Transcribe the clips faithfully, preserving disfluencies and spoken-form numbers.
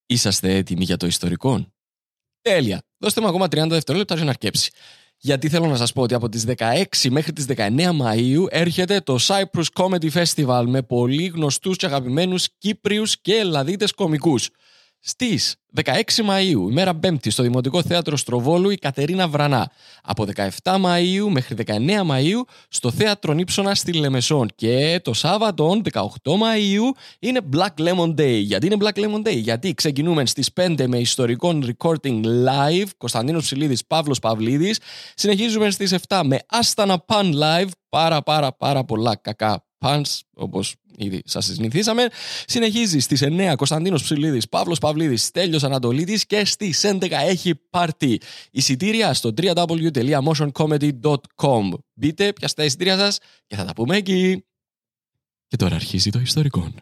Είσαστε έτοιμοι για το ιστορικό? Τέλεια. Δώστε μου ακόμα τριάντα δευτερόλεπτα για να αρκέψει. Γιατί θέλω να σας πω ότι από τις δεκαέξι μέχρι τις δεκαεννέα Μαΐου έρχεται το Cyprus Comedy Festival με πολύ γνωστούς και αγαπημένους Κύπριους και Ελλαδίτες κομικούς. Στις δεκαέξι Μαΐου, ημέρα Πέμπτη, στο Δημοτικό Θέατρο Στροβόλου, η Κατερίνα Βρανά. Από δεκαεπτά Μαΐου μέχρι δεκαεννέα Μαΐου στο Θέατρο Νύψωνα στη Λεμεσόν. Και το Σάββατο, δεκαοκτώ Μαΐου, είναι Black Lemon Day. Γιατί είναι Black Lemon Day? Γιατί ξεκινούμε στις πέντε με ιστορικών recording live, Κωνσταντίνος Ψηλίδης, Παύλος Παυλίδης. Συνεχίζουμε στις επτά με Άστανα Pan live, πάρα πάρα πάρα πολλά κακά pans, όπως ήδη σας συνηθίσαμε. Συνεχίζει στις εννέα Κωνσταντίνος Ψηλίδης, Παύλος Παυλίδης, Στέλιος Ανατολίτης και στις έντεκα έχει πάρτι. Εισιτήρια στο double-u double-u double-u τελεία motion comedy τελεία com. Μπείτε, πιάστε τα εισιτήρια σας και θα τα πούμε εκεί. Και τώρα αρχίζει το ιστορικό.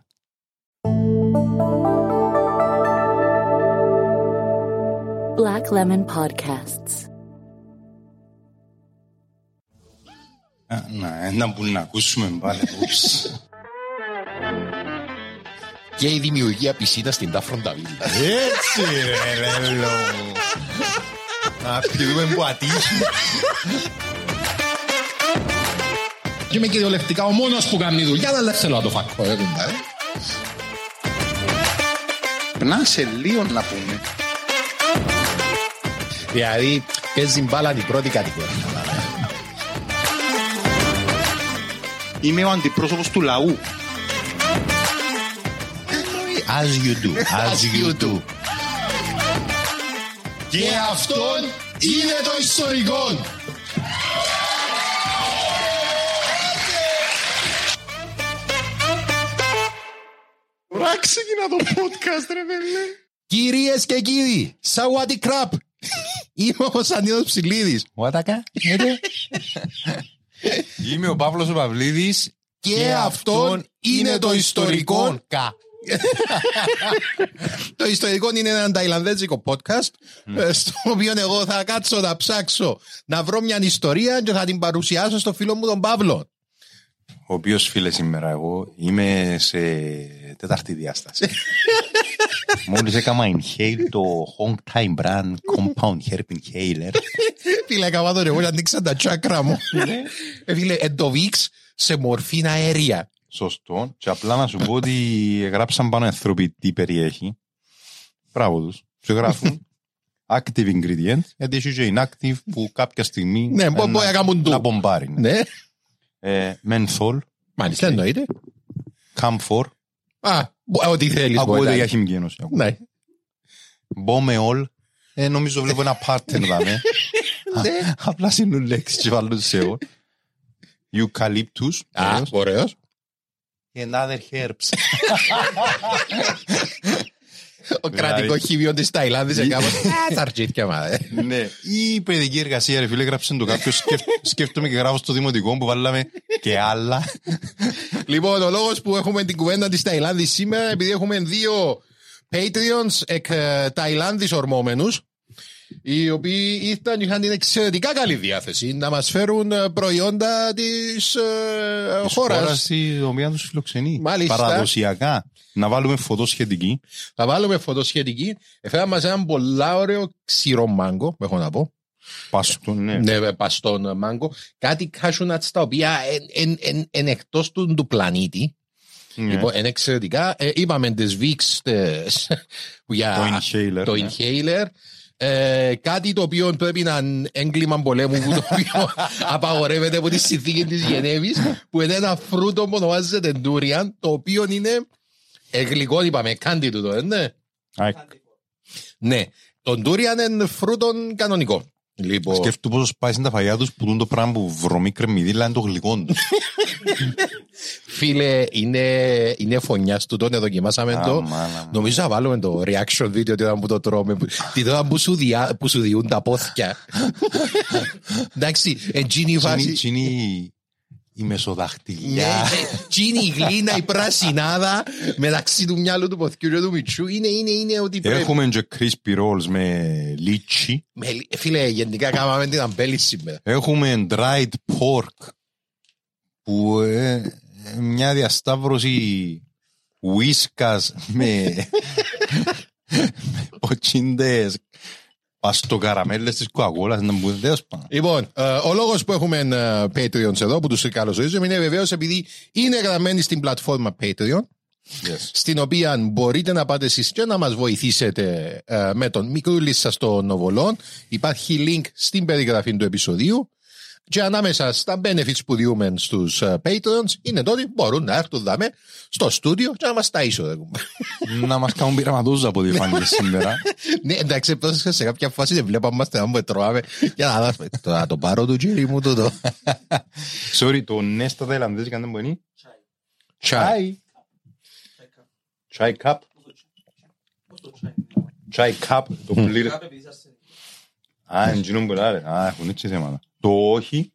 Black Lemon Podcasts. Να, ένα που να ακούσουμε πάλι. Και η δημιουργία πισίνα στην Ταφρονταβίλα. Έτσι ρε λέλο. Να πηδούμε που ατύχει. Και είμαι κυριολεκτικά ο μόνος που κάνει δουλειά, αλλά θέλω να το φακώ. Να σε λίγο να πούμε. Δηλαδή παίζει μπάλα την πρώτη κατηγορία. Είμαι ο αντιπρόσωπος του λαού. As you do, as you do. Και αυτόν είναι το ιστορικό. Ωραία ξεκινά το podcast ρε βέλε. Κυρίες και κύριοι, Σαουάτι Κραπ. Είμαι ο Κωνσταντίνος Ψηλίδης. Βατάκα. Είμαι ο Παύλος ο Παυλίδης. Και αυτόν είναι το ιστορικό. Το ιστορικό είναι ένα ταϊλανδέζικο podcast στο οποίο εγώ θα κάτσω να ψάξω να βρω μια ιστορία και θα την παρουσιάσω στο φίλο μου τον Παύλο, Ο οποίος φίλε σήμερα εγώ είμαι σε τέταρτη διάσταση. Μόλις έκανα inhale το Hong Time Brand Compound Herb Inhaler. Φίλε, έκανα τον εγώ και ανοίξα τα τσάκρα μου. Φίλε, εντοβίξ σε μορφή αέρια. Σωστό. Και απλά να σου πω ότι γράψαν πάνω άνθρωποι τι περιέχει. Μπράβο τους. Και γράφουν active ingredient, γιατί έχει και inactive που κάποια στιγμή ναι, μπορεί να κάνουν να μπομπάρει. Ναι. Menthol. Μάλιστα, εννοείται. Camphor. Α, ό,τι θέλεις. Ακούγεται για χημική ένωση. Ναι. Bomeol. Ε, νομίζω βλέπω ένα pattern δάμε. Απλά είναι λέξεις και βάλουν σε εγώ. Eucalyptus. Α, ωραίος. And other herbs. Ο κρατικό χημείο της Ταϊλάνδης έκαμε τα αρχίδια μας. Ναι, η παιδική εργασία ρε φίλε γράψε το κάποιος. Σκέφτομαι και γράφω στο δημοτικό που βάλαμε και άλλα. Λοιπόν, ο λόγος που έχουμε την κουβέντα της Ταϊλάνδης σήμερα, επειδή έχουμε δύο Patreons εκ Ταϊλάνδης ορμόμενους, οι οποίοι ήρθαν και είχαν την εξαιρετικά καλή διάθεση να μας φέρουν προϊόντα της ε, της χώρας. χώρας η οποία τους φιλοξενεί. Μάλιστα. Παραδοσιακά. Να βάλουμε φωτοσχετική. Θα βάλουμε φωτοσχετική. Έφεραν μας έναν πολλά ωραίο ξηρό μάγκο, έχω να πω. Παστόν, ναι. Ναι, παστόν μάγκο. Κάτι cashew τα οποία είναι εκτός του, του πλανήτη. Ναι. Λοιπόν, είναι εξαιρετικά. Ε, είπαμε τις Vicks για Το inhaler. το Ναι. inhaler. Ε, κάτι το οποίο πρέπει να είναι έγκλημα πολέμου που το οποίο απαγορεύεται από τη συνθήκη της Γενέβης, που είναι ένα φρούτο που ονομάζεται durian, το οποίο είναι γλυκό, είπαμε, κάντι του το, ναι. Α, Ναι, το durian είναι φρούτο κανονικό. Λοιπόν, σκέφτομαι πόσο σπάει στην τα φαγιά τους που δουν το πράγμα που βρωμεί κρεμμυδίλα είναι το γλυκό τους. φίλε, είναι, είναι φωνιάς του, τον δοκιμάσαμε Α, το. μάνα, Νομίζω θα βάλουμε το reaction video την ώρα που το τρώμε. Την ώρα που σου, διά, που σου διούν τα πόθηκια. Εντάξει, εκείνη η φάση. Τι είναι η μεσοδαχτυλιά. Τι είναι η γλύνα, η πρασινάδα μεταξύ του μυαλού του ποθηκιού και του μητσού. Είναι, είναι, είναι ότι πρέπει. Έχουμε και crispy rolls με λίτσι. Με, φίλε, γενικά κάναμε την αμπέλη σήμερα. Έχουμε dried pork που ε, μια διασταύρωση whiskas με, Κίντες, παστοκαραμέλες της Coca-Cola, να μπουν τέλος πάνω. Λοιπόν, ε, ο λόγος που έχουμε ε, Patreons εδώ, που τους καλωσορίζουμε, είναι βεβαίως επειδή είναι γραμμένοι στην πλατφόρμα Patreon, Yes. στην οποία μπορείτε να πάτε εσείς και να μας βοηθήσετε ε, με τον μικρούλη σας των οβολών. Υπάρχει link στην περιγραφή του επεισοδίου. Και ανάμεσα στα benefits που διούμε στους uh, Patreons είναι τότε μπορούν να έρθουν δάμε στο στούντιο και να μας ταΐσουν. Να μας κάνουν πειραματούζα από τη φάνηκε σήμερα. Ναι, εντάξει, просто σε κάποια φάση δεν βλέπαμε μας να μου τρώμε για να δούμε. Να το πάρω του τζίρι μου τούτο. Sorry, το ναι στα Ταϊλανδέζικα δεν μπορεί. Τσάι. Τσάι καπ. Τσάι καπ, το πλήρες. Α, εντζίνον που λάρε. Α, έχουν έτσι θέματα. Το όχι.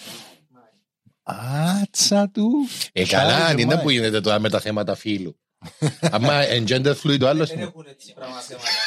Άτσα του. Ε, καλά, αν είναι που γίνεται τώρα με τα θέματα φύλου. Άμα εν gender fluid ο άλλος. Δεν έχουν έτσι πράγμα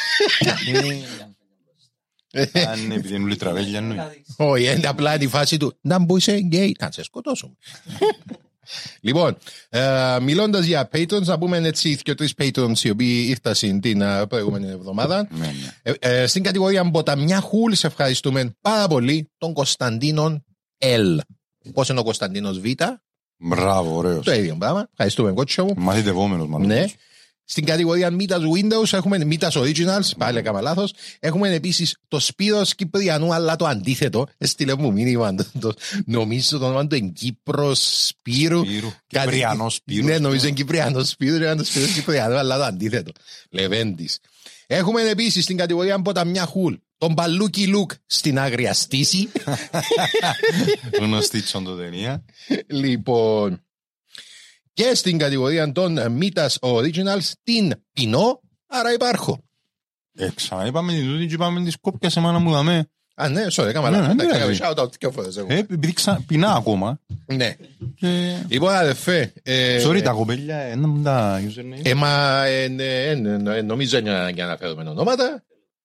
θέματα. Αν επειδή είναι όλοι τραβέλια εννοεί. Όχι, είναι απλά η φάση του να μπω είσαι γκέι, να σε σκοτώσουμε. Λοιπόν, ε, μιλώντας για Patreons, να πούμε έτσι και τρεις Patreons οι οποίοι ήρθαν την uh, προηγούμενη εβδομάδα. Ναι, ναι. Ε, ε, στην κατηγορία Μποταμιά Χούλ, σε ευχαριστούμε πάρα πολύ τον Κωνσταντίνον L. Πώς είναι ο Κωνσταντίνος Β? Μπράβο, ωραίος. Το ίδιο πράγμα. Ευχαριστούμε, κότσο μου. Μαθητευόμενος μάλλον. Ναι. Στην κατηγορία Μήτας Windows έχουμε Μήτας Originals, πάλι έκανα λάθος. Έχουμε επίσης το Σπύρος Κυπριανού, αλλά το αντίθετο. Έστειλε μου μήνυμα, το, το, νομίζω το όνομα του είναι Κύπρος Σπύρου. Σπύρου. Κάτι- Κυπριανός Σπύρου. Ναι, νομίζω είναι Κυπριανός Σπύρου, είναι το Σπύρος Κυπριανού, αλλά το αντίθετο. Λεβέντης. Έχουμε επίσης στην κατηγορία Ποταμιά Χουλ τον Παλούκι Λουκ στην Άγρια Στήση. Γνωστή τσοντοτενία. Λοιπόν, και στην κατηγορία των Μήτας Originals την Πινό, άρα υπάρχω. Ε, ξαναείπαμε την τούτη και είπαμε τη Σκόπια σε μάνα μου δαμέ. Α, ναι, sorry, έκανα Ναι, λάθος. ναι, Εντάξει, ναι. έκανα shout-out δύο φορές εγώ. Ε, επειδή ξα... πεινά ακόμα. Ναι. Και... Λοιπόν, αδερφέ. ε, Sorry, τα κοπέλια, ένα μου τα username. Ε, μα ε, ναι, ε, ναι, νομίζω είναι για να αναφέρουμε ονόματα.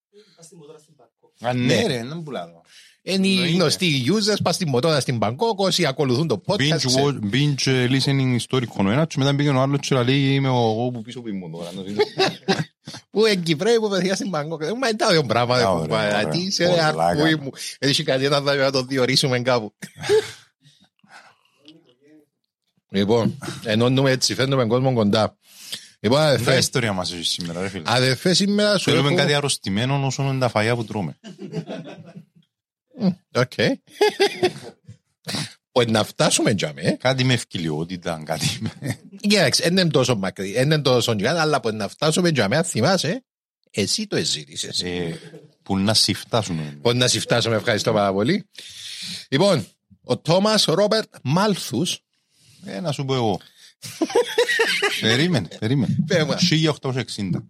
Α, ναι ρε, δεν πουλάω. Είναι οι Εννοείται. γνωστοί users, πας στην μοτόρα στην Μπαγκόκ, όσοι ακολουθούν το podcast. Binge, ξέρουν. watch- binge listening story ο ένας και μετά πήγαινε ο άλλος και λέει είμαι εγώ που πίσω που ήμουν τώρα. Που είναι Κυπρέοι που παιδιά στην Μπαγκόκ. Μα είναι τα δύο Α, πράγματα. ωραία, ωραία. Τι είσαι Πολλά αρκούι καλά. μου. Έτσι κάτι να θα το διορίσουμε κάπου. Λοιπόν, ενώνουμε έτσι, φέρνουμε κόσμο κοντά. Λοιπόν, Ποια αδερφέ, ιστορία μας έχει σήμερα ρε φίλε. αδερφέ σήμερα σου Θέλουμε έχω... κάτι αρρωστημένο όσο είναι τα φαγιά που τρώμε. Οκ. Ότι να φτάσουμε τζάμε, ε. Κάτι με ευκυλιότητα, κάτι με... Κοίταξε, δεν είναι τόσο μακρύ, δεν είναι τόσο γιγάν, αλλά που να φτάσουμε τζάμε, αν θυμάσαι, εσύ το εζήτησες. ε, που να συ φτάσουμε. Ότι να συμφτάσουμε, ευχαριστώ πάρα πολύ. Λοιπόν, ο Τόμας Ρόμπερτ Μάλθους, Ε, να σου πω εγώ. Περίμενε, περίμενε. Πες μου. χίλια οκτακόσια εξήντα.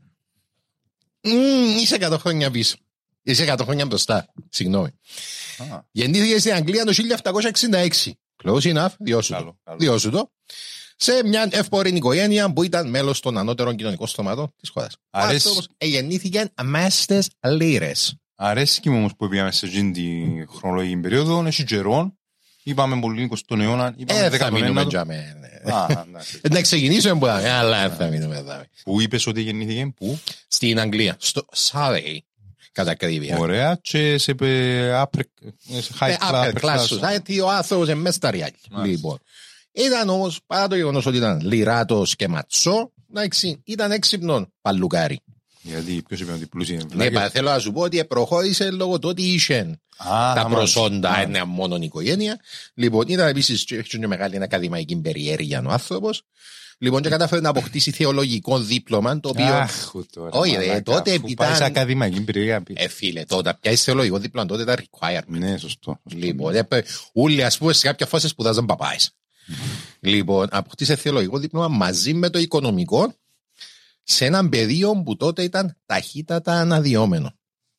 μ, είσαι εκατό χρόνια πίσω. Είσαι εκατό χρόνια μπροστά, συγγνώμη. Α, Γεννήθηκε στην Αγγλία το χίλια επτακόσια εξήντα έξι. Close enough, διώσου Καλό, το. καλό. Διώσου το. Σε μια εύπορη οικογένεια που ήταν μέλος των ανώτερων κοινωνικών στρωμάτων της χώρας. Αρέσει. Ο άνθρωπος γεννήθηκε μάστες λίρες. αρέσκει μου όμως που πήγαμε σε εκείνη τη χρονολογική περίοδο, έχει καιρό. Είπαμε πολύ εικοστό αιώνα, είπαμε Ε, θα δέκατο μείνουμε ένατο. τζάμε. ναι. Α, εντάξει. Να ξεκινήσουμε που θα αλλά θα μείνουμε εδώ. Που είπες ότι γεννήθηκε, πού? Στην Αγγλία, στο Surrey, κατά ακρίβεια. Ωραία, και σε ε, upper, σε high Ε, class. upper class society, ο άνθρωπος είναι μέσα στα ριάλια. Μάλιστα. Λοιπόν, ήταν όμως, παρά το γεγονός ότι ήταν λιράτος και ματσό, εντάξει, ήταν έξυπνο παλουκάρι. Γιατί ποιος είπε ότι πλούσιοι είναι Ναι, βλάκες. πα, θέλω να σου πω ότι προχώρησε λόγω του ότι είχε Α, τα μάλιστα. προσόντα, είναι μόνο η οικογένεια. Λοιπόν, ήταν επίσης και έχει και μεγάλη ακαδημαϊκή περιέργεια ο άνθρωπος. Λοιπόν, και κατάφερε να αποκτήσει θεολογικό δίπλωμα, το οποίο. Αχ, τώρα, Όχι, ρε, μαλάκα, τότε αφού πάει ήταν- σε ακαδημαϊκή περιέργεια. Ε, φίλε, τότε πια θεολογικό δίπλωμα, τότε ήταν required. Ναι, σωστό. σωστό. Λοιπόν, έπαι- όλοι ας πούμε σε κάποια φάση σπουδάζαν παπάες. Λοιπόν, αποκτήσε θεολογικό δίπλωμα μαζί με το οικονομικό σε έναν πεδίο που τότε ήταν ταχύτατα αναδυόμενο.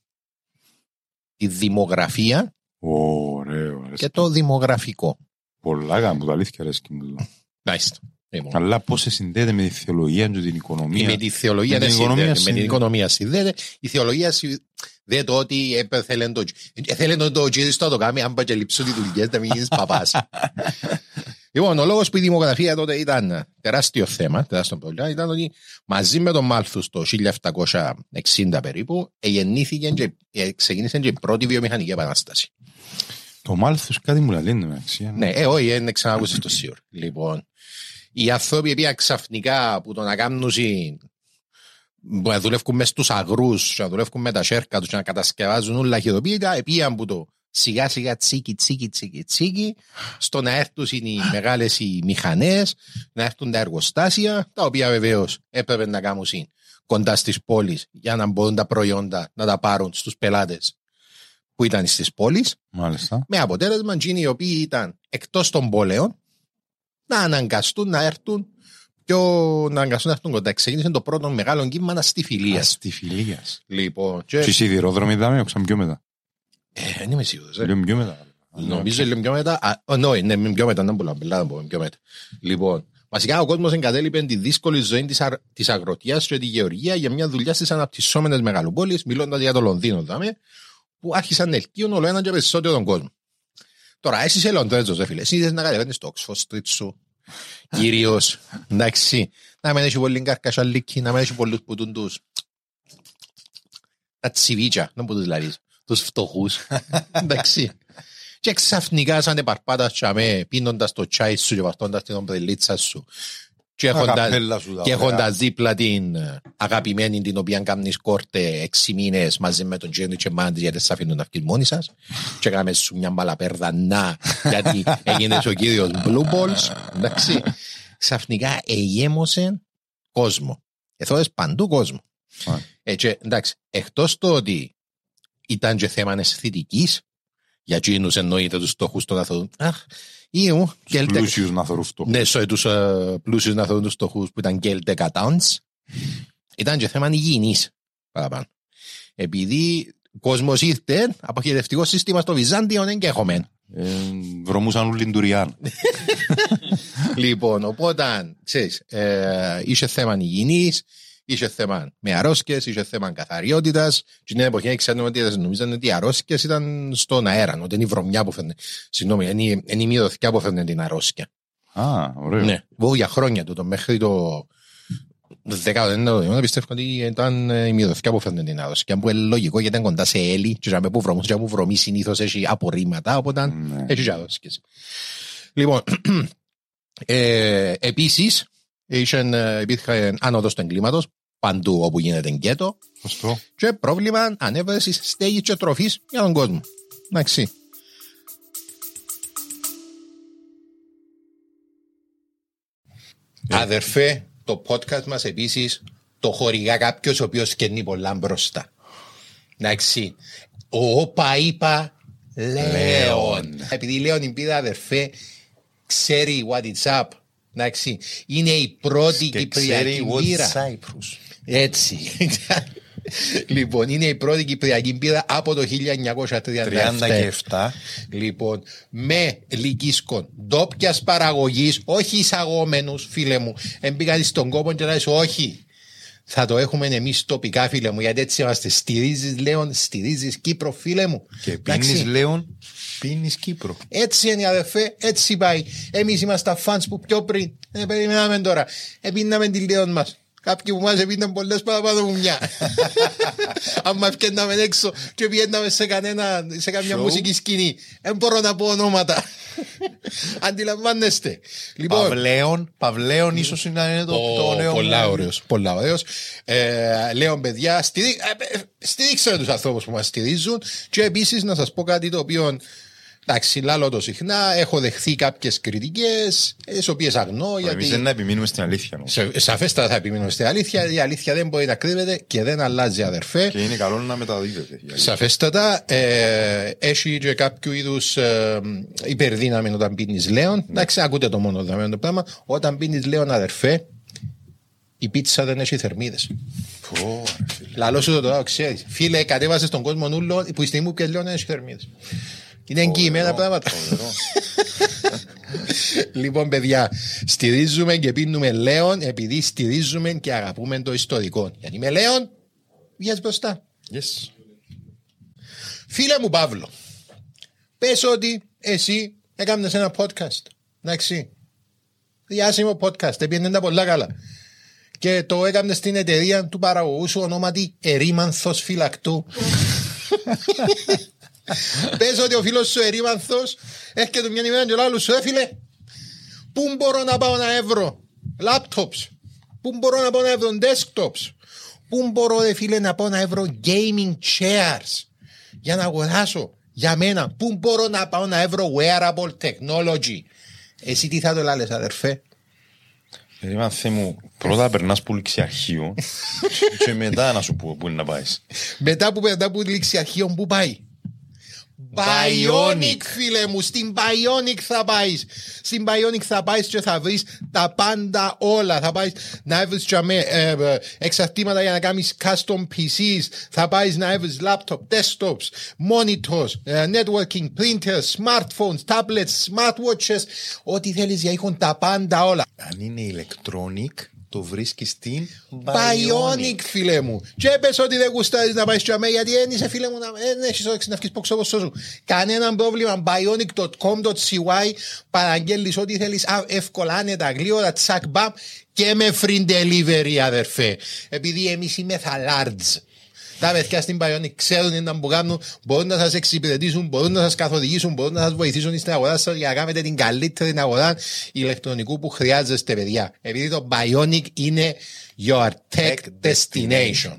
Τη δημογραφία Ωραίο. και το δημογραφικό. Πολλά καλά, που τα αλήθεια αρέσκει μου. Μάλιστα. Λοιπόν, Αλλά πώς σε συνδέεται με τη θεολογία και την οικονομία. με τη θεολογία με δεν την οικονομία συνδέεται. Με την συνδέεται. οικονομία συνδέεται. Η θεολογία συνδέεται ότι έπεθελε το θέλει το Κύριστο να το κάνει αν πάει και λείψουν οι δουλειές να μην γίνεις παπάς. Λοιπόν, ο λόγος που η δημογραφία τότε ήταν τεράστιο θέμα, τεράστιο πρόβλημα, ήταν ότι μαζί με τον Μάλθους το χίλια επτακόσια εξήντα περίπου γεννήθηκε και ξεκίνησε και η πρώτη βιομηχανική επανάσταση. Το Μάλθους κάτι μου λέει, εντάξει. Ναι, ε, όχι, δεν ξανακούσες το σίγουρο. Λοιπόν, οι άνθρωποι που ξαφνικά που το να κάνουν που να δουλεύουν μες στους αγρούς, να δουλεύουν με τα σέρκα τους, να κατασκευάζουν όλα χειροποίητα, επίαν που το σιγά σιγά τσίκι τσίκι τσίκι τσίκι, στο να έρθουν οι μεγάλες οι μηχανές, να έρθουν τα εργοστάσια, τα οποία βεβαίως έπρεπε να κάνουν κοντά στις πόλεις για να μπορούν τα προϊόντα να τα πάρουν στους πελάτες που ήταν στις πόλεις. Μάλιστα. Με αποτέλεσμα εκείνοι οι οποίοι ήταν εκτός των πόλεων να αναγκαστούν να έρθουν πιο να αναγκαστούν να έρθουν κοντά. Ξεκίνησε το πρώτο μεγάλο κύμα αστιφιλίας. Αστιφιλίας. Λοιπόν, και οι σιδηρόδρομοι είδαμε, όξαν πιο μετά. Ε, δεν είμαι σίγουρος. Λίγο πιο μετά. Νομίζω λίγο πιο μετά. Όχι, ναι, πιο μετά, δεν μπορούμε να πούμε πιο μετά. Λοιπόν, βασικά ο κόσμος εγκατέλειπε τη δύσκολη ζωή της, α... της αγροτιάς και τη γεωργία για μια δουλειά στις αναπτυσσόμενες μεγαλοπόλεις, μιλώντας για το Λονδίνο, δάμε, που άρχισαν να ελκύουν όλο έναν και περισσότερο τον κόσμο. Τώρα, εσύ είσαι Λονδρέτζος, ρε φίλε, εσύ είδες να κατεβαίνεις στο Oxford Street σου, κυρίως, εντάξει, να μην έχει πολύ καρκασαλίκη, να μην έχει πολλούς που τούν τους, τα τσιβίτια, δεν που τους λαρείς, τους φτωχούς, εντάξει. Και ξαφνικά σαν επαρπάτας τσάμε, πίνοντας το τσάι σου και βαρτώντας την ομπρελίτσα σου και έχοντας δίπλα την αγαπημένη την οποία κάνεις κόρτε έξι μήνες μαζί με τον Τζένι και μάντης γιατί σας αφήνουν να βγεις μόνοι σας και κάνεις σου μια μπαλαπέρδα να γιατί έγινες ο κύριος Blue Balls, εντάξει. Ξαφνικά εγέμωσε κόσμο, εθώρες παντού κόσμο. Έτσι, εντάξει, εκτός το ότι ήταν και θέμα αισθητικής, για εκείνους εννοείται τους στόχους των αθώων. Αχ, Ιου, τους πλούσιους να θεωρούν στόχους. Ναι, σω, τους uh, πλούσιους να θεωρούν τους στόχους που ήταν Γκέλτε κατάουντς. Ήταν και θέμα υγιεινής παραπάνω. Επειδή ο κόσμος ήρθε, αποχαιρετευτικό σύστημα στο Βυζάντιο δεν κέχομαι. Ε, βρωμούσαν όλοι Λιντουριάν. Λοιπόν, οπότε, ξέρεις, ε, είχε θέμα υγιεινής, είχε θέμα με αρρώσκες, είχε θέμα καθαριότητας. Στην εποχή ξέρουμε ότι νομίζαν ότι οι αρρώσκες ήταν στον αέρα, ότι είναι η βρωμιά που φέρνει. Συγγνώμη, είναι η μυρωδιά που φέρνει την αρρώσκια. Α, ωραίο. Ναι, εγώ για χρόνια τούτο, μέχρι το δεκαετία αιώνα πιστεύω ότι ήταν η μυρωδιά που φέρνει την αρρώσκια, που είναι λογικό γιατί ήταν κοντά σε έλι και που βρωμούν, και που βρωμεί συνήθως έχει απορρίμματα, οπότε ναι. Έχει και αρρώσκες. Λοιπόν, ε, επίσης, υπήρχε άνοδος του εγκλήματος παντού όπου γίνεται γκέτο και πρόβλημα ανέβρεσης στέγης και τροφής για τον κόσμο. Εντάξει. Ε. Αδερφέ, το podcast μας επίσης το χορηγά κάποιος ο οποίος καινεί πολλά μπροστά. Εντάξει. Ο όπα είπα Λέων. Επειδή Λέων η πίδα αδερφέ ξέρει what it's up. Εντάξει, είναι η πρώτη κυπριακή μπύρα. Έτσι. Λοιπόν, είναι η πρώτη κυπριακή μπύρα από το χίλια εννιακόσια τριάντα επτά. Λοιπόν, με λυκίσκον ντόπιας παραγωγής, όχι εισαγόμενους, φίλε μου. Εμπήκατε στον κόπο και λες όχι. Θα το έχουμε εμείς τοπικά, φίλε μου, γιατί έτσι είμαστε. Στηρίζεις Λέων, στηρίζεις Κύπρο, φίλε μου. Και πίνεις Λέων, πίνεις Κύπρο. Έτσι είναι, αδερφέ, έτσι πάει. Εμείς είμαστε φανς που πιο πριν. Ε, περιμέναμε τώρα. Επίναμε τη Λέων μας. Κάποιοι που μας επίναν πολλές παραπάνω μου μια. Αν μας πιέναμε έξω και πιέναμε σε, κανένα, σε καμιά μουσική σκηνή. Δεν μπορώ να πω ονόματα. Αντιλαμβάνεστε. Λοιπόν, Παυλέων, Παυλέων ίσως είναι το, ο, το νέο. Πολλά ωραίος, πολλά ωραίος. Ε, Λέων παιδιά, στηρί, ε, στηρίξτε τους ανθρώπους που μας στηρίζουν και επίσης να σας πω κάτι το οποίο εντάξει, λάλλω το συχνά, έχω δεχθεί κάποιες κριτικές, τις οποίες αγνώ. Γιατί... Εμείς δεν να επιμείνουμε στην αλήθεια. Σε, σαφέστατα θα επιμείνουμε στην αλήθεια. Η αλήθεια δεν μπορεί να κρύβεται και δεν αλλάζει, αδερφέ. Και είναι καλό να μεταδίδεται. Σαφέστατα, ε, έχει και κάποιο είδους ε, υπερδύναμη όταν πίνεις Λέων. Ναι. Εντάξει, ακούτε το μόνο δαμένο το πράγμα. Όταν πίνεις Λέων, αδερφέ, η πίτσα δεν έχει θερμίδες. Λαλό σου το τώρα, ξέρεις. Φίλε, κατέβασε στον κόσμο νουλό που η στιγμή που και Λέων δεν έχει θερμίδες. Είναι εγγυημένα πράγματα. Λοιπόν, παιδιά, στηρίζουμε και πίνουμε Λέων επειδή στηρίζουμε και αγαπούμε το ιστορικό. Γιατί με Λέων βγες μπροστά. Yes. Φίλε μου Παύλο, πες ότι εσύ έκανες ένα podcast. Εντάξει. διάσημο podcast, έπιανε τα πολλά καλά. Και το έκανε στην εταιρεία του παραγωγού σου ονόματι Ερήμανθος Φυλακτού. Πες ότι ο φίλος σου Ερήμανθος έρχεται μια ημέρα και ο άλλος σου, ε φίλε, πού μπορώ να πάω να βρω laptops, πού μπορώ να πάω να βρω desktops, πού μπορώ δε φίλε να πάω να βρω gaming chairs για να αγοράσω για μένα, πού μπορώ να πάω να βρω wearable technology. Εσύ τι θα το λάλες αδερφέ? Ερήμανθε μου, πρώτα περνάς που ληξιαρχείο και μετά να σου πω πού είναι να πάεις. Μετά που περνά που ληξιαρχείο που πάει? Bionic φίλε μου, στην Bionic θα πάεις. Στην Bionic θα πάεις και θα βρεις τα πάντα όλα. Θα πάεις να βρεις ε, εξαρτήματα για να κάνεις custom πι σις. Θα πάεις να βρεις laptop, desktops, monitors, networking, printers, smartphones, tablets, smartwatches. Ό,τι θέλεις για έχουν τα πάντα όλα. Αν είναι electronic, το βρίσκεις στην Bionic φίλε μου. Και πες ότι δεν γουστάρεις να πάεις και γιατί δεν είσαι φίλε μου, δεν έχεις όρεξη να βγεις ποξόποσό σου. Κανέναν πρόβλημα. bionic τελεία com τελεία σι γουάι. Παραγγέλνεις ό,τι θέλεις εύκολα, άνετα, γλύωρα, τσακ μπαμ και με free delivery αδερφέ. Επειδή εμείς είμαι large. Τα παιδιά στην Bionic ξέρουν να που κάνουν, μπορούν να σας εξυπηρετήσουν, μπορούν να σας καθοδηγήσουν, μπορούν να σας βοηθήσουν στην αγορά σας για να κάνετε την καλύτερη αγορά ηλεκτρονικού που χρειάζεστε, παιδιά. Επειδή το Bionic είναι your tech destination.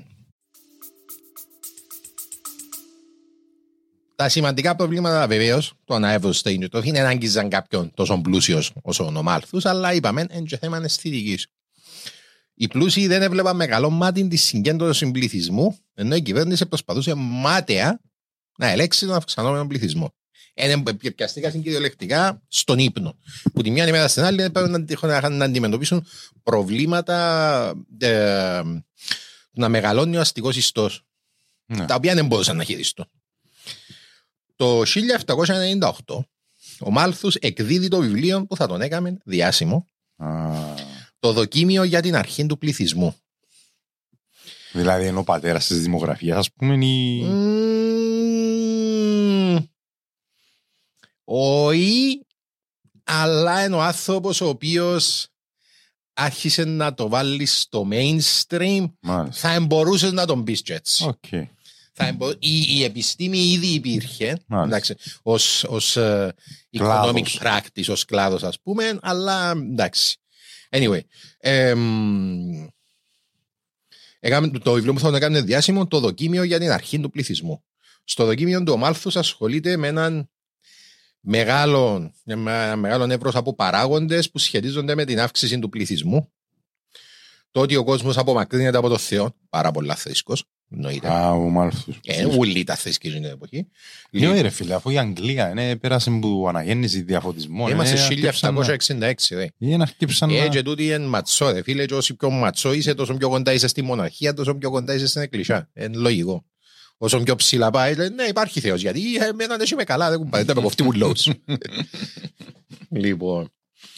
Τα σημαντικά προβλήματα βεβαίως το αναεύρωστα είναι το δεν άγγιζαν κάποιον τόσο πλούσιος όσο ο Μάλθους, αλλά είπαμε είναι και θέμα αισθητικής. Οι πλούσιοι δεν έβλεπαν με καλό μάτι τη συγκέντρωση πληθυσμού, ενώ η κυβέρνηση προσπαθούσε μάταια να ελέγξει τον αυξανόμενο πληθυσμό. Πιαστήκαν κυριολεκτικά στον ύπνο. Που τη μια ημέρα στην άλλη έπρεπε να, να αντιμετωπίσουν προβλήματα ε, να μεγαλώνει ο αστικός ιστός. Ναι. Τα οποία δεν μπορούσαν να χειριστούν. Το χίλια επτακόσια ενενήντα οκτώ ο Μάλθους εκδίδει το βιβλίο που θα τον έκαμε διάσημο. Ah. Το δοκίμιο για την αρχή του πληθυσμού. Δηλαδή είναι ο πατέρας της δημογραφίας, ας πούμε, ή... Mm, όχι, αλλά είναι ο άνθρωπος ο οποίος άρχισε να το βάλει στο mainstream. Μάλιστα. Θα μπορούσες να τον πεις και έτσι. Okay. Θα εμπο... η, η επιστήμη ήδη υπήρχε εντάξει, ως, ως uh, economic practice, ως κλάδος ας πούμε, αλλά εντάξει. Anyway, εμ, έκαμε, το βιβλίο που θα τον έκανε διάσημο, το δοκίμιο για την αρχή του πληθυσμού. Στο δοκίμιο του ο Μάλθους ασχολείται με έναν μεγάλο, ένα μεγάλο εύρος από παράγοντες που σχετίζονται με την αύξηση του πληθυσμού. Το ότι ο κόσμος απομακρύνεται από το Θεό, πάρα πολλά θρήσκος. Α, ο Μάλθους. Ε, ούλοι τα θρήσκοι στην εποχή. Λέω ρε φίλε, αφού η Αγγλία είναι, πέρασε που αναγέννηση διαφωτισμών. Είμαστε χίλια επτακόσια εξήντα έξι ρε. Ή να χτύψαν να... Ε, και τούτοι είναι ματσό ρε φίλε, και όσο πιο ματσό είσαι, τόσο πιο κοντά είσαι στη μοναρχία, τόσο πιο κοντά είσαι στην εκκλησιά. Είναι λογικό. Όσο πιο ψηλά πάει, λέει, ναι υπάρχει Θεός, γιατί εμένα δεν είμαι καλά, δεν κουμπάει, δεν με κοφτεί μου λόγους. Λοιπόν...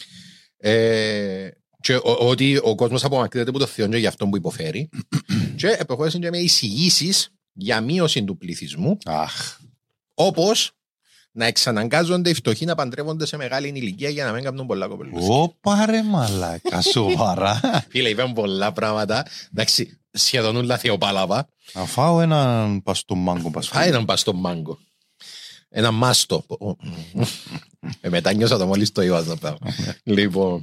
Και ότι ο κόσμος απομακρύνεται από το Θεό και για αυτό που υποφέρει. Και προχώρησαν και με εισηγήσεις για μείωση του πληθυσμού. Αχ. Όπως να εξαναγκάζονται οι φτωχοί να παντρεύονται σε μεγάλη ηλικία για να μην κάνουν πολλά κοπελούθια. Ωπα ρε μαλάκα, σοβαρά. Φίλε, είπαν πολλά πράγματα. Εντάξει, σχεδόν όλα θεοπάλαβα. Να φάω έναν παστό μάγκο. Φάω έναν παστό μάγκο. Ένα μάστο. ε, μετά νιώσα το μόλις το είπα. Λοιπόν...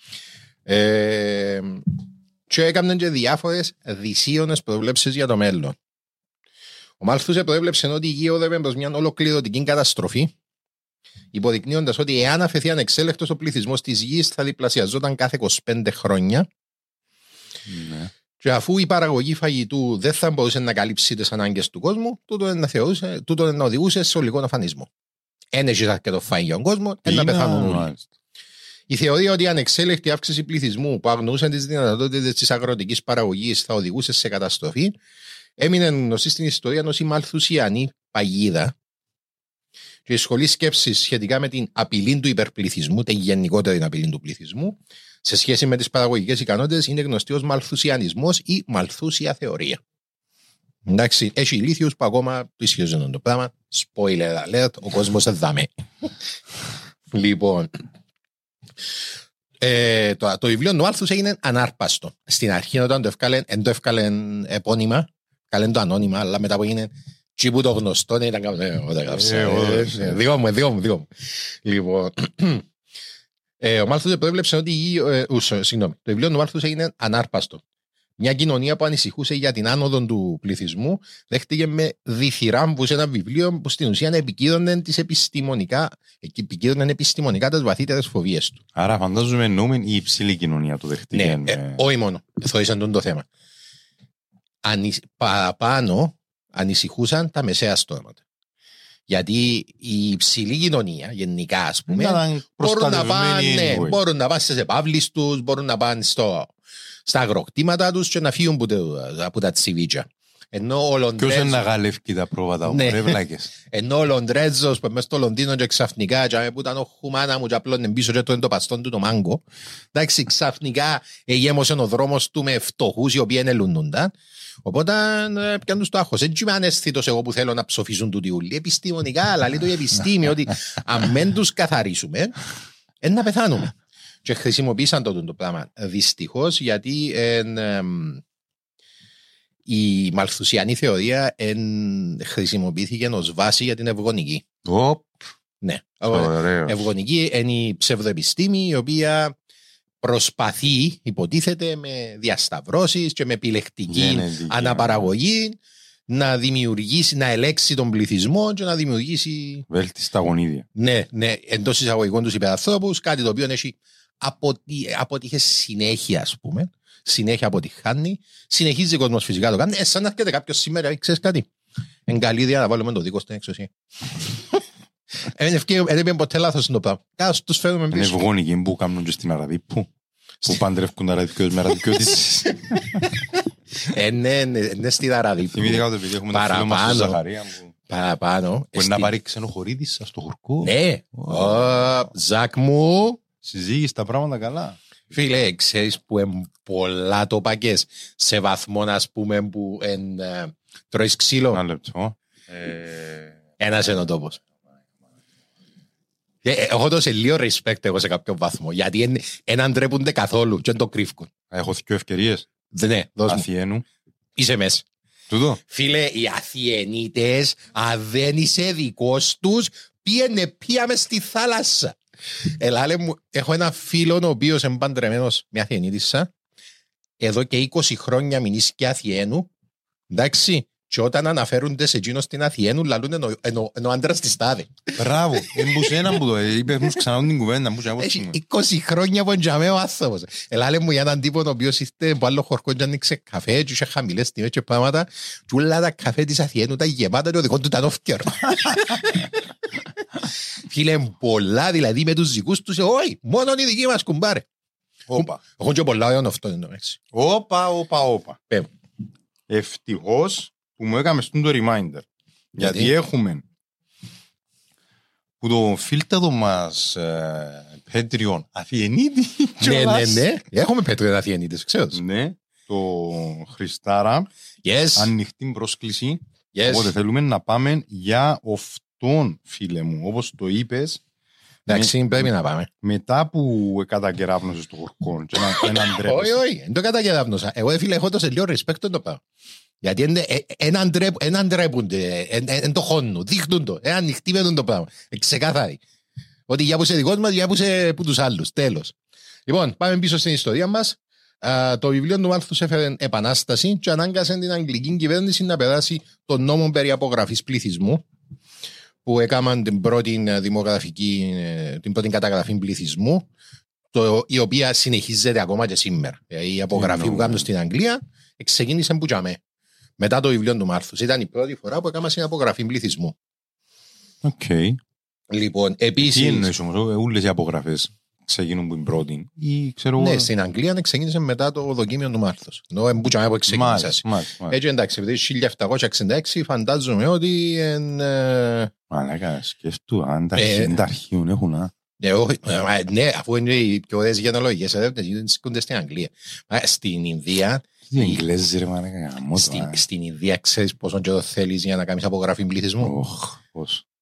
Ε, και έκαναν και διάφορες δυσίωνες προβλέψεις για το μέλλον. Ο Μάλθους προέβλεψε ότι η γη οδεύε προς μια ολοκληρωτική καταστροφή, υποδεικνύοντας ότι εάν αφαιθεί ανεξέλεκτος ο πληθυσμός της γης θα διπλασιαζόταν κάθε είκοσι πέντε χρόνια. Ναι. Και αφού η παραγωγή φαγητού δεν θα μπορούσε να καλύψει τις ανάγκες του κόσμου, τούτο να, θεωρούσε, τούτο να οδηγούσε σε ολικό αφανισμό. Εν έχεις αρκετό φαγητό για τον κόσμο, εν να πεθάνουν όλοι. Η θεωρία ότι η ανεξέλεκτη αύξηση πληθυσμού που αγνοούσε τις δυνατότητες της αγροτικής παραγωγής θα οδηγούσε σε καταστροφή έμεινε γνωστή στην ιστορία ως η Μαλθουσιανή παγίδα. Και η σχολή σκέψης σχετικά με την απειλή του υπερπληθυσμού, την γενικότερη απειλή του πληθυσμού, σε σχέση με τις παραγωγικές ικανότητες, είναι γνωστή ως Μαλθουσιανισμός ή Μαλθούσια θεωρία. Εντάξει, έχει ηλίθιους που ακόμα το ισχύζουν το πράγμα. Spoiler alert, ο κόσμος εδάμε. Λοιπόν. Ε, το, το βιβλίο του Μάλθους έγινε ανάρπαστο. Στην αρχή όταν το έφκαλεν, δεν το έφκαλεν επώνυμα, έφκαλεν το ανώνυμα, αλλά μετά που έγινε τσι που το γνωστό, ήταν κάπως, ε, όταν γράψα, δικό μου, δικό μου, δικό μου. Λοιπόν, ε, ο Μάλθους προέβλεψε ότι, ε, ουσο, συγγνώμη, το βιβλίο του Μάλθους έγινε ανάρπαστο. Μια κοινωνία που ανησυχούσε για την άνοδο του πληθυσμού δέχτηκε με διθυράμβους ένα βιβλίο που στην ουσία επικοίνωνε τις επιστημονικά, επικοίνωνε επιστημονικά τις βαθύτερες φοβίες του. Άρα φαντάζομαι εννοούμε η υψηλή κοινωνία του δεχτήκε. Ναι, με... ε, όχι μόνο. Θωρήσαν το θέμα. Ανη, παραπάνω ανησυχούσαν τα μεσαία στρώματα. Γιατί η υψηλή κοινωνία, γενικά ας πούμε, μπορούν να, πάνε, μπορούν να πάνε στις επαύλεις τους, μπορούν να πάνε στο, στα αγροκτήματα τους και να φύγουν από τα, από τα τσιβίτια. Ενώ ο Λοντρέζος... Ποιος είναι να γαλεύκει τα πρόβατα, ναι. ρε βλάκες. Ενώ ο Λοντρέζος που μέσα στο Λονδίνο και ξαφνικά και που ήταν ο χουμάνα μου και απλώνε πίσω και το παστόν του το μάγκο, εντάξει, ξαφνικά εγέμωσε ο δρόμος του με φτωχούς οι οποίοι ενελουνούνταν. Οπότε πιάνουν τους το άγχος. Έτσι είμαι αναίσθητος εγώ που θέλω να ψοφίζουν του διούλοι. Επιστημονικά, αλλά λέει το η επιστήμη ότι αν δεν τους καθαρίσουμε, είναι να πεθάνουμε. Και χρησιμοποίησαν το, το πράγμα δυστυχώς, γιατί εν, εμ, η μαλθουσιανή θεωρία εν, χρησιμοποιήθηκε ως βάση για την ευγονική. Οπ. Ναι. Ωραίος. Ευγονική είναι η ψευδοεπιστήμη η οποία προσπαθεί, υποτίθεται, με διασταυρώσεις και με επιλεκτική Γενετική, αναπαραγωγή να δημιουργήσει, να ελέξει τον πληθυσμό και να δημιουργήσει βέλτιστα γονίδια. ναι, ναι, εντός εισαγωγικών τους υπερανθρώπους, κάτι το οποίο έχει αποτι... αποτύχει συνέχεια, ας πούμε. Συνέχεια αποτυχάνει. Συνεχίζει ο κόσμος φυσικά το κάνει. Ε, σαν να έρχεται κάποιος σήμερα, ξέρεις κάτι. Εν καλή ιδέα να βάλουμε το δίκο στην εξουσία. Δεν είπε ποτέ λάθος το πράγμα. Κάτω τους φέρουμε Είναι πίσω. ευγόνικοι που κάνουν και στην Αραδίπου. Που παντρεύκουν τα ραδικιώτες με ραδικιώτες. Ε, ναι, ναι, στη Δαραδίπου. Θυμήθηκα ότι επειδή έχουμε τα φίλο μας στη Ζαχαρία που Παραπάνω. μπορεί να πάρει ξενοχωρίδης σας στο χορκό. Ναι. Ζακ μου. Συζήγεις τα πράγματα καλά. Φίλε, ξέρεις που είναι πολλά τοπακές σε βαθμό, ας πούμε, που τρώεις ξύλο. Ένα λεπτό. Ένας είναι ο τόπος. Έχω τόσο λίγο respect εγώ σε κάποιο βαθμό, γιατί δεν αντρέπονται καθόλου και δεν το κρύφκουν. Έχω δύο ευκαιρίες. Ναι, δώσ' μου. Αθιένου. Είσαι μέσα. Τούτο. Φίλε, οι Αθιενίτες, αν δεν είσαι δικός τους, πήγαινε πια μες στη θάλασσα. Ελάλε μου, έχω ένα φίλο ο οποίος είναι παντρεμένος με Αθιενίτισσα. Εδώ και είκοσι χρόνια μείνεις και Αθιένου. Εντάξει. Και όταν αναφέρονται σε εκείνο στην Αθιένου, λαλούν ενώ ο άντρας της τάδε. Μπράβο. Εμπούσε έναν που το είπε, μου ξανά την κουβέντα. Έχει είκοσι χρόνια που εντιαμέ ο άνθρωπος. Ελάλε μου για έναν τύπο ο οποίος ήρθε από άλλο χορκό και άνοιξε καφέ και είχε χαμηλές τιμές και πράγματα και όλα τα καφέ της Αθιένου τα γεμάτα και ο δικό του ήταν όφκερο. Φίλε, πολλά δηλαδή με τους δικούς τους, όχι, μόνο οι δικοί μας κουμπάρε. Όπα. Έχουν και πολλά αιών αυτό είναι το έτσι. Όπα, όπα, όπα. Πέμ. Ευτυχώς που μου έκαμε στον το reminder. Γιατί, γιατί έχουμε που το φίλτατο μας ε, Patreon Αθιενίτη. Ναι, ναι, ναι. Έχουμε Patreon Αθιενίτες, ξέρω. Ναι, το Χριστάρα. Yes. Ανοιχτή πρόσκληση. Yes. Οπότε θέλουμε να πάμε για αυτόν, φίλε μου, όπως το είπες. Εντάξει, με, πρέπει να πάμε. Μετά που κατακεράπνωσες το χορκό και έναν τρέπεσαι. Όχι, όχι, δεν το κατακεράπνοσα. Εγώ, φίλε, έχω τόσο λίγο respect το πάω. Γιατί έναν ντρέπονται, εν το χώνουν, δείχνουν το, έναν ανοιχτήμενουν το πράγμα. Ξεκάθαρη. Ότι για που είσαι δικός μας, για που είσαι που τους άλλους. Τέλος. Λοιπόν, πάμε πίσω στην ιστορία μας. Uh, το βιβλίο του Μάλθους έφερε επανάσταση και ανάγκασε την αγγλική κυβέρνηση να περάσει τον νόμο περί απογραφής πληθυσμού που έκαναν την πρώτη δημογραφική, την πρώτη καταγραφή πληθυσμού, το, η οποία συνεχίζεται ακόμα και σήμερα. Η απογραφή yeah, no. που κάνουν στην Αγγλία ξεκίνησε που τζαμέ. Μετά το βιβλίο του Μάλθους. Ήταν η πρώτη φορά που έκαναν την απογραφή πληθυσμού. Οκ. Okay. Λοιπόν, επίσης... Τι εννοείς όμως, όλες οι απογραφές ξεκινούν που είναι πρώτη ή ξέρω... Ναι, στην Αγγλία ξεκίνησε μετά το δοκίμιο του Μάλθους. Ενώ εμπούτσαμε που ξεκίνησε. Έτσι εντάξει, επειδή χίλια επτακόσια εξήντα έξι φαντάζομαι ότι... Μαλάκα, σκέφτου, αν τα αρχείων έχουν, α. Ναι, αφού είναι οι πιο ωραίες γενολογίες ερεύνες, σκούνται στην Αγγλία. Στην Ινδία... Τι Εγγλέζοι ρε μαλάκα, γαμώτο. Στην Ινδία ξέρεις πόσο καιρό θέλεις για να κάνεις απογραφή πληθυσμού. Πώς.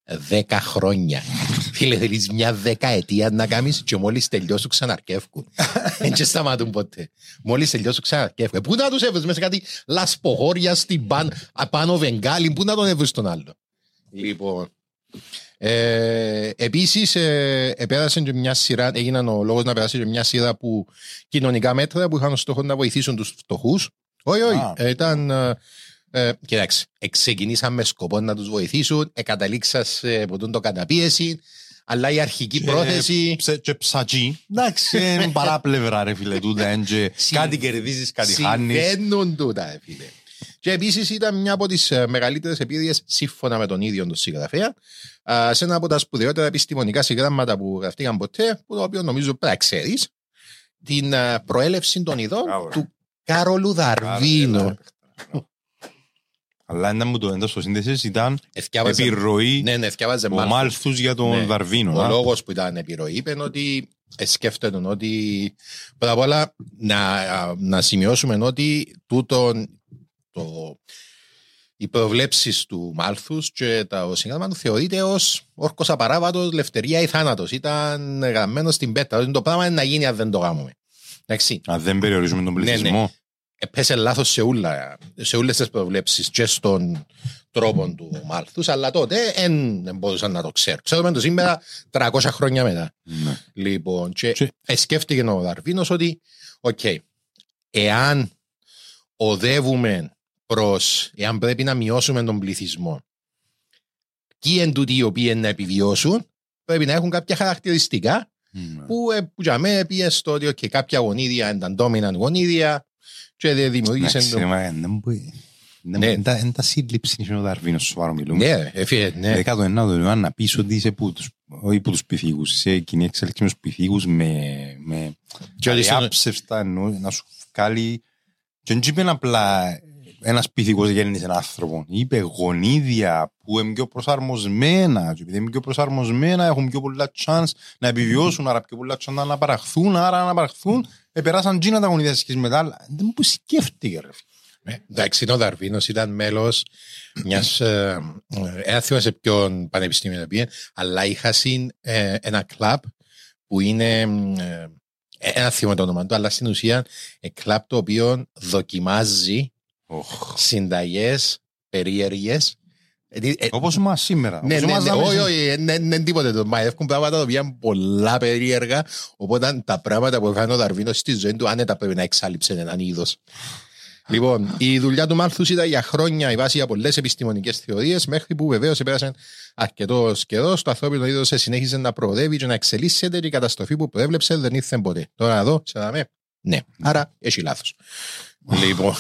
Δέκα χρόνια. Φίλε, θέλεις μια δεκαετία να κάνεις και μόλις τελειώσουν ξαναρκεύκουν. Δεν και σταματούν ποτέ. Μόλις τελειώσουν ξαναρκεύκουν. Πού να τους έβρεις μέσα κάτι λασποχώρια στην παν, απάνω Βεγγάλη, πού να τον έβρεις τον άλλο. Λοιπόν, ε, επίσης ε, επέρασαν και μια σειρά, έγιναν ο λόγος να περάσει και μια σειρά που κοινωνικά μέτρα που είχαν ως στόχο να βοηθήσουν τους φτωχούς. Όχι, όχι, Ah. ήταν... Ε, κοιτάξτε, ξεκινήσαν με σκοπό να τους βοηθήσουν, εκαταλήξαν σε ποτούν το καταπίεση, αλλά η αρχική Και πρόθεση... ψε- Και ψατζή. Εντάξει, είναι παράπλευρα ρε φίλε τούτα. εν και Κάτι κερδίζεις, κάτι χάνεις. Συμβαίνουν τούτα, ρε φίλε. Και επίσης ήταν μια από τις ε, μεγαλύτερες επίδειες, σύμφωνα με τον ίδιο τον συγγραφέα, α, σε ένα από τα σπουδαιότερα επιστημονικά συγγράμματα που γραφτήκαν ποτέ, που το οποίο νομίζω πρέπει να ξέρεις, την ε, προέλευση των ειδών Μπράβο, ρε. του Κάρολου Δαρβίνου. Αλλά ένα μου το έντος στο σύνδεσης ήταν Εθιάβαζε- επιρροή Ναι, ναι, εθιάβαζε ο Μάλθους. Μάλθους για τον Ναι. Δαρβίνο. Ο α. λόγος που ήταν επιρροή είπε ότι ε, σκέφτεται ότι πρώτα απ' όλα να, να σημειώσουμε ότι τούτον το, οι προβλέψεις του Μάλθους και το σύγγραμμα του θεωρείται ως όρκος απαράβατος, λευτερία ή θάνατος. Ήταν γραμμένο στην πέτρα. Ότι το πράγμα είναι να γίνει αν δεν το κάνουμε. Εντάξει. Αν δεν περιορίζουμε τον Ναι, ναι. πληθυσμό. Έπεσε λάθος σε, ούλα, σε όλες τις προβλέψεις και στον τρόπο του Μάλθους, αλλά τότε δεν μπορούσαν να το ξέρουν. Ξέρουμε το σήμερα τριακόσια χρόνια μετά. Ναι. Λοιπόν, και, Και- και... σκέφτηκε ο Δαρβίνος ότι, οκ, okay, εάν οδεύουμε προς, εάν πρέπει να μειώσουμε τον πληθυσμό, ποιοι εν τούτοι οι οποίοι να επιβιώσουν, πρέπει να έχουν κάποια χαρακτηριστικά Ναι. που, ε, που για μένα πήγε στο ότι okay, κάποια γονίδια ήταν dominant γονίδια και δεν δημιουργήσαν... Εντάξει, ρε, μα, δεν μπορεί. Δεν Ναι. μπορεί- τα- Είναι τα σύλληψη είναι ο Δαρβίνος σοβαρό μιλούμε. Ναι, έφυγε, ναι. Δέκατο ενάτο αιώνα να πεις ότι είσαι που τους, όχι που τους πυθίκους, είσαι κοινή εξέλιξη με τους πυθίκους με, με Και ότι στον- αδιάψευστα εννοώ, να σου βγάλει και δεν είπε απλά ένας πυθίκος γέννησε έναν άνθρωπο. Είπε γονίδια που είναι πιο προσαρμοσμένα και επειδή είναι πιο προσαρμοσμένα έχουν πιο πολλά chance να επιβιώσουν, άρα πιο πολλά chance να αναπαραχθούν, άρα να αναπαραχθούν επεράσαν τζίνα τα γονίδια σχέση με τα άλλα. Δεν μου σκέφτηκε ρε. Ε, Εντάξει, ο Δαρβίνος ήταν μέλος μιας. Ε, ε, ένα θυμάμαι σε ποιον πανεπιστήμιο πήγε, αλλά είχα συν ε, ένα κλαμπ που είναι. Ε, ένα θυμάμαι το όνομα του, αλλά στην ουσία ε, κλαμπ το οποίο δοκιμάζει συνταγές περίεργες. Ε, ε, Όπως μας σήμερα. Ναι, όπως ναι, εμάς ναι, να όχι, μην- όχι, δεν είναι τίποτε. Το μαεύκουν πράγματα τα οποία είναι πολλά περίεργα. Οπότε τα πράγματα που έκανε ο Δαρβίνος στη ζωή του άνετα πρέπει να εξάλληψε έναν είδος. Λοιπόν, η δουλειά του Μάλθους ήταν για χρόνια η βάση για πολλές επιστημονικές θεωρίες, μέχρι που βεβαίως επέρασε αρκετό καιρό. Το ανθρώπινο είδος συνέχιζε να προοδεύει και να εξελίσσεται και η καταστροφή που προέβλεψε δεν ήρθε ποτέ. Τώρα εδώ, σε δαμε. Ναι, άρα έχει λάθος. Λοιπόν.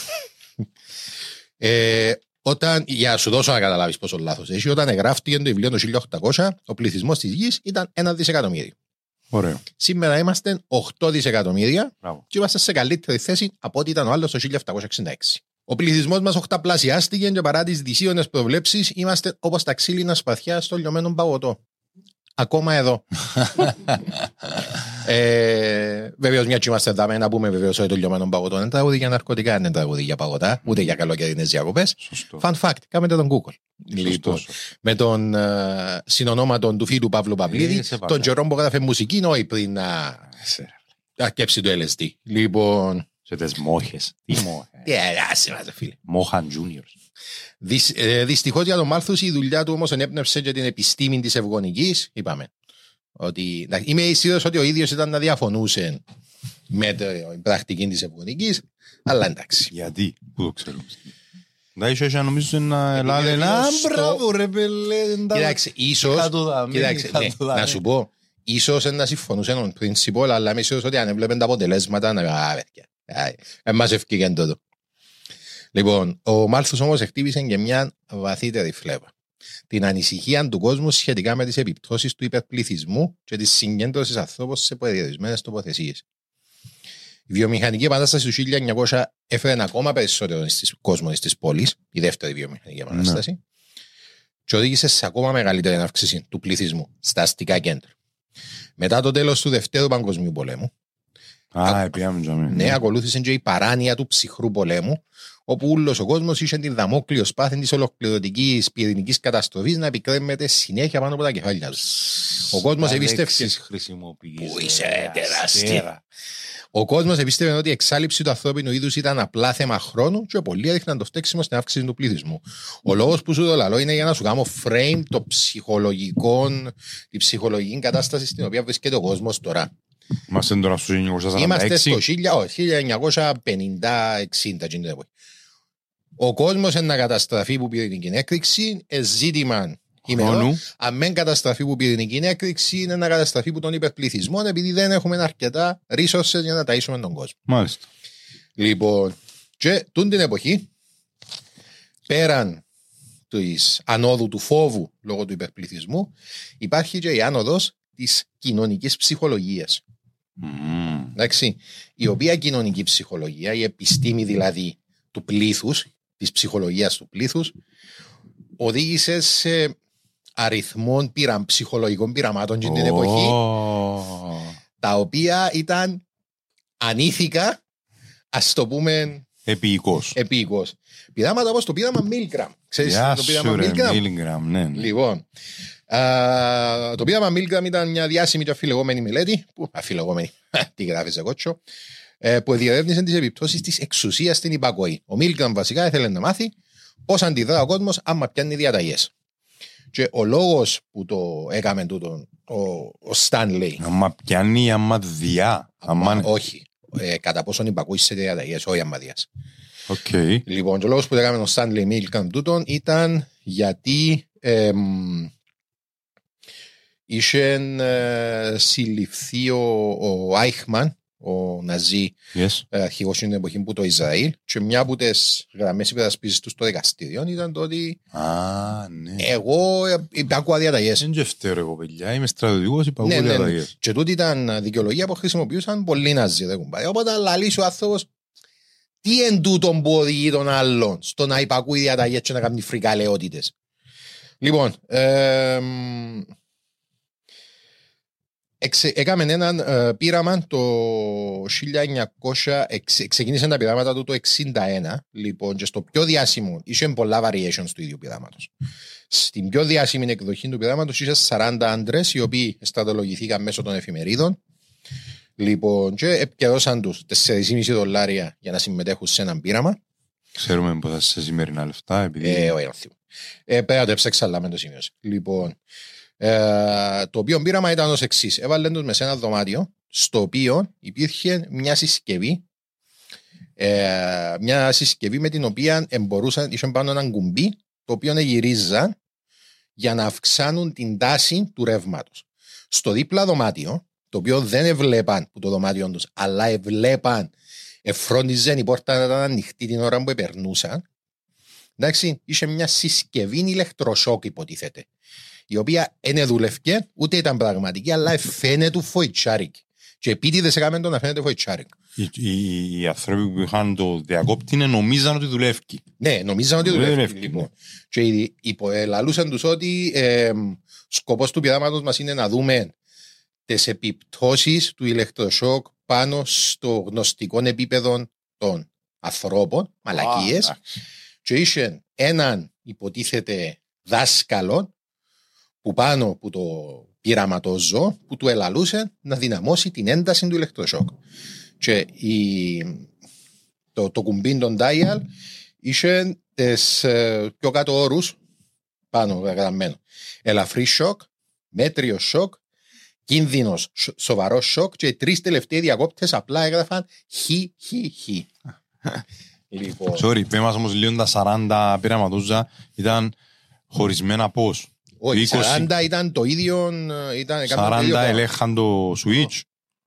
Ε, όταν, για να σου δώσω να καταλάβεις πόσο λάθος έχει, όταν εγγράφτηκε το βιβλίο το χίλια οκτακόσια, ο πληθυσμός της γης ήταν ένα δισεκατομμύριο. Ωραίο. Σήμερα είμαστε οκτώ δισεκατομμύρια Μπράβο. και είμαστε σε καλύτερη θέση από ό,τι ήταν ο άλλος το χίλια επτακόσια εξήντα έξι. Ο πληθυσμός μας οχταπλασιάστηκε και παρά τις δυσίωνες προβλέψεις είμαστε όπως τα ξύλινα σπαθιά στο λιωμένο παγωτό. Ακόμα εδώ. ε, βεβαίως, μια και είμαστε εδώ, να πούμε βεβαίως ότι το λιωμένο παγωτό είναι τραγούδι για ναρκωτικά, δεν είναι τραγούδι για παγωτά, ούτε για καλοκαιρινές διακοπές. Σωστό. Fun fact, κάμετε τον Google. Σωστό, Λοιπόν, σωστό. με τον uh, συνονόματον του φίλου Παύλου Παυλίδη, Ε, σε τον πάντα. Τζερόμ που έγραφε μουσική, όχι πριν να Σε- αρκέψει το ελ ες ντι. Λοιπόν. Σε τις μόχες. Τι μόχες. Τι άσε μας, φίλε. Μόχαν Juniors. Δυσ, ε, δυστυχώς για τον Μάλθους η δουλειά του όμως ενέπνευσε και την επιστήμη της ευγονικής. Είπαμε. Ότι, εντάξει, είμαι σίγουρος ότι ο ίδιος ήταν να διαφωνούσε με την πρακτική της ευγονικής, αλλά εντάξει. Γιατί, πού το ξέρουμε. Να είσαι να νομίζω να Επειδή ελάλε είναι να γνωστό. μπράβο ρε πελέ. Κοιτάξτε, ίσως, Είχα το δαμέ, κοιτάξτε, είχα ναι, το δαμέ. να σου πω, ίσως να συμφωνούσε τον principal, αλλά είμαι σίγουρος ότι αν έβλεπαν τα αποτελέσματα, να α, παιδιά, δεν μας ευκήγεν τότε. Λοιπόν, ο Μάλθους όμως χτύπησε και μια βαθύτερη φλέβα. Την ανησυχία του κόσμου σχετικά με τις επιπτώσεις του υπερπληθυσμού και της συγκέντρωσης ανθρώπων σε περιορισμένες τοποθεσίες. Η βιομηχανική επανάσταση του χίλια εννιακόσια έφερε ακόμα περισσότερο στον κόσμο της πόλης, η δεύτερη βιομηχανική επανάσταση, ναι. Και οδήγησε σε ακόμα μεγαλύτερη αύξηση του πληθυσμού στα αστικά κέντρα. Μετά το τέλος του Δευτέρου Παγκοσμίου Πολέμου, Α, επιάμε τζαμί. ναι, ακολούθησε και η παράνοια του ψυχρού πολέμου, όπου ούλος ο κόσμος είχε την δαμόκλειο σπάθη της ολοκληρωτικής πυρηνικής καταστροφής να επικρέμεται συνέχεια πάνω από τα κεφάλια του. Ο κόσμος επίστευε. Πού είσαι τεράστια. Ο κόσμος επίστευε ότι η εξάλειψη του ανθρώπινου είδους ήταν απλά θέμα χρόνου και πολλοί έδειχναν το φταίξιμο στην αύξηση του πληθυσμού. Ο λόγος που σου το λαλώ είναι για να σου κάνω frame το ψυχολογικό, τη ψυχολογική κατάσταση στην οποία βρίσκεται ο κόσμος τώρα. Είμαστε τώρα στο χίλια εννιακόσια σαράντα έξι. Είμαστε στο χίλια εννιακόσια πενήντα εξήντα. Ο κόσμος είναι να καταστραφεί που πυρηνική έκρηξη, ζήτημα ημερών. Αν δεν καταστραφεί που πυρηνική έκρηξη, είναι να καταστραφεί που τον υπερπληθυσμό, επειδή δεν έχουμε αρκετά resources για να ταΐσουμε τον κόσμο. Μάλιστα. Λοιπόν, και τούν την εποχή, πέραν της ανόδου του φόβου λόγω του υπερπληθυσμού, υπάρχει και η άνοδος της κοινωνικής ψυχολογίας. Mm. Εντάξει, η οποία κοινωνική ψυχολογία, η επιστήμη δηλαδή του πλήθους, της ψυχολογίας του πλήθους, οδήγησε σε αριθμών πειρα, ψυχολογικών πειραμάτων στην την εποχή, Oh. τα οποία ήταν ανήθικα, ας το πούμε, Επίοικος. επίοικος. Πειράματα όπως το πείραμα Milgram. Ξέρεις Γεια το σου πείραμα ρε Milgram? Milgram, ναι, ναι. Λοιπόν, α, το πείραμα Milgram ήταν μια διάσημη και αφιλεγόμενη μελέτη, που, αφιλεγόμενη, τι γράφεις εγώ τσο, που διερεύνησε τις επιπτώσεις της εξουσίας στην υπακοή. Ο Milgram βασικά ήθελε να μάθει πώς αντιδρά ο κόσμος άμα πιάνει διαταγές. Και ο λόγος που το έκαμε τούτο ο, ο Stanley, Άμα πιάνει, άμα διά. άμα, όχι, ε, κατά πόσον υπακούει σε διαταγές, όχι άμα διάς. Οκ. Λοιπόν, και ο λόγος που το έκαμε ο Stanley Milgram τούτον ήταν γιατί εμ, είχε ε, συλληφθεί ο, ο Άιχμαν, ο Ναζί Yes. αρχηγός στην εποχή που το Ισραήλ, και μια από τις γραμμές υπερασπίσεις του στο δικαστήριο ήταν το ότι Α, ναι. εγώ υπάκουα διαταγές. Δεν γευτέρω εγώ, παιδιά. Είμαι στρατιωτικός, υπακούω Ναι, ναι, ναι. διαταγές. Και τούτη ήταν δικαιολογία που χρησιμοποιούσαν πολλοί Ναζί. δεν κουμπάει. Οπότε λαλείς ο άνθρωπος τι εν τούτον που οδηγεί τον άλλον στο να υπακούει διαταγές και να κάνει φρικαλαιότητες. Λοιπόν, εμ, Εξε, έκαμε έναν ε, πείραμα το χίλια εννιακόσια, εξ, ξεκίνησαν τα πειράματα του το εξήντα ένα, λοιπόν, και στο πιο διάσημο, είχε πολλά variations του ίδιου πειράματος. Στην πιο διάσημη εκδοχή του πειράματος είχε σαράντα άντρες, οι οποίοι στρατολογηθήκαν μέσω των εφημερίδων, λοιπόν, και επικαιρώσαν τους τέσσερα κόμμα πέντε δολάρια για να συμμετέχουν σε έναν πείραμα. Ξέρουμε πως θα σε σημερινά λεφτά, επειδή... Ε, όχι, όχι. Ε, πέρα το έψαξα, αλλά με το σημείο. Λοιπόν, Ε, το οποίο πείραμα ήταν ως εξής. Έβαλαν τους μες σε ένα δωμάτιο στο οποίο υπήρχε μια συσκευή ε, μια συσκευή με την οποία μπορούσαν, είχαν πάνω έναν κουμπί το οποίο γυρίζαν για να αυξάνουν την τάση του ρεύματος. Στο δίπλα δωμάτιο, το οποίο δεν εβλέπαν που το δωμάτιο τους, αλλά εβλέπαν, εφρόντιζαν η πόρτα να ήταν ανοιχτή την ώρα που επερνούσαν, εντάξει, είχε μια συσκευή ηλεκτροσόκ υποτίθεται, η οποία δεν δουλεύκε, ούτε ήταν πραγματική, αλλά φαίνεται φοητσάρικ. Και επίτηδες έκαμε το να φαίνεται φοητσάρικ. Οι, οι, οι άνθρωποι που είχαν το διακόπτη νομίζαν ότι δουλεύει. Ναι, νομίζαν ότι δουλεύει. δουλεύει, Λοιπόν. ναι. Και υπολαλούσαν τους ότι ε, σκοπός του πειράματος μας είναι να δούμε τις επιπτώσεις του ηλεκτροσόκ πάνω στο γνωστικό επίπεδο των ανθρώπων, μαλακίες. Ah, και είχε έναν υποτίθεται δάσκαλο που πάνω που το πείραμα το ζώο που του ελαλούσε να δυναμώσει την ένταση του ηλεκτροσόκ. Και η, το, το κουμπί των dial είχε τις ε, πιο κάτω όρους πάνω γραμμένο. Ελαφρύ σοκ, μέτριο σοκ, κίνδυνος σοβαρό σοκ, και οι τρεις τελευταίοι διακόπτες απλά έγραφαν χι, χι, χι. Λοιπόν, sorry, πέ μας όμως λίγο τα σαράντα πειραματούζα ήταν χωρισμένα πώς. όχι, είκοσι, σαράντα ήταν το ίδιο. Ήταν σαράντα ελέγχαν το switch.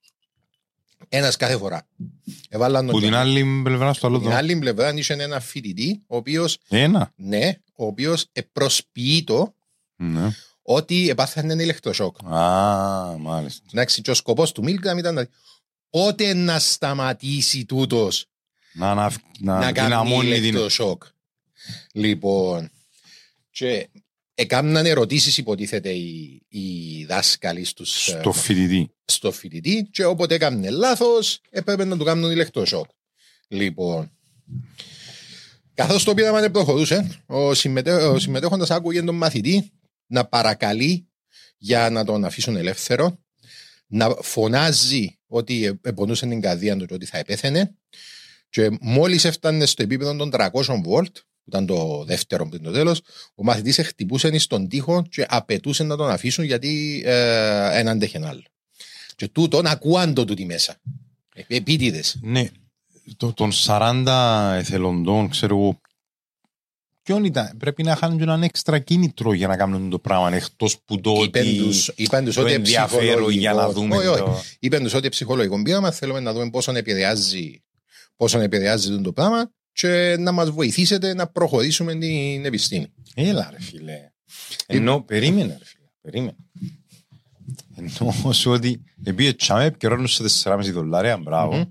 ένας κάθε φορά. Έβαλαν Που τον την άλλη πλευρά στο άλλο Την δω. άλλη πλευρά είχε ένα φοιτητή, ο οποίος, Ένα. ναι, ο οποίος προσποιεί το Ναι. ότι επάθανε ηλεκτροσόκ. Α, μάλιστα. Εντάξει, και ο σκοπός του Milgram ήταν να- πότε να σταματήσει τούτος Να, να, να, να κάνει δυναμώνει την... ηλεκτροσόκ. Λοιπόν, και έκαναν ερωτήσεις υποτίθεται οι, οι δάσκαλοι στους, στο φοιτητή. στο φοιτητή, και όποτε έκανε λάθος έπρεπε να του κάνουν ηλεκτροσόκ. Λοιπόν, Καθώς το πείραμα προχωρούσε, ο, συμμετέ, ο συμμετέχοντας άκουγε τον μαθητή να παρακαλεί για να τον αφήσουν ελεύθερο, να φωνάζει ότι επονούσε την καρδία του και ότι θα επέθαινε, και μόλις έφτανε στο επίπεδο των τριακόσια βολτ, που ήταν το δεύτερο πριν το τέλος, ο μαθητής χτυπούσε στον τοίχο και απαιτούσε να τον αφήσουν γιατί ε, έναν τέχεν άλλο. Και τούτον ακούαν το τούτοι μέσα. Επίτηδες. Ναι, το, των σαράντα εθελοντών, ξέρω εγώ, ποιον ήταν, πρέπει να είχαν και έναν έξτρα κίνητρο για να κάνουν το πράγμα, εκτός που το Είπεν ότι τους, είπεν τους το ότι ενδιαφέρον για να δούμε. όχι, όχι. Το... Είπεν τους ότι ψυχολογικό πείραμα θέλουμε να δούμε πόσο επηρεάζει, πόσο επηρεάζει το πράγμα και να μας βοηθήσετε να προχωρήσουμε την επιστήμη. Έλα ρε φίλε. Ενώ, περίμενε ρε φίλε, περίμενε. Ενώ σου ότι επειδή τσάμε επικαιρώνουν σε τέσσερα κόμμα πέντε δολάρια, μπράβο.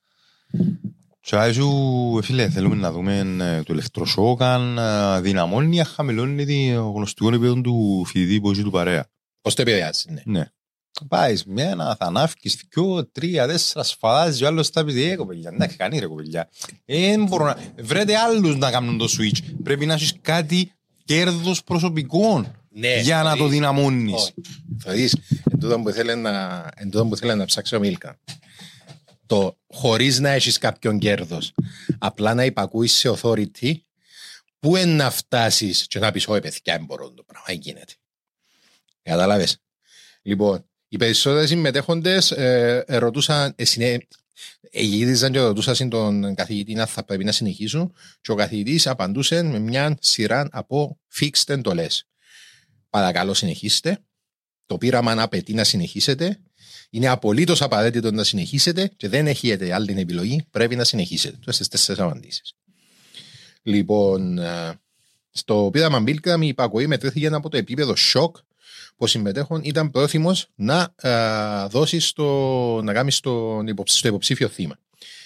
Και άρα σου, φίλε, θέλουμε να δούμε το ηλεκτροσόκ αν δυναμώνει ή χαμηλώνει το γνωστικό επίπεδο του φοιτητή που έχει του παρέα. Πώς το επηρεάζει, ναι. Ναι. Πάεις με ένα, θα ανάφκεις δυο, τρία, τέσσερα, σφαδάζεις ο άλλος θα πεις «Ε, κοπελιά, εντάξει, κανεί ρε κοπελιά». Ε, μπορώ να... Βρέτε άλλους να κάνουν το switch. Πρέπει να έχεις κάτι κέρδος προσωπικών Ναι, για να το δυναμώνεις. Θα δεις, εν τούτο που θέλει να, εν τούτο που θέλει να ψάξει ο Μίλκα. Το χωρίς να έχεις κάποιον κέρδος, απλά να υπακούεις σε authority, πού είναι να φτάσεις και να πεις «Ω, παιδιά, δεν μπορώ το πράγμα, δεν γίνεται». Κατάλαβες. Λοιπόν, οι περισσότεροι συμμετέχοντες ε, ρωτούσαν, ε, συνέ, γύριζαν και ρωτούσαν τον καθηγητή να θα πρέπει να συνεχίσουν και ο καθηγητής απαντούσε με μια σειρά από fixed εντολές. Παρακαλώ συνεχίστε, το πείραμα απαιτεί να συνεχίσετε, είναι απολύτως απαραίτητο να συνεχίσετε και δεν έχετε άλλη επιλογή, πρέπει να συνεχίσετε. Τώρα στις τέσσερις απαντήσεις. Λοιπόν, στο πείραμα Milgram η υπακοή μετρήθηκε από το επίπεδο σοκ που συμμετέχον ήταν πρόθυμος να α, δώσει στο, να κάνει στο, στο υποψήφιο θύμα.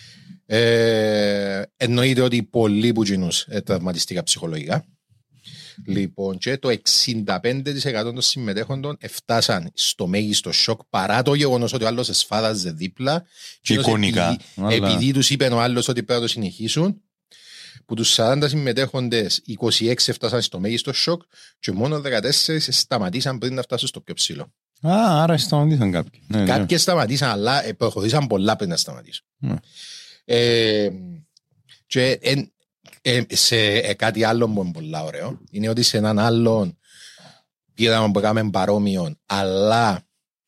Ε, εννοείται ότι πολλοί που γίνους ε, τραυματιστήκα ψυχολογικά. Λοιπόν, και το εξήντα πέντε τοις εκατό των συμμετέχοντων εφτάσαν στο μέγιστο σοκ παρά το γεγονός ότι ο άλλος εσφάδαζε δίπλα. Και εικονικά. Επειδή, αλλά... επειδή τους είπε ο άλλος ότι πρέπει να το συνεχίσουν, που τους σαράντα συμμετέχοντες είκοσι έξι έφτασαν στο μέγιστο σοκ και μόνο δεκατέσσερα σταματήσαν πριν να φτάσουν στο πιο ψηλό. Α, άρα σταματήσαν κάποιοι. Ναι, Κάποιοι ναι. σταματήσαν, αλλά προχωρήσαν πολλά πριν να σταματήσουν. Ναι. Ε, και εν, ε, σε ε, κάτι άλλο που είναι πολύ ωραίο είναι ότι σε έναν άλλον πείραμα που έκαμε παρόμοιο, αλλά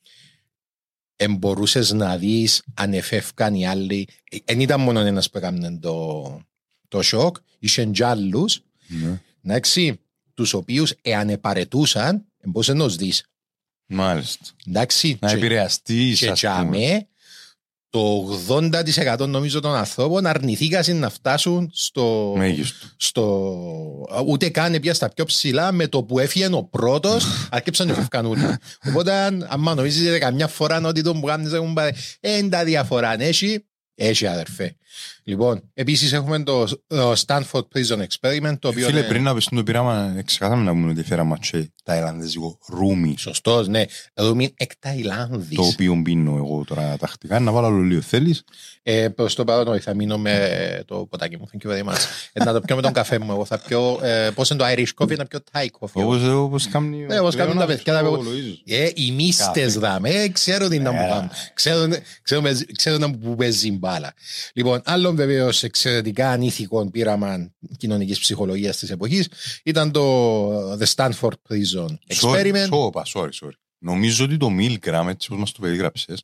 μπορούσες να δεις αν εφεύκαν οι άλλοι. Δεν ήταν μόνο ένας που έκαμε το, το σοκ, είχαν και άλλους, Ναι. εντάξει, τους οποίους εάν επαρετούσαν μπορούσες να τους δεις. Μάλιστα. Εντάξει, Να και- επηρεαστείς, και ας πούμε. τσάμε, το ογδόντα τοις εκατό νομίζω των ανθρώπων αρνηθήκαν να φτάσουν στο, Μέγιστο. στο. Ούτε καν πια στα πιο ψηλά, με το που έφυγε ο πρώτος, άρχισαν να φεύγαν όλοι. Οπότε, αν άμα νομίζετε καμιά φορά ότι τον που κάνεις έχουν πάρει, εν τα διαφορά αν έχει, έχει αδερφέ. Λοιπόν, επίσης έχουμε το, το Stanford Prison Experiment, το οποίο Φίλε, είναι πριν να πεις το πείραμα, ξεχάσαμε να πούμε ότι φέραμε και ταϊλανδέζικο ρούμι, σωστός, ναι. Δούμε εκ Ταϊλάνδης. το οποίο πίνω εγώ τώρα τακτικά. Να βάλω άλλο λίγο, θέλεις? Ε, προς το παρόν, όχι, θα μείνω με το ποτάκι μου. Thank you very much. Ε, να το πιω με τον καφέ μου. Εγώ θα πιω. Ε, πώς είναι το Irish coffee, να πιω Thai coffee. Όπως, όπως κάνει Ναι, όπως κάνουν τα παιδιά, τα παιδιά. Λοΐζος. Ε, οι μίστες δάμε, ξέρω τι να μου Ε. κάνουν. Ξέρω, ξέρω, με- ξέρω να μου παίζει μπάλα. Λοιπόν, άλλον βεβαίως εξαιρετικά ανήθικο πείραμα κοινωνικής ψυχολογίας της εποχής ήταν το The Stanford Prison Experiment. Σώπα, sorry, sorry. Νομίζω ότι το Milgram, έτσι όπως μας το περιγράψες,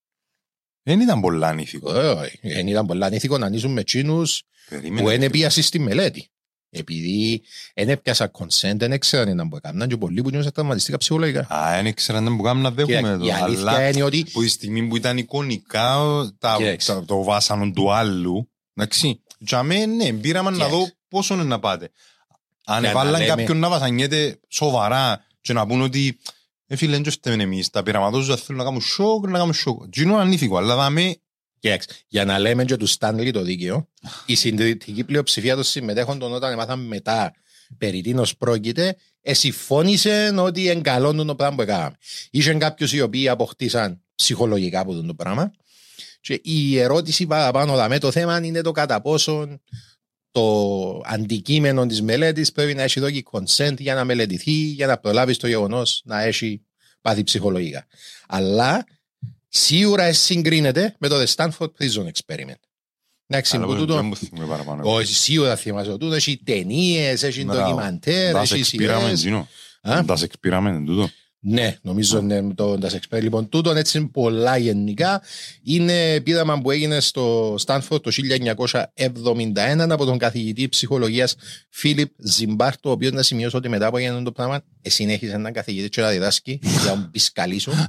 δεν ήταν πολλά ανήθικο. Δεν ήταν πολλά ανήθικο να ανοίζουν με τσίνους Περίμενε. που είναι πίαση στη μελέτη. Επειδή δεν έπιασα consent, δεν έξεραν να που έκαναν και πολλοί που νιώσαν τραυματιστήκα ψυχολογικά. Α, δεν ήξερα να μου κάνουν να Και δέχομαι η εδώ. αλήθεια Αλλά είναι ότι που τη στιγμή που ήταν εικονικά τα, Κοίταξε. τα, το βάσανο του άλλου, εντάξει, για μένα ναι, πήραμε να Κοίταξε. δω πόσο είναι να πάτε. Αν Για να έβαλαν λέμε- κάποιον να βασανιέται σοβαρά και να πούν ότι ε, φίλε, δεν φταίμε εμείς, τα πειραματόζουσα θέλουν να κάνουν σοκ, να κάνουν σοκ. Τι είναι ανήθικο, αλλά δάμε, Κοίταξε, για να λέμε και του Στάνλι το δίκαιο, η συντηρητική πλειοψηφία των συμμετέχοντων όταν έμαθαν μετά περί τίνος πρόκειται, εσυμφώνησε ότι εγκαλώνουν το πράγμα που έκαναμε. Είχε κάποιους οι οποίοι αποκτήσαν ψυχολογικά από το πράγμα και η ερώτηση παραπάνω δαμέ το θέμα είναι το κατά πόσον το αντικείμενο της μελέτης πρέπει να έχει δώσει consent για να μελετηθεί, για να προλάβει το γεγονός να έχει πάθει ψυχολογικά. Αλλά σίγουρα συγκρίνεται με το The Stanford Prison Experiment. Εντάξει, Αλλά που δεν τούτο. μου θυμούμε παραπάνω. Όχι, σίγουρα θυμάσαι. Τούτο έχει ταινίες, έχει ντοκιμαντέρ, Das έχει experiment, σειρές. Gino. Α? Das experiment, τούτο. Ναι, νομίζω είναι το Das Experiment. Λοιπόν, τούτον έτσι είναι πολλά γενικά. Είναι πείραμα που έγινε στο Στάνφορντ το χίλια εννιακόσια εβδομήντα ένα από τον καθηγητή ψυχολογίας Φίλιπ Ζιμπάρτο, ο οποίος να σημειώσω ότι μετά από έγινε το πράγμα συνέχισε έναν καθηγητή και να διδάσκει για τον πισκαλί σου.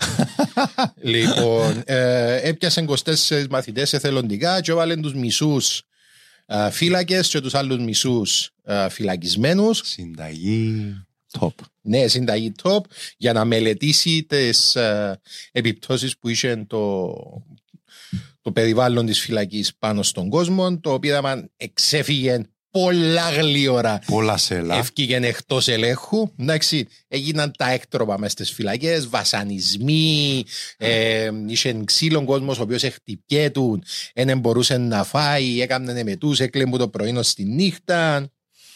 Λοιπόν, ε, έπιασε είκοσι τέσσερις μαθητές εθελοντικά και έβαλε τους μισούς ε, φύλακες και τους άλλους μισούς ε, φυλακισμένους. Συνταγή top. Ναι, συνταγή top για να μελετήσει τις ε, επιπτώσεις που είχε το, το περιβάλλον της φυλακής πάνω στον κόσμο, το οποίο εξέφυγε πολλά γλύωρα. Πολλά σέλα. Έφυγε εκτός ελέγχου. Εντάξει, έγιναν τα έκτροπα μες στις φυλακές, βασανισμοί, ε, είχε ξύλων κόσμος ο οποίος χτυπιέτουν, δεν μπορούσε να φάει, έκαναν εμετούς, έκλαιμπου το πρωί ως τη νύχτα.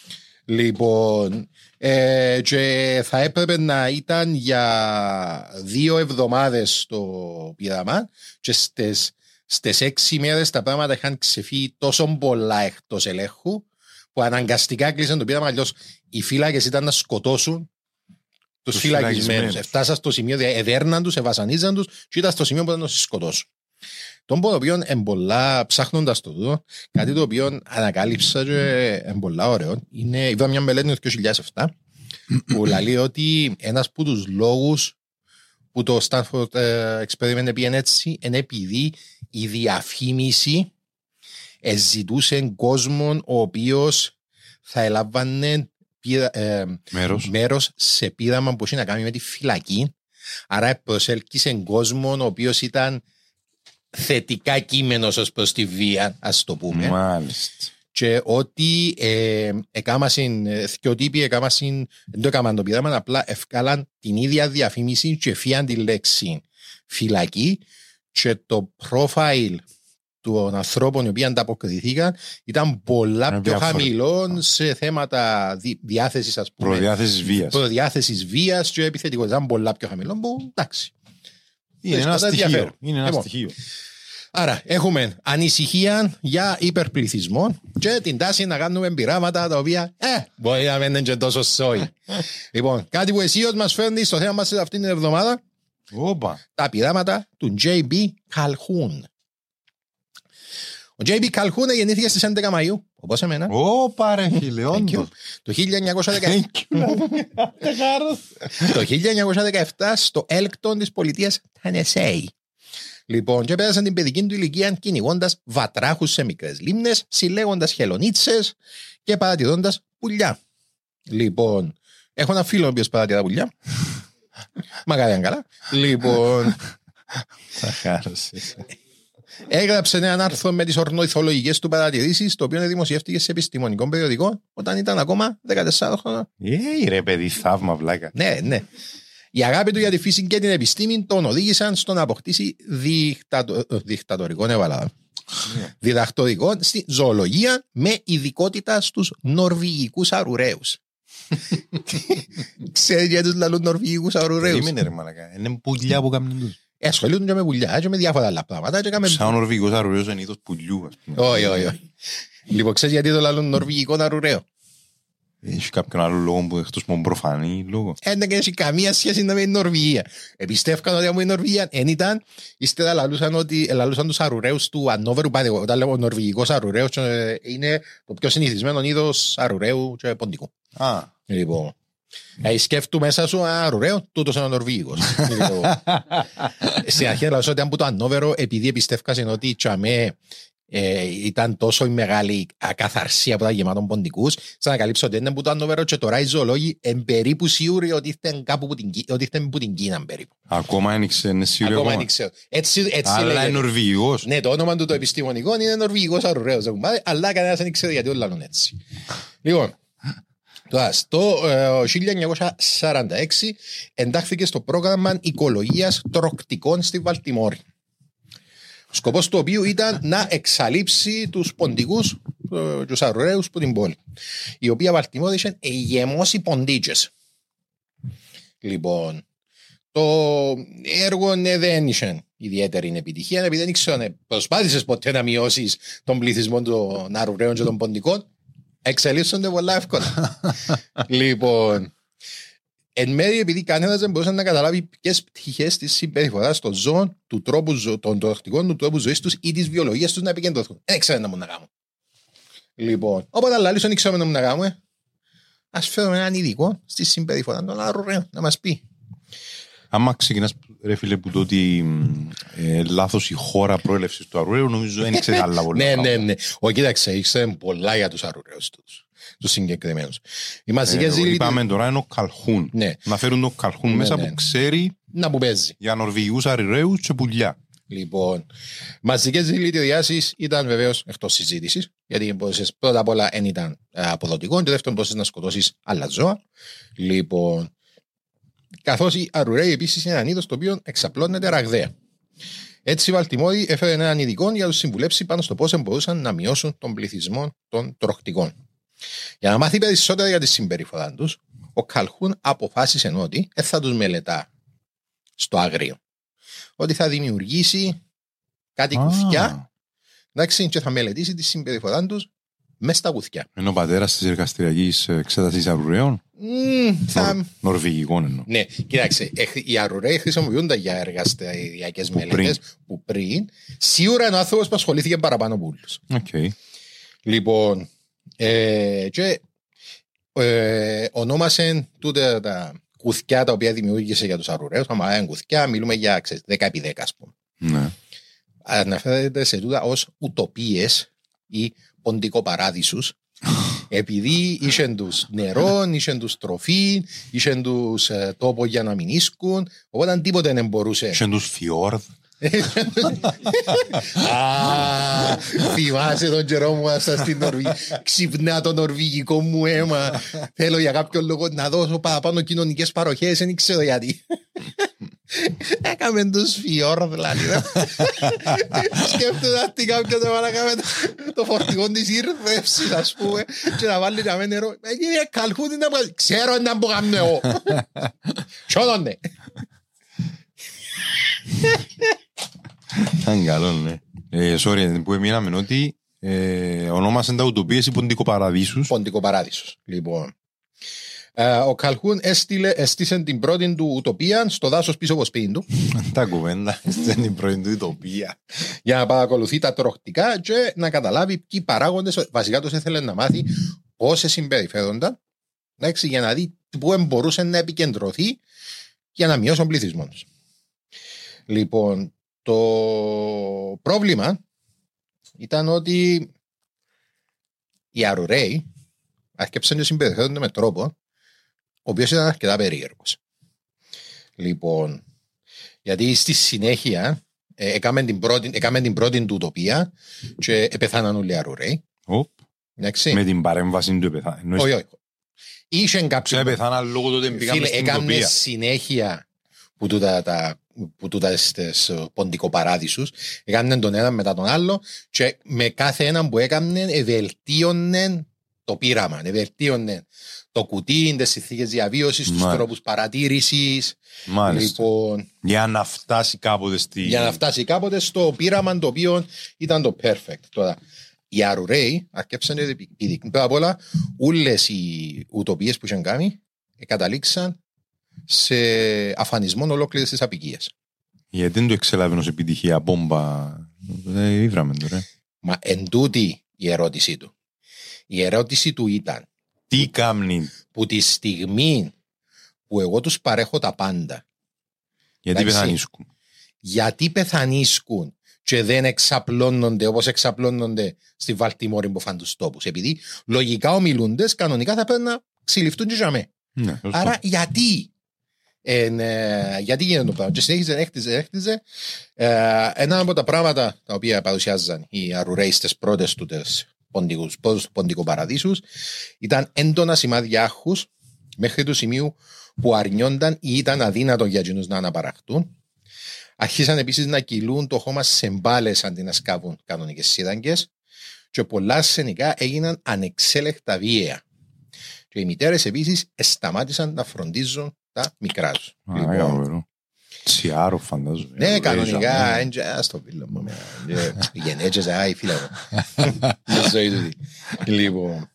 Λοιπόν, ε, και θα έπρεπε να ήταν για δύο εβδομάδες το πείραμα και στις, στις έξι μέρες τα πράγματα είχαν ξεφύγει τόσο πολλά εκτός ελέγχου που αναγκαστικά κλείσαν το πείραμα, αλλιώς οι φύλακες ήταν να σκοτώσουν τους Τους φυλακισμένους. φυλακισμένους. Έφτασαν στο σημείο, εδέρναν τους, εβασανίζαν τους και ήταν στο σημείο που ήταν να τους σκοτώσουν. Τον οποίο εμπολά ψάχνοντας το τούτο, κάτι το οποίο ανακάλυψα και εμπολά ωραίο, είναι, είδα μια μελέτη το δύο χιλιάδες επτά που λέει ότι ένας από τους λόγους που το Stanford Experiment πήγαινε έτσι είναι επειδή η διαφήμιση ζητούσε κόσμο ο οποίος θα ελάμβανε ε, Μέρος. μέρος σε πείραμα που έχει να κάνει με τη φυλακή, άρα προσέλκυσε κόσμο ο οποίος ήταν θετικά κείμενος ως προς τη βία, ας το πούμε. Μάλιστα. Και ότι ε, εκάμασιν, θκιοτύποι εκάμασιν, δεν το έκαναν το πείραμα, απλά ευκάλαν την ίδια διαφήμιση και φύγαν τη λέξη φυλακή και το profile των ανθρώπων οι οποίοι ανταποκριθήκαν ήταν πολλά Είναι πιο διάφορα. χαμηλό σε θέματα δι, διάθεσης, ας πούμε. Προδιάθεσης βίας. Προδιάθεσης βίας και επιθετικότητα. Ήταν πολλά πιο χαμηλό που εντάξει. Είναι ένα Κατά στοιχείο. ενδιαφέρον. Είναι ένα Λοιπόν. στοιχείο. Άρα έχουμε ανησυχία για υπερπληθυσμό και την τάση να κάνουμε πειράματα τα οποία ε, μπορεί να μην είναι και τόσο σόι. Λοιπόν, κάτι που εσύ μας φέρνει στο θέμα μας αυτήν την εβδομάδα, Όπα. τα πειράματα του τζέι μπι Calhoun. Ο τζέι μπι Calhoun γεννήθηκε στις έντεκα Μαΐου, όπως εμένα, Όπα ρε Thank you. χιλιόντος. το χίλια εννιακόσια δεκαεπτά. Το χίλια εννιακόσια δεκαεπτά στο Έλκτον της πολιτείας Τενεσέη. Λοιπόν, και πέρασαν την παιδική του ηλικία κυνηγώντας βατράχους σε μικρές λίμνες, συλλέγοντας χελονίτσες και παρατηρώντας πουλιά. Λοιπόν, έχω ένα φίλο ο οποίος παρατηρά πουλιά. Μακάρι αν καλά. Λοιπόν, Θα χάρωσες. έγραψε ένα άρθρο με τις ορνοηθολογικές του παρατηρήσεις, το οποίο δημοσιεύτηκε σε επιστημονικό περιοδικό όταν ήταν ακόμα δεκατέσσερα χρόνια. Ε, ρε παιδί, θαύμα βλάκα. Ναι, ναι. Η αγάπη του για τη φύση και την επιστήμη τον οδήγησαν στο να αποκτήσει δικτατο... δικτατορικό, έβαλα. Διδακτορικό στη ζωολογία με ειδικότητα στους νορβηγικούς αρουραίους. Ξέρεις γιατί τους λαλούν νορβηγικούς αρουραίους? Περίμενε ρε μαλακά. Είναι πουλιά που κάνουν τους. Ε, ασχολούνται και με πουλιά και με διάφορα άλλα πράγματα. και κάμε- Σαν ο Νορβηγός αρουραίος είναι είδος πουλιού, ας πούμε. Όχι, όχι, όχι. Λοιπόν, ξέρεις γιατί το λαλούν νορβηγικό αρουραίο? Έχει κάποιον άλλο λόγο που εκτός μόνο προφανή λόγο. Ε, δεν έχει καμία σχέση με την Νορβηγία. Επιστεύκαν ότι από η Νορβηγία δεν ήταν. Ύστερα λαλούσαν, ότι, λαλούσαν τους αρουραίους του Ανόβερου. Πάνε, όταν λέμε νορβηγικός αρουραίος ε, είναι το πιο συνηθισμένο είδος αρουραίου και ποντικού. Α, Λοιπόν, ε, σκέφτου μέσα σου ένα αρουραίο, τούτος είναι ο Νορβηγικός. Λοιπόν, στην αρχή λαλούσαν ότι αν που το Ανόβερο, επειδή επιστεύκασαν ότι τσαμέ, Ε, ήταν τόσο η μεγάλη ακαθαρσία που ήταν γεμάτον ποντικούς, σαν να καλύψω ότι είναι που το Ανόβερο και τώρα οι ζωολόγοι είναι περίπου σίγουροι ότι ήρθαν κάπου που την, Κι- ότι ήρθαν που την Κίνα περίπου. ακόμα άνοιξε, είναι σίγουρο Ακόμα ακόμα. δεν ξέρω. Έτσι, έτσι Αλλά λέγεται. είναι Νορβηγικός. Ναι, το όνομα του το επιστημονικό είναι Νορβηγικός αρουραίος, αλλά κανένας δεν ξέρει γιατί όλα είναι έτσι. Λοιπόν, τώρα, στο ε, χίλια εννιακόσια σαράντα έξι εντάχθηκε στο πρόγραμμα οικολογίας τροκτικών στη Βαλτιμόρη. Ο σκοπός του οποίου ήταν να εξαλείψει τους ποντικούς και τους αρουραίους που την πόλη. Η οποία Βαλτιμόρη είχε γεμώσει ποντίτσες. Λοιπόν, το έργο ναι, δεν είχε ιδιαίτερη επιτυχία, επειδή δεν ήξερα, προσπάθησες ποτέ να μειώσεις τον πληθυσμό των αρουραίων και των ποντικών, εξελίσσονται πολλά εύκολα. Λοιπόν, εν μέρει επειδή κανένας δεν μπορούσε να καταλάβει ποιες πτυχές της συμπεριφοράς των ζώων, του τρόπου, των τοκτικών, του τρόπου ζωής τους ή της βιολογίας τους να επικεντρωθούν. Δεν ήξερα να μου να κάνουν. Λοιπόν, όποτε αλλαλείς δεν ήξερα να μου να κάνουμε, ας φέρουμε έναν ειδικό στη συμπεριφορά των αρουραίων να μας πει. Άμα ξεκινάς, ρε φίλε, που το ότι ε, λάθος η χώρα προέλευσης του αρουραίου, νομίζω δεν ήξερε άλλα πολλά. Ναι, ναι, ναι. Ο κοίταξε, ήξερε πολλά για τους αρουραίους τους, τους συγκεκριμένους. Οι μαζικές ε, ζήλοι... Είπαμε τώρα είναι ο Καλχούν. Ναι. Να φέρουν το Καλχούν Ναι, μέσα ναι. που ξέρει Να που παίζει. για νορβηγούς αρουραίους και πουλιά. Λοιπόν, μαζικές δηλητηριάσεις ήταν βεβαίως εκτός συζήτησης, γιατί μπορούσες, πρώτα απ' όλα δεν ήταν αποδοτικό, και δεύτερον μπορούσες να σκοτώσεις άλλα ζώα. Λοιπόν, καθώς οι αρουραίοι επίσης είναι ένα είδος το οποίο εξαπλώνεται ραγδαία. Έτσι, η Βαλτιμόρη έφερε έναν ειδικό για να τους συμβουλέψει πάνω στο πώς μπορούσαν να μειώσουν τον πληθυσμό των τροκτικών. Για να μάθει περισσότερα για τη συμπεριφορά τους, ο Καλχούν αποφάσισε ότι δεν θα τους μελετά στο αγρίο. Ότι θα δημιουργήσει κάτι κουθιά, εντάξει, και θα μελετήσει τη συμπεριφορά τους μέσα στα κουθιά. Είναι ο πατέρας της εργαστηριακής εξέτασης αρουραίων. Mm, θα... Νορ, νορβηγικών εννοώ. Ναι, κοιτάξτε, οι αρουραίοι χρησιμοποιούνται για εργαστηριακές μελέτες που πριν. Σίγουρα είναι ο άνθρωπος που ασχολήθηκε παραπάνω από όλους. Okay. Λοιπόν, ε, και ε, ονόμασε τούτα τα κουθιά τα οποία δημιούργησε για τους αρουραίους. Αν είναι κουθιά, μιλούμε για ξέρεις, δέκα επί δέκα, ας πούμε. Ναι. Αναφέρεται σε τούτα ως ουτοπίες ή ποντικοπαράδεισους, επειδή είχαν τους νερό, είχαν τους τροφή, είχαν τους ε, τόπο για να μην ίσκουν, οπότε τίποτε δεν μπορούσε. Είχαν τους φιόρδ. Α, θυμάσαι τον καιρό μου άστα στην Νορβηγία. Ξυπνά το νορβηγικό μου αίμα. Θέλω για κάποιο λόγο να δώσω παραπάνω κοινωνικές παροχές, δεν ξέρω γιατί. Έκαμε τους φιόρδ, δηλαδή. Σκέφτομαι ότι κάποιος θα να κάνει το φορτηγό της ήρθευσης, ας πούμε, και να βάλει να μένει νερό. Είναι καλχούδι να πω, ξέρω να πω κάνω εγώ. Σιώδονται. Ήταν καλό, ναι. Ε, sorry, που έμειναμε ότι ε, ονόμασαν τα ουτοπίες ή ποντικοπαραδείσους. Ποντικοπαράδεισους. Λοιπόν. Ε, ο Καλχούν έστειλε, έστησε την πρώτη του ουτοπία στο δάσος πίσω από σπίτι του. Τα κουβέντα, στην την πρώτη του ουτοπία. Για να παρακολουθεί τα τροκτικά και να καταλάβει ποιοι παράγοντες. Βασικά τους ήθελε να μάθει πώς συμπεριφέρονταν, εντάξει, για να δει πού μπορούσε να επικεντρωθεί για να μειώσει τον πληθυσμό του. Λοιπόν, το πρόβλημα ήταν ότι οι αρουραίοι αρκέψαν και συμπεριφέρονται με τρόπο ο οποίος ήταν αρκετά περίεργος. Λοιπόν, γιατί στη συνέχεια ε, έκαμε την πρώτη, έκαμε την πρώτη του ουτοπία και πεθάναν όλοι οι αρουραίοι. Με την παρέμβαση του πεθάναν. Όχι, όχι. Είχαν κάποιον... Σε πεθάναν λόγω του ότι πήγαμε στην ουτοπία. Έκαμε συνέχεια που τούτα τα... που τούτα στις ποντικοπαράδεισους έκαναν τον ένα μετά τον άλλο και με κάθε έναν που έκαναν ευελτίωναν το πείραμα, ευελτίωναν το κουτί, τις συνθήκες διαβίωσης, τους τρόπους παρατήρησης. Λοιπόν, για να φτάσει κάποτε στη... για να φτάσει κάποτε στο πείραμα το οποίο ήταν το perfect. Τώρα, οι αρουραίοι αρκέψαν επειδή πέρα απ' όλα όλες οι ουτοπίες που είχαν κάνει καταλήξαν σε αφανισμό ολόκληρης της απικίας. Γιατί δεν το εξελάβαινε ως επιτυχία μπόμπα. Δεν ήβραμε τώρα. Μα εν τούτη η ερώτησή του. Η ερώτηση του ήταν τι κάμνει που τη στιγμή που εγώ τους παρέχω τα πάντα, γιατί πεθανίσκουν. Γιατί πεθανίσκουν και δεν εξαπλώνονται όπως εξαπλώνονται στη Βαλτιμόρη που φαν τους τόπους. Επειδή λογικά ομιλούντες κανονικά θα πρέπει να ξυλιφτούν και για μέ. Ναι, άρα γιατί εν, ε, γιατί γίνεται το πράγμα. Και συνέχιζε, έχτιζε, έχτιζε. Ε, ένα από τα πράγματα τα οποία παρουσιάζαν οι αρουραίοι στις πρώτες τούτες ποντικοπαραδείσους ήταν έντονα σημάδια άγχους μέχρι του σημείου που αρνιόνταν ή ήταν αδύνατο για εκείνους να αναπαραχτούν. Αρχίσαν επίσης να κυλούν το χώμα σε μπάλες αντί να σκάβουν κανονικές σίδαγγες και πολλά αρσενικά έγιναν ανεξέλεκτα βίαια. Και οι μητέρες επίσης σταμάτησαν να φροντίζουν τα μικρά τους. Λοιπόν, Τσιάρο φαντάζομαι. Ναι, κανονικά, ας το φίλο μου, γενέτσες, άι φίλε μου. Η ζωή του. Λοιπόν,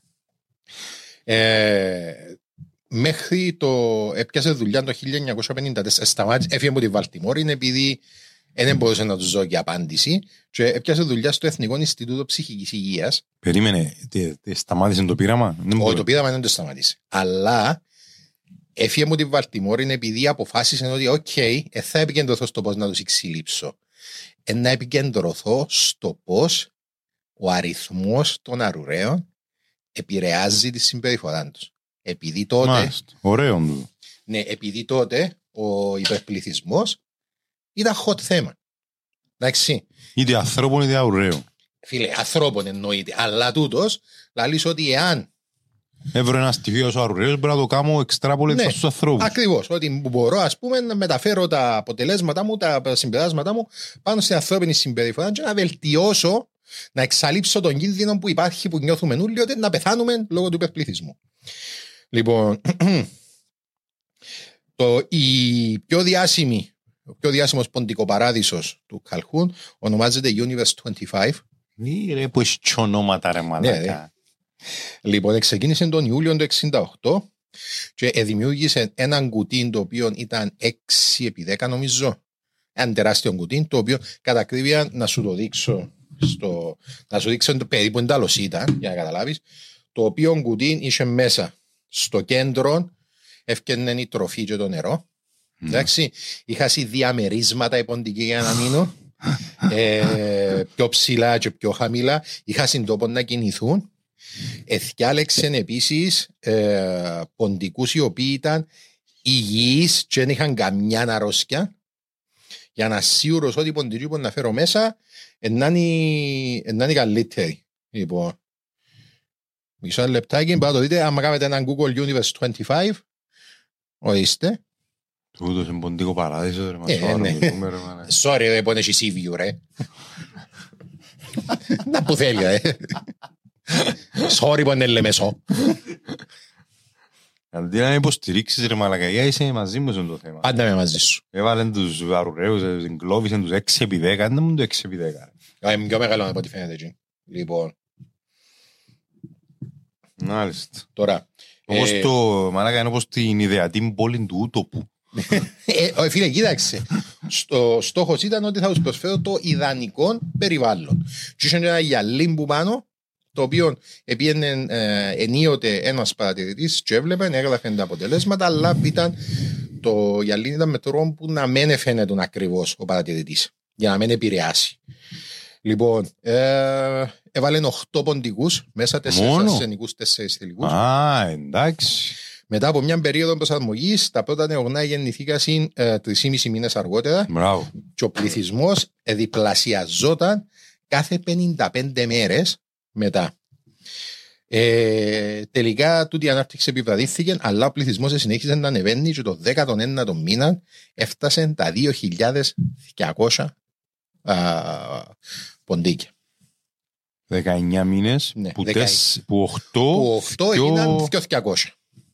μέχρι το έπιασε δουλειά το χίλια εννιακόσια πενήντα τέσσερα, σταμάτησε, έφυγε από τη Βαλτιμόρη επειδή δεν μπορούσε να του δώσει απάντηση και έπιασε δουλειά στο Εθνικό Ινστιτούτο Ψυχικής Υγείας. Περίμενε, τι, τι, σταμάτησε το πείραμα? Όχι, το πείραμα δεν το σταμάτησε. Αλλά έφυγε από τη Βαλτιμόρη επειδή αποφάσισε ότι οκ, okay, δεν θα επικεντρωθώ στο πώς να τους εξηλείψω. Ε, να επικεντρωθώ στο πώς ο αριθμός των αρουραίων επηρεάζει τη συμπεριφορά τους. Επειδή τότε, Μάλιστα, ωραίο. ναι, επειδή τότε ο υπερπληθυσμός ήταν hot θέμα. Εντάξει. Είτε ανθρώπων είτε αουραίων. Φίλε, ανθρώπων εννοείται. Αλλά τούτος, λαλείς ότι εάν. Έβρω ένα στοιχείο ως αουραίος, πρέπει να το κάνω extrapolate Ναι, στους ανθρώπους. ακριβώς. Ότι μπορώ, ας πούμε, να μεταφέρω τα αποτελέσματα μου, τα συμπεράσματα μου πάνω στην ανθρώπινη συμπεριφορά και να βελτιώσω, να εξαλείψω τον κίνδυνο που υπάρχει, που νιώθουμε όλοι, ότι να πεθάνουμε λόγω του υπερπληθυσμού. Λοιπόν, το, η πιο διάσημη, ο πιο διάσημος ποντικοπαράδεισος του Καλχούν ονομάζεται Universe είκοσι πέντε. Ή ρε που έχει και ονόματα ρε μαλάκα. Ναι, λοιπόν, ξεκίνησε τον Ιούλιο του εξήντα οκτώ και δημιούργησε έναν κουτί το οποίο ήταν έξι επί δέκα νομίζω. Ένα τεράστιο κουτί το οποίο κατά ακρίβεια να σου το δείξω στο, να σου δείξω περίπου εντάλλως ήταν για να καταλάβεις. Το οποίο κουτί είχε μέσα στο κέντρο έφτιανε η τροφή και το νερό. Mm. Εντάξει, είχα διαμερίσματα η ποντική για να μείνω ε, πιο ψηλά και πιο χαμηλά. Είχα συντόπο να κινηθούν. Εθιάλεξαν επίσης ε, ποντικούς οι οποίοι ήταν υγιείς και δεν είχαν καμιά αρρώστια για να σίγουρος ότι οι ποντικοί που να φέρω μέσα να είναι καλύτεροι. Λοιπόν, μισό λεπτάκι, μπορείτε να το δείτε, άμα κάνετε έναν Google Universe είκοσι πέντε, ορίστε. Τούτος είναι ποντικό παράδεισο, ρε μας Ε, το ναι. αρρωπητούμε, ρε μάνα. Sorry, ρε, πόνες η Σίβιου, ρε. Να που θέλει, ρε. Sorry, πόνε λεμεσό. Αντί να με υποστηρίξεις ρε μαλακαγιά, είσαι μαζί μου σε το θέμα. Πάντα με μαζί σου. Έβαλαν τους αρουραίους, εγκλώβησαν τους έξι επί δέκα, δεν μου το έξι επί δέκα. Είναι πιο μεγάλο από ό,τι φαίνεται εκεί. Λοιπόν, Μάλιστα. τώρα. Όπως ε, το, μαλάκα, είναι όπως την ιδεατή πόλη του Ούτοπου. ε, φίλε, κοίταξε. Στο στόχος ήταν ότι θα τους προσφέρω το ιδανικό περιβάλλον. Και είχε ένα γυαλί που πάνω, το οποίο επίενε ε, ενίοτε ένας παρατηρητής και έβλεπε, έγραφε τα αποτελέσματα, αλλά ήταν το γυαλί ήταν με τρόπο που να μην φαίνεται ακριβώς ο παρατηρητής, για να μην επηρεάσει. Λοιπόν, ε, έβαλαν οχτώ ποντικούς, μέσα τέσσερις Μόνο? αρσενικούς, τέσσερις θηλυκούς. Α, εντάξει. Μετά από μια περίοδο προσαρμογής, τα πρώτα νεογνά γεννηθήκαν ε, τρεις και μισό μήνες αργότερα Μπράβο. και ο πληθυσμός διπλασιαζόταν κάθε πενήντα πέντε μέρες μετά. Ε, τελικά τούτη η ανάπτυξη επιβραδύθηκε, αλλά ο πληθυσμός συνέχισε να ανεβαίνει και το δέκατο ένατο μήνα έφτασε τα δύο χιλιάδες διακόσια α, ποντίκια. δεκαεννιά μήνες, Ναι, που, δεκαεννιά. τεσ, που οκτώ, Που οκτώ πιο- έγιναν δύο χιλιάδες διακόσια.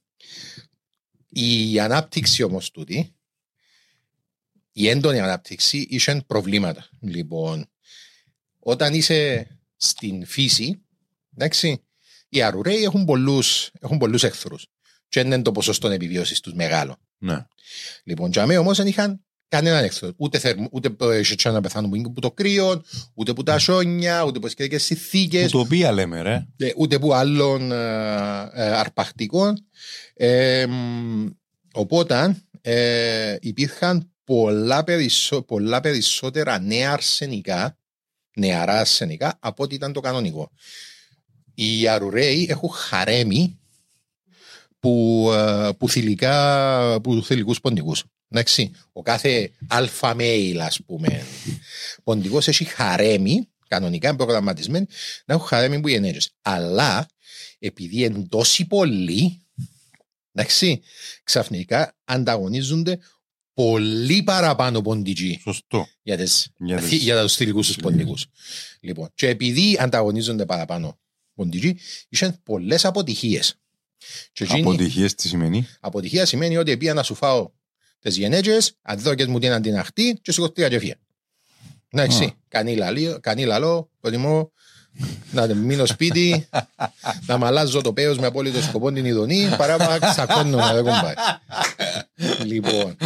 Η ανάπτυξη όμως τούτη, η έντονη ανάπτυξη, είχε προβλήματα. Λοιπόν, όταν είσαι στην φύση, εντάξει, οι αρουραίοι έχουν πολλούς, έχουν πολλούς εχθρούς. Και είναι το ποσοστό επιβίωσης τους μεγάλο. Ναι. Λοιπόν, και αμέ όμως δεν είχαν κανέναν εχθρό. Ούτε, θερμο, ούτε ε, να πεθάνουν που το κρύο, ούτε που τα σόνια, ούτε που σκέφτηκες συνθήκες. Ουτοπία λέμε ρε. Ε, ούτε που άλλων ε, ε, αρπακτικών. Ε, μ, οπότε ε, υπήρχαν πολλά, περισσο, πολλά περισσότερα νέα αρσενικά, νεαρά αρσενικά από ό,τι ήταν το κανονικό. Οι αρουραίοι έχουν χαρέμι που, ε, που, θηλυκά, που θηλυκούς ποντικούς. Εντάξει, ο κάθε αλφα μέιλ, ας πούμε, ποντικός έχει χαρέμι, κανονικά είναι προγραμματισμένοι, να έχουν χαρέμι που γενναίες. Αλλά, επειδή είναι τόσοι πολλοί, εντάξει, ξαφνικά ανταγωνίζονται πολύ παραπάνω ποντικοί Σωστό. για, τις, Για τις- για τους θηλυκούς τους ποντικούς. Λοιπόν, και επειδή ανταγωνίζονται παραπάνω ποντικοί, είχαν πολλές αποτυχίες. Και εκείνη- Αποτυχίες τι σημαίνει. αποτυχία σημαίνει ότι πήγα να σου φάω τις γενέτσες, αν δώκες μου την αντιναχτή και σηκωθήκα και φύγα. Εντάξει, κανεί λαλό, κανεί λαλό, προτιμώ να μείνω σπίτι, να μαλάζω το πέος με απόλυτο σκοπό την ειδονή, παρά να ξακώνω να δεν κομπάει. Λοιπόν.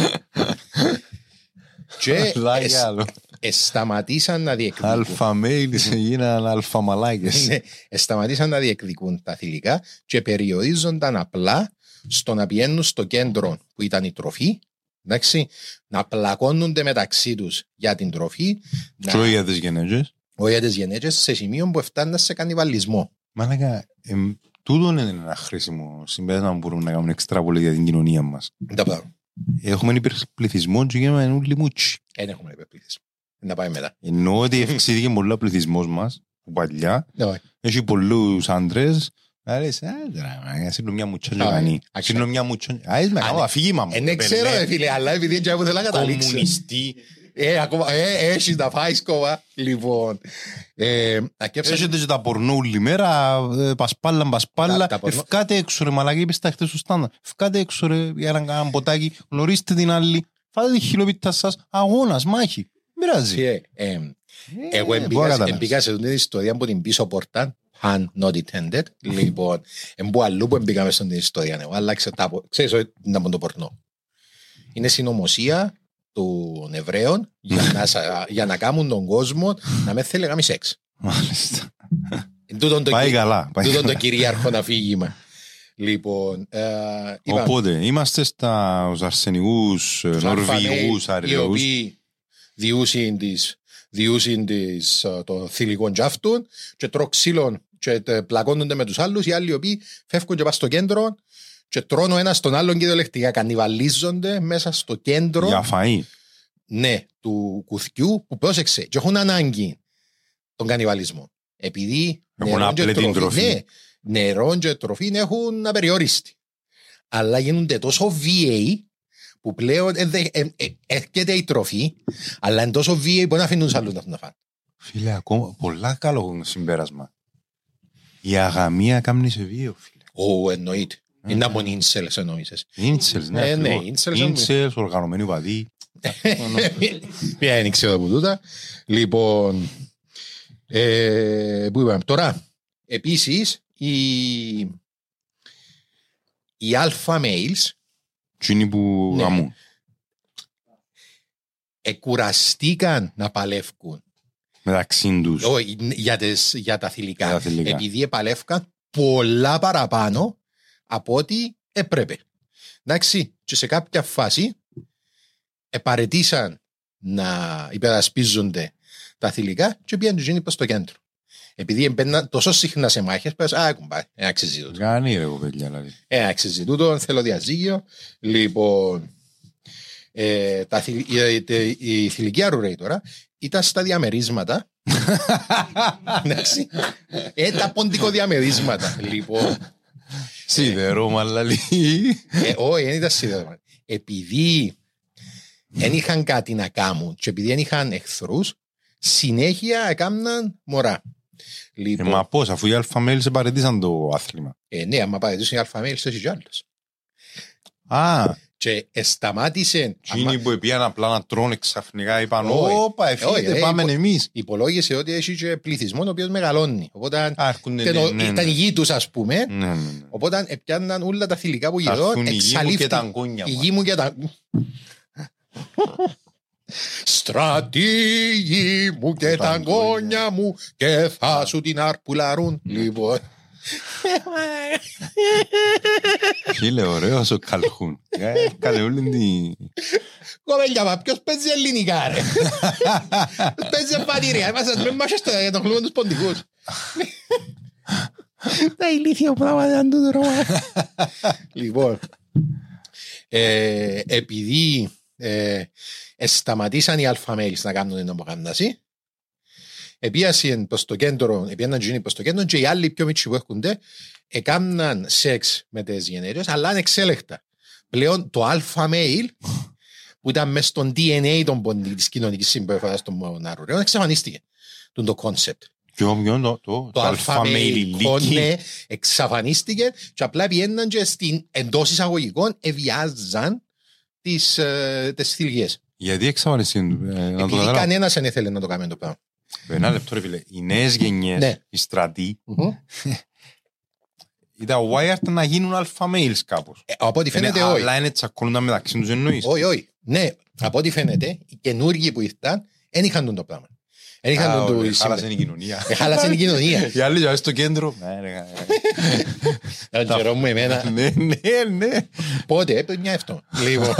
Και Λάγια άλλο. εσ- σταματήσαν να διεκδικούν. Αλφα μέιλ γίναν αλφα μαλάκες. Ναι, σταματήσαν να διεκδικούν τα θηλυκά και περιορίζονταν απλά στο να πηγαίνουν στο κέντρο που ήταν η τροφή, εντάξει, να πλακώνονται μεταξύ τους για την τροφή, να... Και όχι για τις γενέτσες. όχι για τις γενέτσες, σε σημείο που φτάνουν σε κανιβαλισμό. Μαλάκα, εμ, τούτο είναι ένα χρήσιμο συμπέρασμα που μπορούμε να κάνουμε εξτράπολη για την κοινωνία μας. Τα πράγματα. Έχουμε υπερπληθυσμό και γίνουμε όλοι μούτσι. Δεν έχουμε υπερπλήθηση. Να πάμε μετά. Ενώ ότι αυξήθηκε πολλά πληθυσμός μας, που παλιά, Ναι, έχει πολλούς άντρες, να λες, «Α, τώρα, σύλλο μια μουτσό και Α, κανεί». α, Σύλλο μια μουτσό. Α, είσαι με κάνω αφήγημα μου. Ε, ναι, ξέρω, ρε φίλε, αλλά επειδή έτσι που θέλω να καταλήξω. Κομμουνιστή. Ε, ακόμα, ε, έχεις να φάεις κόμμα. Λοιπόν, ε, ακέψα- Έχετε και τα πορνό όλη μέρα, ε, πασπάλα, Τα- πασπάλα. τα πορνό. Ευκάτε έξω ρε μαλακή, είπες τα χτες στο στάντα. Ευκάτε έξω ρε για να κάνουν ποτάκι, γνωρίστε την άλλη, φάτε τη χιλοπίτα σας, αγώνας, μάχη. Μοιράζει. Φίλε, ε, εγώ Ε, εμπήκα- μπορώ να καταλάβεις. εμπήκα σε αυτή την ιστορία από την πίσω πόρτα, pun not intended. Λοιπόν, εμπού αλλού που εμπήκαμε στην ιστορία, ναι, αλλά ξέρεις ότι είναι από το πορνό. Είναι συνωμοσία των Εβραίων για να, σα- για να κάνουν τον κόσμο να με θέλει να κάνει σεξ. Μάλιστα. Τούτον το, Πάει κυ- καλά. πάει τούτον το καλά. κυρίαρχο αφήγημα. Λοιπόν, ε, είπαμε, Οπότε, είμαστε στα αρσενικούς, τους νορβηγούς, αλφα-μέιλ, οι αραιούς. οποίοι διούσιν τις διούσιν τις, ε, των θηλυκών τζάφτων και τρώξιλων και τε- πλακώνονται με τους άλλους, οι άλλοι οι οποίοι φεύγουν και πας στο κέντρο και τρώνε ο ένας τον άλλον κυριολεκτικά, κανιβαλίζονται μέσα στο κέντρο, Για φαΐ. ναι, του κουθιού που πρόσεξε και έχουν ανάγκη τον κανιβαλισμό. Επειδή Έχουν νερό και απλή την τροφή. ναι, νερό και τροφή έχουν απεριόριστη. Αλλά γίνονται τόσο βίαιοι που πλέον ε, δε- ε, ε, έρχεται η τροφή, αλλά είναι τόσο βίαιοι που να αφήνουν τους άλλους να να φάνε. Φίλε, ακόμα πολλά καλό συμπέρασμα. Η αγαμία κάμνει σε βίο, φίλε. Ω, εννοείται. Είναι από ίνσελες εννοείσες. Ίντσελς, ναι. Ε, ναι, ακριβώς. ίντσελς, Ίντσελς, οργανωμένοι παδί. Ποια είναι η ξέρω από τούτα. Λοιπόν, ε, πού είπαμε τώρα. Επίσης, οι, οι alpha males Τι είναι που Ναι. γαμούν. εκουραστήκαν να παλεύκουν Μεταξύ τους. όχι, για, τις, για τα θηλυκά. Για τα θηλυκά. Επειδή επαλεύκαν πολλά παραπάνω από ό,τι έπρεπε. Εντάξει, και σε κάποια φάση επαρετήσαν να υπερασπίζονται τα θηλυκά και πήγαν τους γίνει προς το κέντρο. Επειδή έμπαιναν τόσο συχνά σε μάχες, πες, α, κουμπάει, ένα αξίζει τούτο. Κάνει ρε κοπέλια, δηλαδή. Ένα αξίζει τούτο, θέλω διαζύγιο. Λοιπόν, ε, τα, θηλ- η, η, η θηλυκή αρουραίη τώρα ήταν στα διαμερίσματα. Εντάξει. Ε, τα ποντικοδιαμερίσματα. Λοιπόν, Σίδερο, μαλαλή. ε, όχι, δεν ήταν σίδερο. Επειδή δεν είχαν κάτι να κάνουν και επειδή δεν είχαν εχθρούς, συνέχεια έκαναν μωρά. Ε, Λοιπόν, μα πώς, αφού οι αλφαμέλη σε παρετήσαν το άθλημα. ε, ναι, άμα παρετήσουν οι αλφαμέλη, σε έχει κι άλλος. Α, Και σταμάτησε. εκείνοι που πήγαν απλά να τρώνε ξαφνικά είπαν Όχι. όπα, Όχι, εφείτε, ε, πάμε υπο- εμείς. Υπολόγισε ότι έχει και πληθυσμό ο οποίος μεγαλώνει. Οπότε Α, έρχονται, ήταν, ναι, ο- ναι, ήταν ναι. η γη τους, ας πούμε. Ναι, ναι, ναι. Οπότε έπιαναν όλα τα θηλυκά που Θα γύρω. έρθουν η γη μου και εξαλείφθη- τα αγκόνια η μας. γη μου και τα... Στρατήγοι μου και τα αγκόνια μου και θα σου την αρπουλαρούν. Λοιπόν. Φίλε, ωραίος ο Καλχούν. Ε, Κάνε όλη την... Κοπέλια, μα ποιος παίζει ελληνικά, ρε. Ποιος παίζει εμφανήρια. Είμαστε με μάχεστε για τον χλούμα τους ποντικούς. Τα ηλίθια πράγματα ήταν τούτο ρώμα. Λοιπόν, ε, επειδή ε, σταματήσαν οι αλφαμέλης να κάνουν την αποκάμναση, επίασαν προς το κέντρο, επίαναν γίνει προς το κέντρο και οι άλλοι πιο μίτσοι που έρχονται έκαναν σεξ με τις γενέρες, αλλά ανεξέλεκτα. Πλέον το αλφα μέιλ που ήταν μέσα στον ντι εν έι των ποντι- της κοινωνικής συμπεριφοράς των αρουραίων, εξαφανίστηκε το κόνσεπτ. Ποιο, ποιο, το, το, Το αλφαμεϊλικό, αλφαμεϊλική. ναι, εξαφανίστηκε και απλά πιέναν και στην εντός εισαγωγικών εβιάζαν τις, ε, τις θηλυκές. Γιατί εξαφανίστηκε, ε, να το Επειδή καταλάβω. κανένας δεν ήθελε να το κάνει το πράγμα. Ένα λεπτό ρε φίλε, οι νέες γενιές, Ναι. οι στρατοί, ήταν wired να γίνουν αλφα males κάπως. Ε, από ό,τι φαίνεται Είναι- όχι. Αλλά είναι τσακώνονταν μεταξύ τους εννοείς. Όχι, όχι. Ναι, από ό,τι φαίνεται, οι καινούργοι που ήρθαν δεν είχαν τον το πράγμα. Δεν είχαν Α, τον το ωραία, σύμπαν. χάλασε η κοινωνία. Ε, Χάλασε η κοινωνία. Οι άλλοι στο κέντρο. Ναι, ρε, Τον καιρό μου εμένα. ναι, ναι, ναι. Πότε, έπρεπε μια αυτό. Λοιπόν.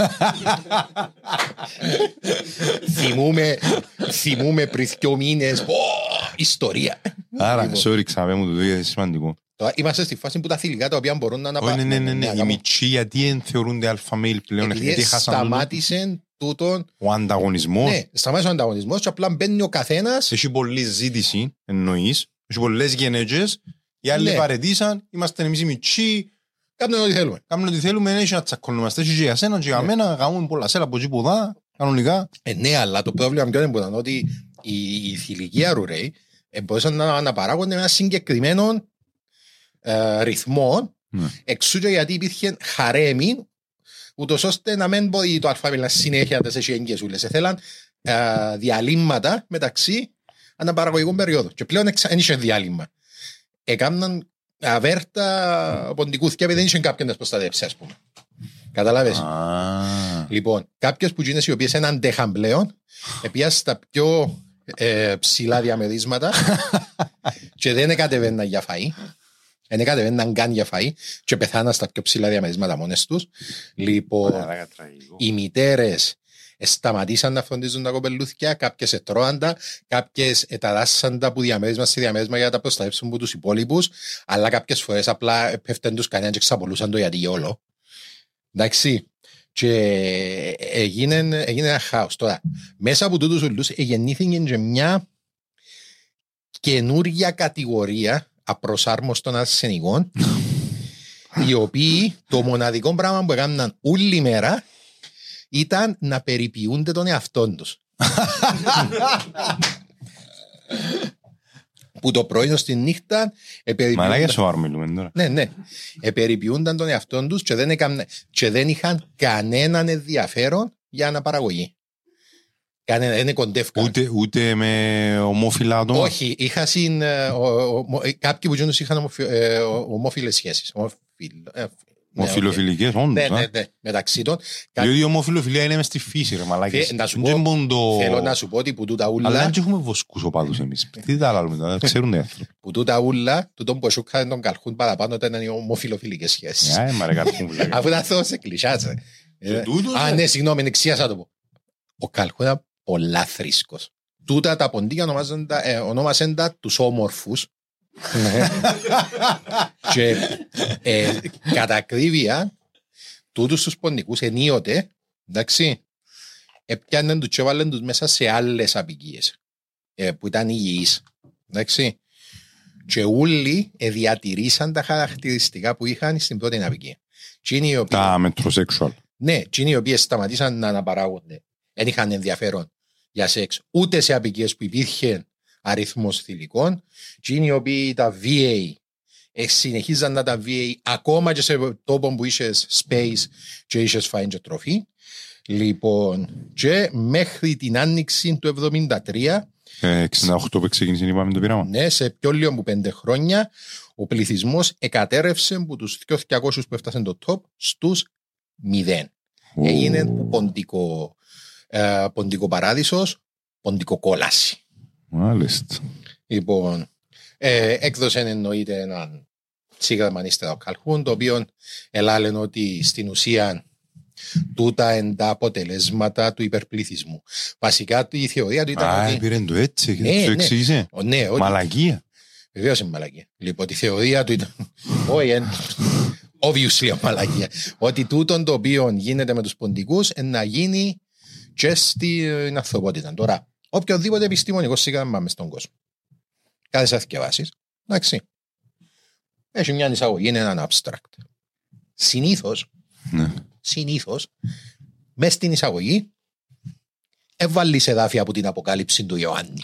Θυμούμαι, θυμούμαι πριν δυο μήνες. Πω, ιστορία. Άρα, sorry, ξαναπέ μου το δύο, είναι σημαντικό. Τώρα είμαστε στη φάση που τα θηλυκά τα οποία μπορούν να Όχι, αναπαράγουν. ναι, ναι, ναι. Οι μητσοί γιατί δεν θεωρούνται αλφα male πλέον, Επειδή γιατί χάσαν τον- σταμάτησε τούτον. ο ανταγωνισμός. Ναι, σταμάτησε ο ανταγωνισμός και απλά μπαίνει ο καθένας. Έχει πολλή ζήτηση, εννοείς. Έχει πολλές γενέτες. Οι άλλοι Ναι. παρετήσαν, είμαστε εμείς οι μητσοί. Κάνουμε ό,τι θέλουμε. Κάνουμε ό,τι θέλουμε, δεν έχει να τσακωνόμαστε. Έχει και για σένα και για Ναι. μένα, κάνουμε πολλά σέλα από εκεί που δά, κανονικά. Ε, ναι, αλλά το πρόβλημα ποιο είναι που ήταν ότι οι, οι θηλυκοί αρουραίοι ε, μπορούσαν να αναπαράγονται με ένα συγκεκριμένο ε, ρυθμό, Ναι. εξού και γιατί υπήρχε χαρέμι, ούτως ώστε να μην μπορεί το αλφάβημα να συνέχεια τις εγγυεσούλες. Θέλαν ε, διαλύματα μεταξύ αναπαραγωγικών περιόδων. Και πλέον δεν είχε διάλειμμα. Έκαναν αβέρτα ποντικούθηκια επειδή δεν είχε κάποιον να προστατεύσει, ας πούμε. Καταλάβες. Α, Λοιπόν, κάποιες που γίνες οι οποίες δεν αντέχαν πλέον, επίασαν στα πιο ε, ψηλά διαμερίσματα και δεν κατεβαίναν για φαΐ. Δεν κατεβαίναν καν για φαΐ και πεθάναν στα πιο ψηλά διαμερίσματα μόνες τους. Λοιπόν, ωραία, τραγικό. οι μητέρες σταματήσαν να φροντίζουν τα κοπελούθια, κάποιες ετρώαντα, κάποιες εταράσσαντα που διαμέρισμα σε διαμέρισμα για να τα προστατεύσουν από τους υπόλοιπους, αλλά κάποιες φορές απλά πέφτουν τους κανέναν και ξαπολούσαν το γιατί όλο. Εντάξει. Και έγινε, έγινε ένα χάος. Τώρα, μέσα από τούτους ουλούς γεννήθηκε και μια καινούργια κατηγορία απροσάρμοστων αρσενικών, οι οποίοι το μοναδικό πράγμα που έκαναν όλη μέρα ήταν να περιποιούνται τον εαυτόν τους. Που το πρωί ως τη νύχτα Μαλάκια επεριποιούνταν. σοβαρό μιλούμε τώρα. Ναι, ναι. Επεριποιούνταν τον εαυτόν τους και δεν, έκαν, και δεν είχαν κανέναν ενδιαφέρον για αναπαραγωγή. Κανένα, δεν κοντεύκαν. Ούτε, ούτε με ομόφυλα άτομα. Όχι, είχα συν, ε, ο, ο, ο, ε, κάποιοι που γίνουν είχαν ομοφι, ε, ο- ομόφυλες σχέσεις. Ομοφιλ, ε, ναι, Ομοφιλοφιλικές, οκ. όντως. Ναι, α. ναι, ναι, μεταξύ των. Κα- Διότι η ομοφιλοφιλία είναι μες στη φύση, ρε μαλάκες. Θε- να σου Δεν πω- μπορούν το- Θέλω να σου πω ότι που τούτα Αλλά ούλα, δεν έχουμε βοσκούς οπαδούς εμείς. Τι τα άλλα τώρα, ξέρουν οι άνθρωποι. που τούτα ούλα, τούτον που εσούκαν τον καλχούν παραπάνω ήταν οι ομοφιλοφιλικές σχέσεις. Ε, μα ρε καρχούν που λέγεται. Αφού ήταν αυτό σε κλεισιάτσε. Και τούτος, Α, ε. ναι, συγγνώμη, εξίασα το πω. Ο καλχούν ήταν πολλά θρήσκος. Τούτα τα ποντίκια ονομάζαν τα- ε, ονόμασαν τα τους όμορφους. Και ε, κατά ακρίβεια τούτους τους ποντικούς ενίοτε, εντάξει, έπιαναν τους και έβαλαν τους μέσα σε άλλες απικίες ε, που ήταν υγιείς, εντάξει. Και όλοι ε, διατηρήσαν τα χαρακτηριστικά που είχαν στην πρώτη απικία. Και είναι οι οποίοι, Τα μετροσέξουαλ. ναι, και είναι οι οποίοι σταματήσαν να αναπαράγονται. Δεν είχαν ενδιαφέρον για σεξ ούτε σε απικίες που υπήρχε αριθμός θηλυκών, και είναι οι οποίοι τα βι έι ε, συνεχίζαν να τα βι έι ακόμα και σε τόπο που είχες space και είχες φαΐν και τροφή. Λοιπόν, και μέχρι την άνοιξη του εβδομήντα τρία, Ε, εξήντα οκτώ που ξεκίνησε είπαμε το πείραμα. ναι, σε πιο λίγο από πέντε χρόνια, ο πληθυσμός εκατέρευσε από τους δύο χιλιάδες που έφτασαν το top στους μηδέν. Έγινε ποντικό, ε, ποντικό παράδεισος, ποντικό κόλαση. Μάλιστα. Λοιπόν, ε, έκδοσε εννοείται έναν σύγγραμμα ύστερα ο Καλχούν, το οποίο ελάλεν ότι στην ουσία τούτα είναι τα αποτελέσματα του υπερπληθυσμού. Βασικά η θεωρία του ήταν Α, ότι... πήρε το έτσι και Ναι, το ναι. εξήγησε. Ο, ναι, ότι... Μαλακία. Βεβαίως είναι μαλακία. Λοιπόν, η θεωρία του ήταν... Όχι, εν... obviously μαλακία. Ότι τούτον το οποίο γίνεται με τους ποντικούς είναι να γίνει και στην ανθρωπότητα. Τώρα, οποιοδήποτε επιστημονικό σύγγραμμα μες στον κόσμο. Κάθε σας θυκευάσεις, εντάξει. Έχει μια εισαγωγή, είναι έναν abstract. Συνήθως, Ναι. συνήθως, μες στην εισαγωγή έβαλες εδάφια από την αποκάλυψη του Ιωάννη.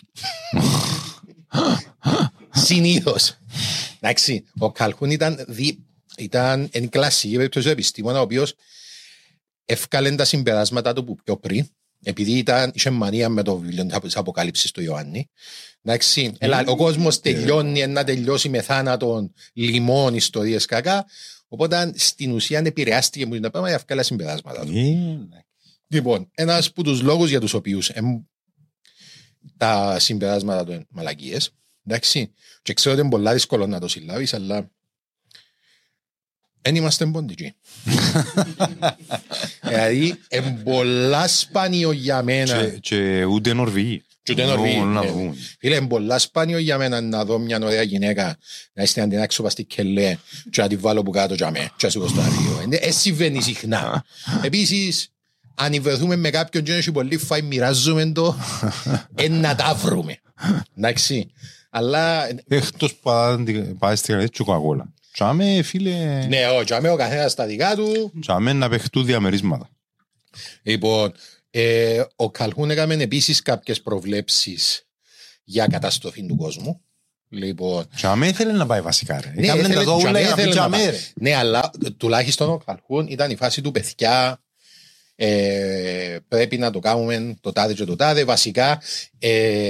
Συνήθως. Εντάξει, ο Καλχούν ήταν, δι... ήταν εν κλασική περίπτωση επιστήμονα, ο οποίος εύκαλε τα συμπεράσματα του που πιο πριν, επειδή ήταν, είχε μανία με το βιβλίο της αποκάλυψης του Ιωάννη. Εντάξει, έλα, ο κόσμος τελειώνει να τελειώσει με θάνατον, λιμών, ιστορίες κακά, οπότε στην ουσία επηρεάστηκε με την πράγμα για εύκαλα συμπεράσματα του. Λοιπόν, ένας από τους λόγους για τους οποίους εμ, τα συμπεράσματα του είναι μαλακίες, εντάξει, και ξέρω ότι είναι πολλά δύσκολο να το συλλάβεις, αλλά δεν είμαστε ποντικοί. Δηλαδή, είναι πολλά σπάνιο για μένα. Και, και ούτε Νορβηγοί. Και ούτε Νορβηγοί. Φίλε, είναι πολλά σπάνιο για μένα να δω μια ωραία γυναίκα να είστε να την άξω πας στη κελέ και να την βάλω που κάτω για μέ, και να σου κοστάρει. Δεν συμβαίνει συχνά. Επίσης, αν βρεθούμε με κάποιον και έχει πολύ φάει, μοιράζουμε το, να τα βρούμε. Εντάξει. Αλλά... Εκτός πάει στη γραφή τσουκακόλα. Τσάμε, φίλε... Ναι, ο τσάμε ο καθένας στα δικά του. Τσάμε να παιχτούν διαμερίσματα. Λοιπόν, ε, ο Καλχούν έκαμε επίσης κάποιες προβλέψεις για καταστροφή του κόσμου. Λοιπόν... Τσάμε ήθελε να πάει βασικά, ρε. Ναι, ήθελε, το τσάμε, ήθελε να πάει. ρε. Ναι, αλλά τουλάχιστον ο Καλχούν ήταν η φάση του παιδιά. Ε, πρέπει να το κάνουμε το τάδε και το τάδε. Βασικά, ε,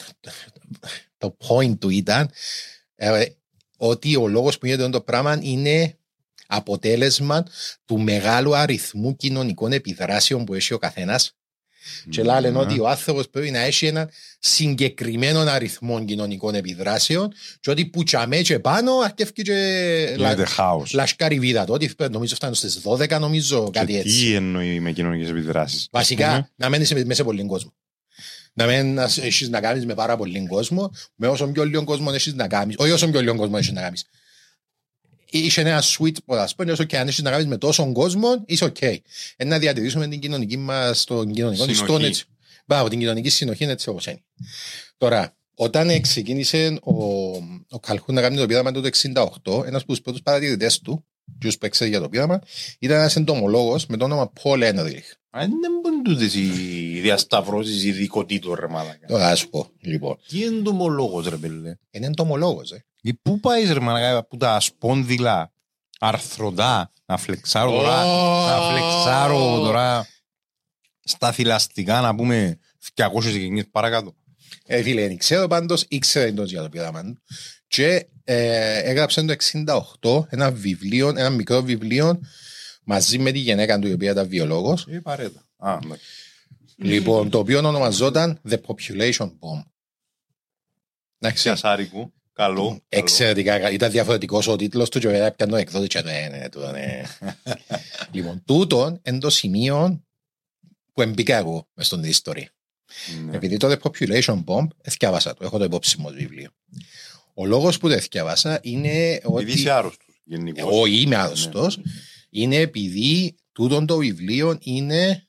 το point του ήταν ε, ότι ο λόγος που γίνεται το πράγμα είναι αποτέλεσμα του μεγάλου αριθμού κοινωνικών επιδράσεων που έχει ο καθένας. Mm-hmm. Και λένε ότι ο άνθρωπος πρέπει να έχει έναν συγκεκριμένο αριθμό κοινωνικών επιδράσεων και ότι που τσαμέ και πάνω αρκεύει και λασκάρι βίδα. Τότε νομίζω φτάνουν στις δώδεκα, νομίζω κάτι και έτσι. Τι εννοεί με κοινωνικές επιδράσεις? Βασικά mm-hmm. να μένεις μέσα σε πολύ κόσμο. Να μην έχεις να κάνεις με πάρα πολύ κόσμο, με όσο πιο λίγο κόσμο έχεις να κάνεις, όχι όσο πιο λίγο κόσμο έχεις να κάνεις. Είσαι ένα sweet spot, ας πούμε, όσο και αν έχεις να κάνεις με τόσον κόσμο, είσαι οκ. Okay. Να διατηρήσουμε την κοινωνική μας, τον κοινωνικό της τόν έτσι. Μπράβο, την κοινωνική συνοχή έτσι όπως είναι. Τώρα, όταν ξεκίνησε ο, ο Καλχούν να κάνει το πείραμα του το εξήντα οκτώ, ένας από τους πρώτους παρατηρητές του, τους που έξερε για το πείραμα, ήταν ένας εντομολόγος με το όνομα Πολ Ένριχ. Δεν μπορούν τούτες οι διασταυρώσεις ειδικοτήτων, ρε μάλακα. Τώρα ας πω, λοιπόν. Τι είναι εντομολόγος, ρε πέλε? Είναι εντομολόγος, ε. Πού πάεις, ρε μάλακα, που τα σπόνδυλα αρθρωτά, να φλεξάρω τώρα, Oh. να φλεξάρω τώρα στα θηλαστικά, να πούμε διακόσιες γενιές παρακάτω. Ε, φίλε, δεν ξέρω πάντως, ήξερε εντός για το πείραμα του. Και ε, έγραψε το εξήντα οκτώ ένα βιβλίο, ένα μικρό βιβλίο μαζί με τη γυναίκα του, η οποία ήταν βιολόγος. Ε, παρέτα. Α, ναι. Λοιπόν, το οποίο ονομαζόταν The Population Bomb. Εντάξει. Πιασάρικου. Καλό. Εξαιρετικά. Ήταν διαφορετικός ο τίτλος του και βέβαια έπιανε εκδότη και ναι, ναι, τούτο, ναι. Λοιπόν, τούτον είναι το σημείο που εμπήκα εγώ μες στον ιστορία. Ναι. Επειδή το The Population Bomb εθιάβασα το, έχω το υπόψη μου βιβλίο. Ο λόγος που το εθιάβασα είναι ότι... Επειδή είσαι άρρωστος γενικώς. Εγώ είμαι άρρωστος. Ναι. Είναι επειδή τούτον το βιβλίο είναι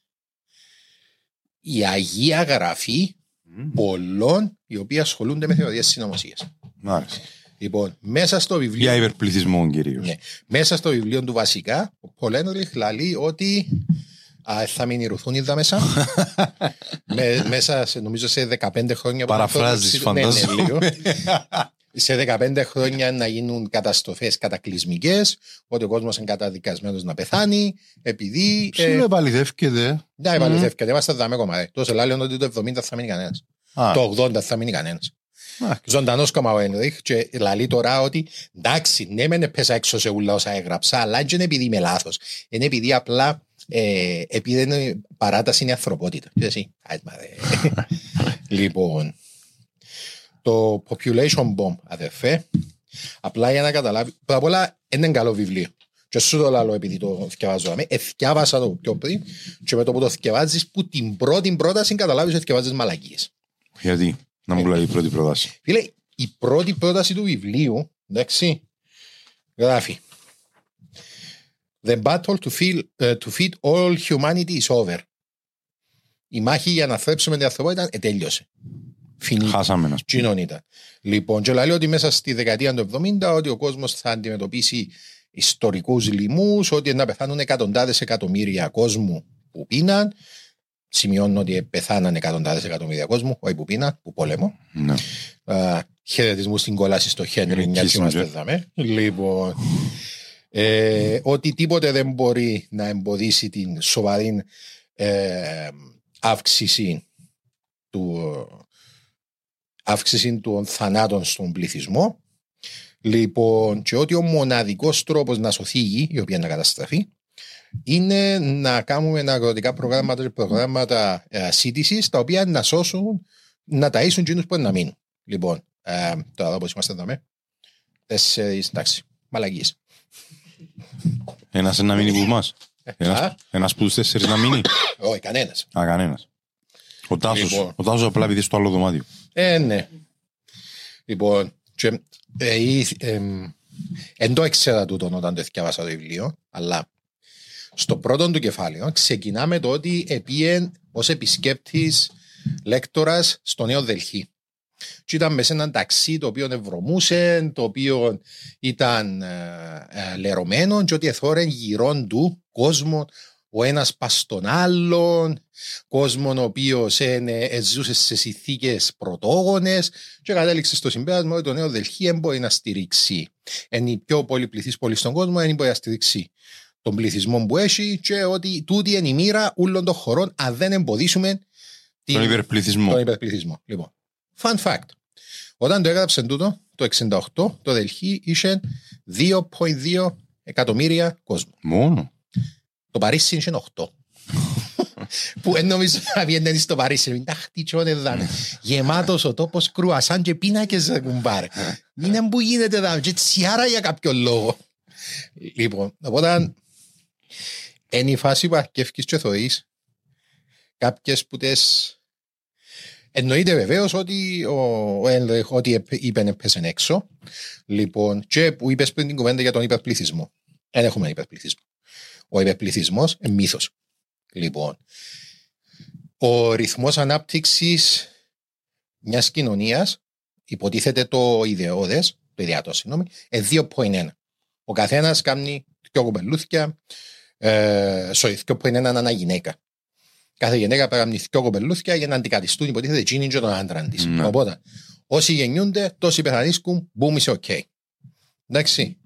η αγία γραφή Mm. πολλών οι οποίοι ασχολούνται με θεωρίες συνωμοσίας. Μάλιστα. Λοιπόν, μέσα στο βιβλίο... Για υπερπληθυσμό κυρίως. Ναι, μέσα στο βιβλίο του βασικά, ο Πολ Ένριχ λέει ότι α, θα μην ηρουθούν είδα μέσα. με, μέσα σε, νομίζω σε δεκαπέντε χρόνια... Παραφράζεις, φαντάζομαι. Ναι, ναι, λίγο. Σε δεκαπέντε χρόνια να γίνουν καταστροφές κατακλυσμικές, ότι ο κόσμος είναι καταδικασμένος να πεθάνει, επειδή... Ψήλο επαληθεύκεται. Ναι, επαληθεύκεται, είμαστε δάμε κομμάτι. Τόσο λένε ότι το εβδομήντα θα μείνει κανένας. Το ογδόντα θα μείνει κανένας. Ζωντανός κόμμα ο Ένριχ και λέει τώρα ότι εντάξει, ναι μεν πέσα έξω σε ούλα όσα έγραψα, αλλά δεν είναι επειδή είμαι λάθος. Είναι επειδή απλά ε, επειδή είναι παράταση είναι ανθρωπότητα. Λοιπόν, το Population Bomb, αδερφέ, απλά για να καταλάβει, πρώτα απ' όλα είναι καλό βιβλίο. Και σου το λέω επειδή το θυκευάζω. Εθιάβασα το πιο πριν και με το που το θυκευάζεις που την πρώτη πρόταση καταλάβεις ότι θυκευάζεις μαλακίες. Γιατί, να μου λέει η πρώτη πρόταση. Φίλε, η πρώτη πρόταση του βιβλίου, εντάξει, γράφει The battle to, feel, uh, to feed all humanity is over. Η μάχη για να θρέψουμε την ανθρωπότητα ετέλειωσε. Φινί. Χάσαμε να σπίτι. Ήταν. Λοιπόν, και λέει ότι μέσα στη δεκαετία του εβδομήντα ότι ο κόσμος θα αντιμετωπίσει ιστορικούς λοιμούς, ότι να πεθάνουν εκατοντάδες εκατομμύρια κόσμου που πείναν. Σημειώνω ότι πεθάναν εκατοντάδες εκατομμύρια κόσμου, όχι που πείναν, που πόλεμο. Ναι. Uh, χαιρετισμού στην κόλαση στο Χένρι, μια και είμαστε δάμε. Λοιπόν, ε, ότι τίποτε δεν μπορεί να εμποδίσει την σοβαρή ε, αύξηση του, αύξηση των θανάτων στον πληθυσμό. Λοιπόν, και ότι ο μοναδικός τρόπος να σωθεί η γη, η οποία να καταστραφεί, είναι να κάνουμε αγροτικά προγράμματα και προγράμματα ε, σύντησης, τα οποία να σώσουν, να ταΐσουν εκείνους που είναι να μείνουν. Λοιπόν, ε, τώρα εδώ πώς είμαστε εδώ με τέσσερις, εντάξει, μαλαγίες. Ένας να μείνει που μας. Ένας, ένας που τους τέσσερις να μείνει. Όχι, κανένας. Α, κανένας. Ο Τάσος, Λοιπόν. ο Τάσος απλά επειδή στο άλλο δωμάτιο. Ε, ναι. Λοιπόν, και, ε, ε, εν το έξερα τούτον όταν το διάβασα το βιβλίο, αλλά στο πρώτο του κεφάλαιο ξεκινάμε το ότι επίεν ως επισκέπτης λέκτορας στο Νέο Δελχή. Και ήταν μέσα σε έναν ταξί το οποίο ευρωμούσε, το οποίο ήταν ε, ε, λερωμένο και ότι εθώρεν γυρών του κόσμο ο ένας πας στον άλλον, κόσμο ο οποίος ε, ζούσε σε συνθήκες πρωτόγονες και κατέληξε στο συμπέρασμα ότι το Νέο Δελχή δεν μπορεί να στηρίξει. Είναι η πιο πολυπληθής πόλη στον κόσμο, δεν μπορεί να στηρίξει τον πληθυσμό που έχει και ότι τούτη είναι η μοίρα όλων των χωρών αν δεν εμποδίσουμε Τον υπερπληθυσμό. τον υπερπληθυσμό. Λοιπόν, fun fact. Όταν το έγραψε τούτο, το εξήντα οκτώ, το Δελχή είχε δύο κόμμα δύο εκατομμύρια κόσμο. Μόνο. Το Παρίσι είχε οκτώ. Που δεν νομίζω να βγαίνει στο Παρίσι. Μην τα χτυτσώνε εδώ. Γεμάτος ο τόπος κρουασάν και πίνακες ρε κουμπάρε. Είναι που γίνεται εδώ. Και τσιάρα για κάποιο λόγο. Λοιπόν, οπότε είναι η φάση που αρκεύκεις και θωρείς κάποιες που τες... Εννοείται βεβαίως ότι ο, ο Έλρεχ ότι είπεν έπαιζε έξω. Λοιπόν, και που είπες πριν την κουβέντα για τον υπερπληθυσμό. Δεν έχουμε υπερπληθυσμό. Ο υπερπληθυσμός είναι μύθος. Λοιπόν, ο ρυθμός ανάπτυξης μιας κοινωνίας υποτίθεται το ιδεώδες, το ιδεατό, συγγνώμη, είναι δύο κόμμα ένα. Ο καθένας κάνει δυο κοπελούθια, ε, sorry, δύο κόμμα ένα ανά γυναίκα. Κάθε γυναίκα πρέπει να κάνει δυο κοπελούθια για να αντικαθιστούν υποτίθεται εκείνη και τον άντρα της. Ναι. Οπότε, όσοι γεννιούνται, τόσοι πεθανίσκουν, boom, είσαι ok. Εντάξει.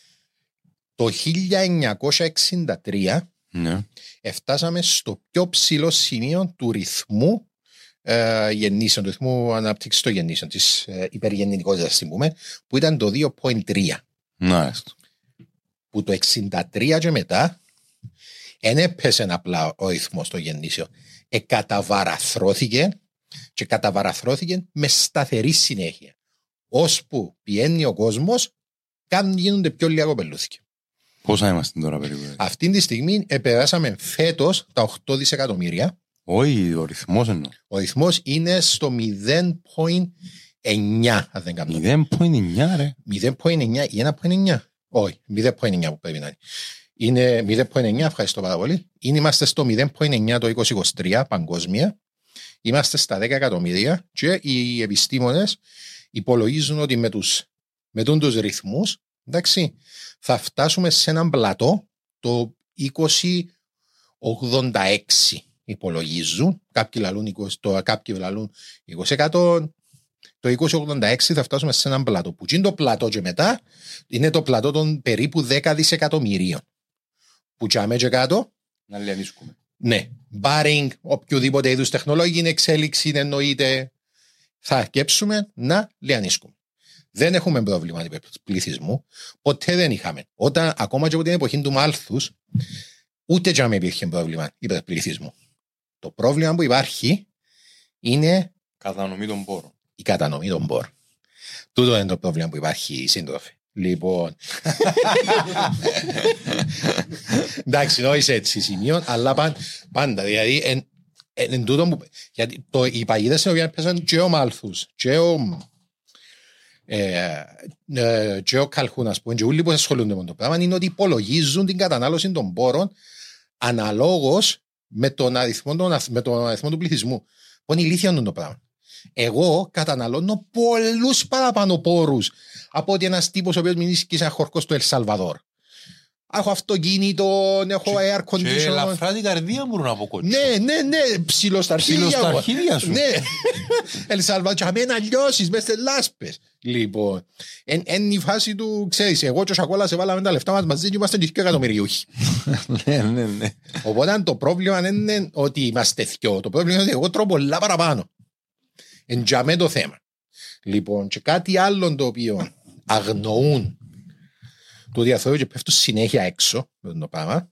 Το χίλια εννιακόσια εξήντα τρία Ναι. φτάσαμε στο πιο ψηλό σημείο του ρυθμού ε, γεννήσεων, του ρυθμού ανάπτυξης των γεννήσεων, της ε, υπεργεννητικότητας, ας την πούμε, που ήταν το δύο κόμμα τρία. Μάλιστα. Που το εξήντα τρία και μετά δεν έπεσε απλά ο ρυθμός των γεννήσεων. Εκαταβαραθρώθηκε και καταβαραθρώθηκε με σταθερή συνέχεια. Ώσπου πιένει ο κόσμος, κάνουν γίνονται πιο λίγα κοπελούθηκια. Πόσα είμαστε τώρα περίπου? Αυτή τη στιγμή επεράσαμε φέτος τα οκτώ δισεκατομμύρια. Όχι, ο ρυθμός εννοώ. Ο ρυθμός είναι στο μηδέν κόμμα εννιά, αν δεν κάνω. μηδέν κόμμα εννιά ρε. μηδέν κόμμα εννιά ή ένα κόμμα εννιά. Όχι, μηδέν κόμμα εννιά που πρέπει να είναι. Είναι μηδέν κόμμα εννιά, ευχαριστώ πάρα πολύ. Είναι, είμαστε στο μηδέν κόμμα εννιά το είκοσι είκοσι τρία παγκόσμια. Είμαστε στα δέκα εκατομμύρια και οι επιστήμονες υπολογίζουν ότι με τους, με τους ρυθμούς, εντάξει, θα φτάσουμε σε έναν πλατό το είκοσι ογδόντα έξι υπολογίζουν. Κάποιοι λαλούν είκοσι, το, κάποιοι λαλούν είκοσι τοις εκατό. Το είκοσι ογδόντα έξι θα φτάσουμε σε έναν πλατό. Που είναι το πλατό και μετά είναι το πλατό των περίπου δέκα δισεκατομμυρίων. Που τσάμε και κάτω. Να λιανίσκουμε. Ναι. Barring οποιοδήποτε είδους τεχνολογική εξέλιξη εννοείται, θα αρκέψουμε να λιανίσκουμε. Δεν έχουμε πρόβλημα υπερπληθυσμού. Ποτέ δεν είχαμε. Όταν, ακόμα και από την εποχή του Μάλθους, ούτε και αν υπήρχε πρόβλημα υπερπληθυσμού. Το πρόβλημα που υπάρχει είναι Κατανομή των πόρων. η κατανομή των πόρων. Τούτο είναι το πρόβλημα που υπάρχει, σύντροφε. Λοιπόν. Εντάξει, νόησε έτσι σημείο, αλλά πάντα, πάντα δηλαδή, εν, εν, εν τούτο που, γιατί το, οι παγίδες είναι οποία πέσαν και ο Μάλθους, και ο, ε, ε, και ο Καλχούνας, που είναι και όλοι που ασχολούνται με το πράγμα, είναι ότι υπολογίζουν την κατανάλωση των πόρων αναλόγως με τον αριθμό, τον, με τον αριθμό του πληθυσμού. Που είναι ηλίθιο το πράγμα. Εγώ καταναλώνω πολλούς παραπάνω πόρους από ότι ένας τύπος ο οποίος μείνει σε ένα χορκό στο Ελ Σαλβαδόρ. έχω αυτοκίνητο, έχω air Και condition. ελαφρά την καρδία μπορούν να αποκότσουν. Ναι, ναι, ναι, ψηλό στα αρχίδια. Ψηλό στα αρχίδια σου. Ναι. Ελσαλβά, τσαμέ να λιώσεις μες στις λάσπες. Λοιπόν, εν η φάση του, ξέρεις, εγώ και ο Σακόλα σε βάλαμε τα λεφτά μας μαζί και είμαστε και δύο εκατομμυριούχοι. Ναι, ναι, ναι. Οπότε το πρόβλημα δεν είναι ότι είμαστε δυο. Το πρόβλημα είναι ότι εγώ τρώω πολλά παραπάνω. Εν τζαμέ το θέμα. Λοιπόν, και κάτι άλλο το οποίο αγνοούν το διαθέτω και πέφτουν συνέχεια έξω με το πράγμα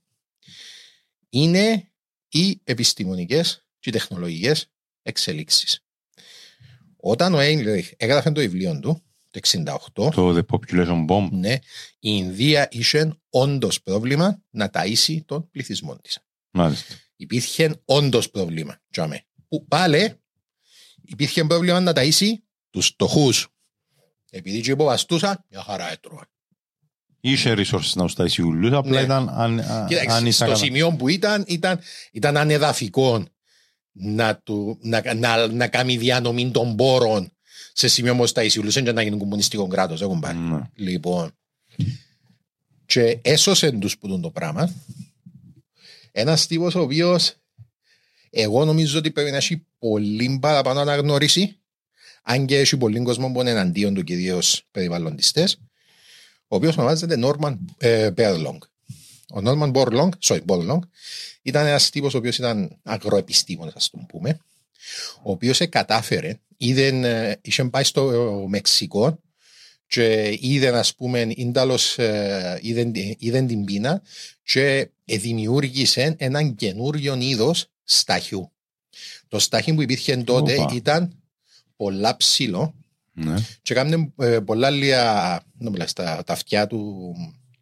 είναι οι επιστημονικές και οι τεχνολογικές εξελίξεις. Όταν ο Έγκλερ έγραφε το βιβλίο του το εξήντα οκτώ, Το The Population Bomb. ναι, η Ινδία είχε όντως πρόβλημα να ταΐσει τον πληθυσμό της. Μάλιστα. Υπήρχε όντως πρόβλημα. Τζάμε. Που πάλι υπήρχε πρόβλημα να ταΐσει τους φτωχούς. Επειδή και υποβαστούσα, μια χαρά έτρωα. Είχε resources να ουστάει σιγουλούς, απλά Ναι. ήταν αν, α, Κοίταξε, αν στο σημείο που ήταν, ήταν, ήταν ανεδαφικό να, του, να, να, να κάνει διανομή των πόρων σε σημείο που τα εισιουλούς και να γίνουν κομμουνιστικό κράτος. Έχουν πάρει. Ναι. Λοιπόν, και έσωσε τους που τον το πράγμα ένας τύπος ο οποίος εγώ νομίζω ότι πρέπει να έχει πολύ παραπάνω αναγνώριση, αν και έχει πολύ κόσμο που είναι εναντίον του, κυρίως περιβαλλοντιστές, ο οποίος ονομάζεται Norman ε, Borlaug. Ο Norman Borlaug, sorry, Borlaug, ήταν ένας τύπος ο οποίος ήταν αγροεπιστήμονας, ας τον πούμε, ο οποίος κατάφερε, είδε, ε, είχε πάει στο ε, Μεξικό και είδε, ας πούμε, ίνταλος, ε, είδε, είδε την πείνα και δημιούργησε έναν καινούριο είδος σταχιού. Το στάχι που υπήρχε τότε Οπα. ήταν πολλά ψηλό Ναι. και έκαναν ε, πολλά λία στα τα αυτιά του,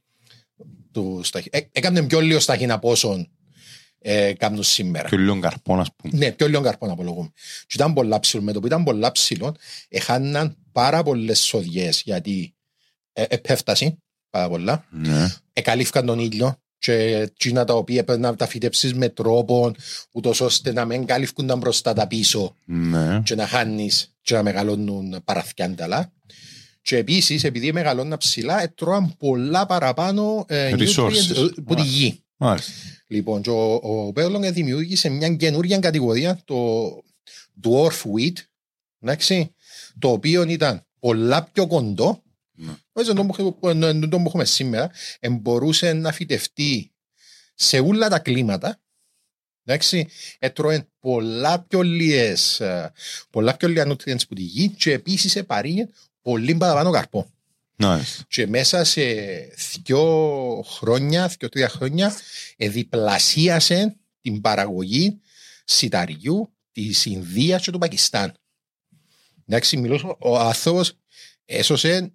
του σταχι. Ε, έκαναν πιο λίγο σταχι από όσον ε, κάνουν σήμερα. Και λίγο καρπόν, ας πούμε. Ναι, πιο λίγο καρπόν απολογούμε. Και ήταν πολλά ψηλό. Με το που ήταν πολλά ψηλό, έχαναν πάρα πολλές σοδιές γιατί ε, επέφταση πάρα πολλά. Ναι. Εκαλύφκαν τον ήλιο και εκείνα τα οποία πρέπει να τα φυτέψεις με τρόπο ούτως ώστε να μην καλύφκονταν μπροστά τα πίσω Ναι. και να χάνεις και να μεγαλώνουν παραθκιάνταλα. Και επίσης, επειδή μεγαλώνουν ψηλά, έτρωαν πολλά παραπάνω ε, Resources. nutrients από τη γη. Μάλιστα. Λοιπόν, και ο, ο Borlaug δημιούργησε μια καινούργια κατηγορία, το dwarf wheat, εντάξει, το οποίο ήταν πολλά πιο κοντό. Όχι τον που έχουμε σήμερα, μπορούσε να φυτευτεί σε όλα τα κλίματα. Εντάξει, έτρωε πολλά πιο λίγες, πολλά πιο λίγα nutrients που τη γη και επίσης παρήγε πολύ παραπάνω καρπό. Μάλιστα. Και μέσα σε δύο χρόνια, δύο τρία χρόνια, διπλασίασε την παραγωγή σιταριού της Ινδίας και του Πακιστάν. Εντάξει, μιλώ, ο άνθρωπος έσωσε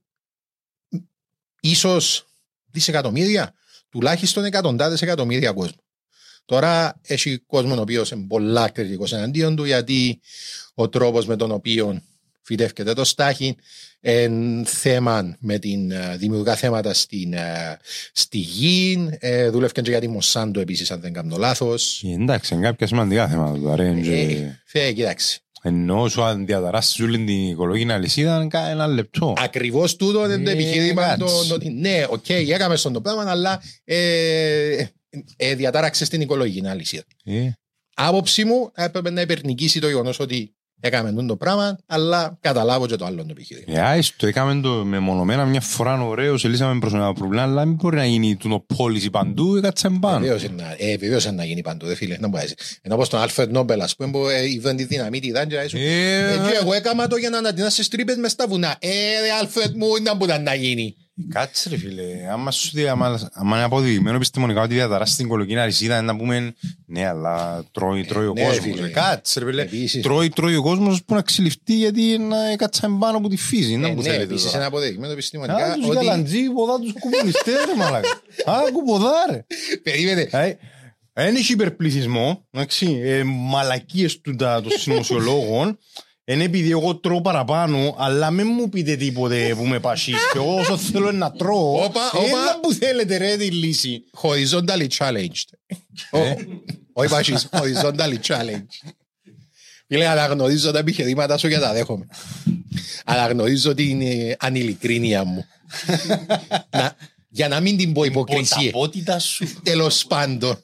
ίσως δισεκατομμύρια, τουλάχιστον εκατοντάδες εκατομμύρια κόσμο. Τώρα έχει κόσμο ο οποίος είναι πολλά κριτικός εναντίον του, γιατί ο τρόπος με τον οποίο φυτεύκεται το στάχι είναι θέμα με την δημιουργά θέματα στην, στη γη, ε, δούλευκαν και για τη Μοσάντο επίσης, αν δεν κάνω λάθος. Ε, Εντάξει, είναι κάποια σημαντικά θέματα τώρα. Ε, Φε, κοιτάξτε. Ενώ σου αν διαταράσεις όλη την οικολογική αλυσίδα, είναι κα- ένα λεπτό. Ακριβώς τούτο είναι το Ε, επιχείρημα. κάτσε. το- ότι ναι, οκ, έκαμε στον το πράγμα, αλλά ε, ε, διατάραξε στην οικολογική αλυσίδα. Ε, Άποψη μου έπρεπε να υπερνικήσει το γεγονός ότι έκαμε το πράγμα, αλλά καταλάβω και το άλλο το επιχείρημα. Ε, άιστο, έκαμε το μεμονωμένα μια φορά ωραίο, σε λύσαμε προσωπικά προβλήμα, αλλά μην μπορεί να γίνει το policy παντού, έκατσε πάνω. Βεβαίως είναι να- ε, βεβαίως είναι να γίνει παντού, δε φίλε. Να μπορεί. Ενώ όπως τον Άλφρεντ Νόμπελ, ας πούμε, που ε, είδαν τη δυναμίτη, είδαν και έσου. Ε, Ε, και εγώ έκαμα το για να ανατινάσεις τρύπες μες στα βουνά. Ε, ρε Άλφρεντ μου, ήταν που ήταν να γίνει. Κάτσε ρε φίλε, άμα σου δει, άμα άμα είναι αποδειγμένο επιστημονικά ότι διαταράσεις την οικολογική αλυσίδα, είναι να πούμε, ναι, αλλά τρώει, τρώει ο ναι, ρε κόσμος. φίλε. Ε, Κάτσε ρε φίλε, Επίσης- τρώει, τρώει ο κόσμος που να ξυλιφτεί γιατί να κάτσε πάνω από τη φύση. Ε, Είναι που ναι, θέλετε επίσης τώρα. είναι αποδεδειγμένο Α, επιστημονικά τους ότι... γαλαντζοί, ποδά τους κομμουνιστές ρε μαλάκα. Α, κουποδά ρε. Περίμενε. Δεν έχει υπερπληθυσμό, εντάξει, ε, μαλακίες του τα- των συνωμοσιολόγων. Είναι επειδή εγώ τρώω παραπάνω, αλλά μην μου πείτε τίποτε που με πασχεί. Και εγώ όσο θέλω να τρώω, Όπα, είναι όπα. που θέλετε ρε τη λύση. Horizontally challenged. Ω, όχι πάσχεις, horizontally challenged. Φίλε, αναγνωρίζω τα επιχειρήματα σου και τα δέχομαι. Αναγνωρίζω την ε, ανηλικρίνεια μου. να, Για να μην την πω υποκρισία. Ποταπότητα σου. Τέλος πάντων.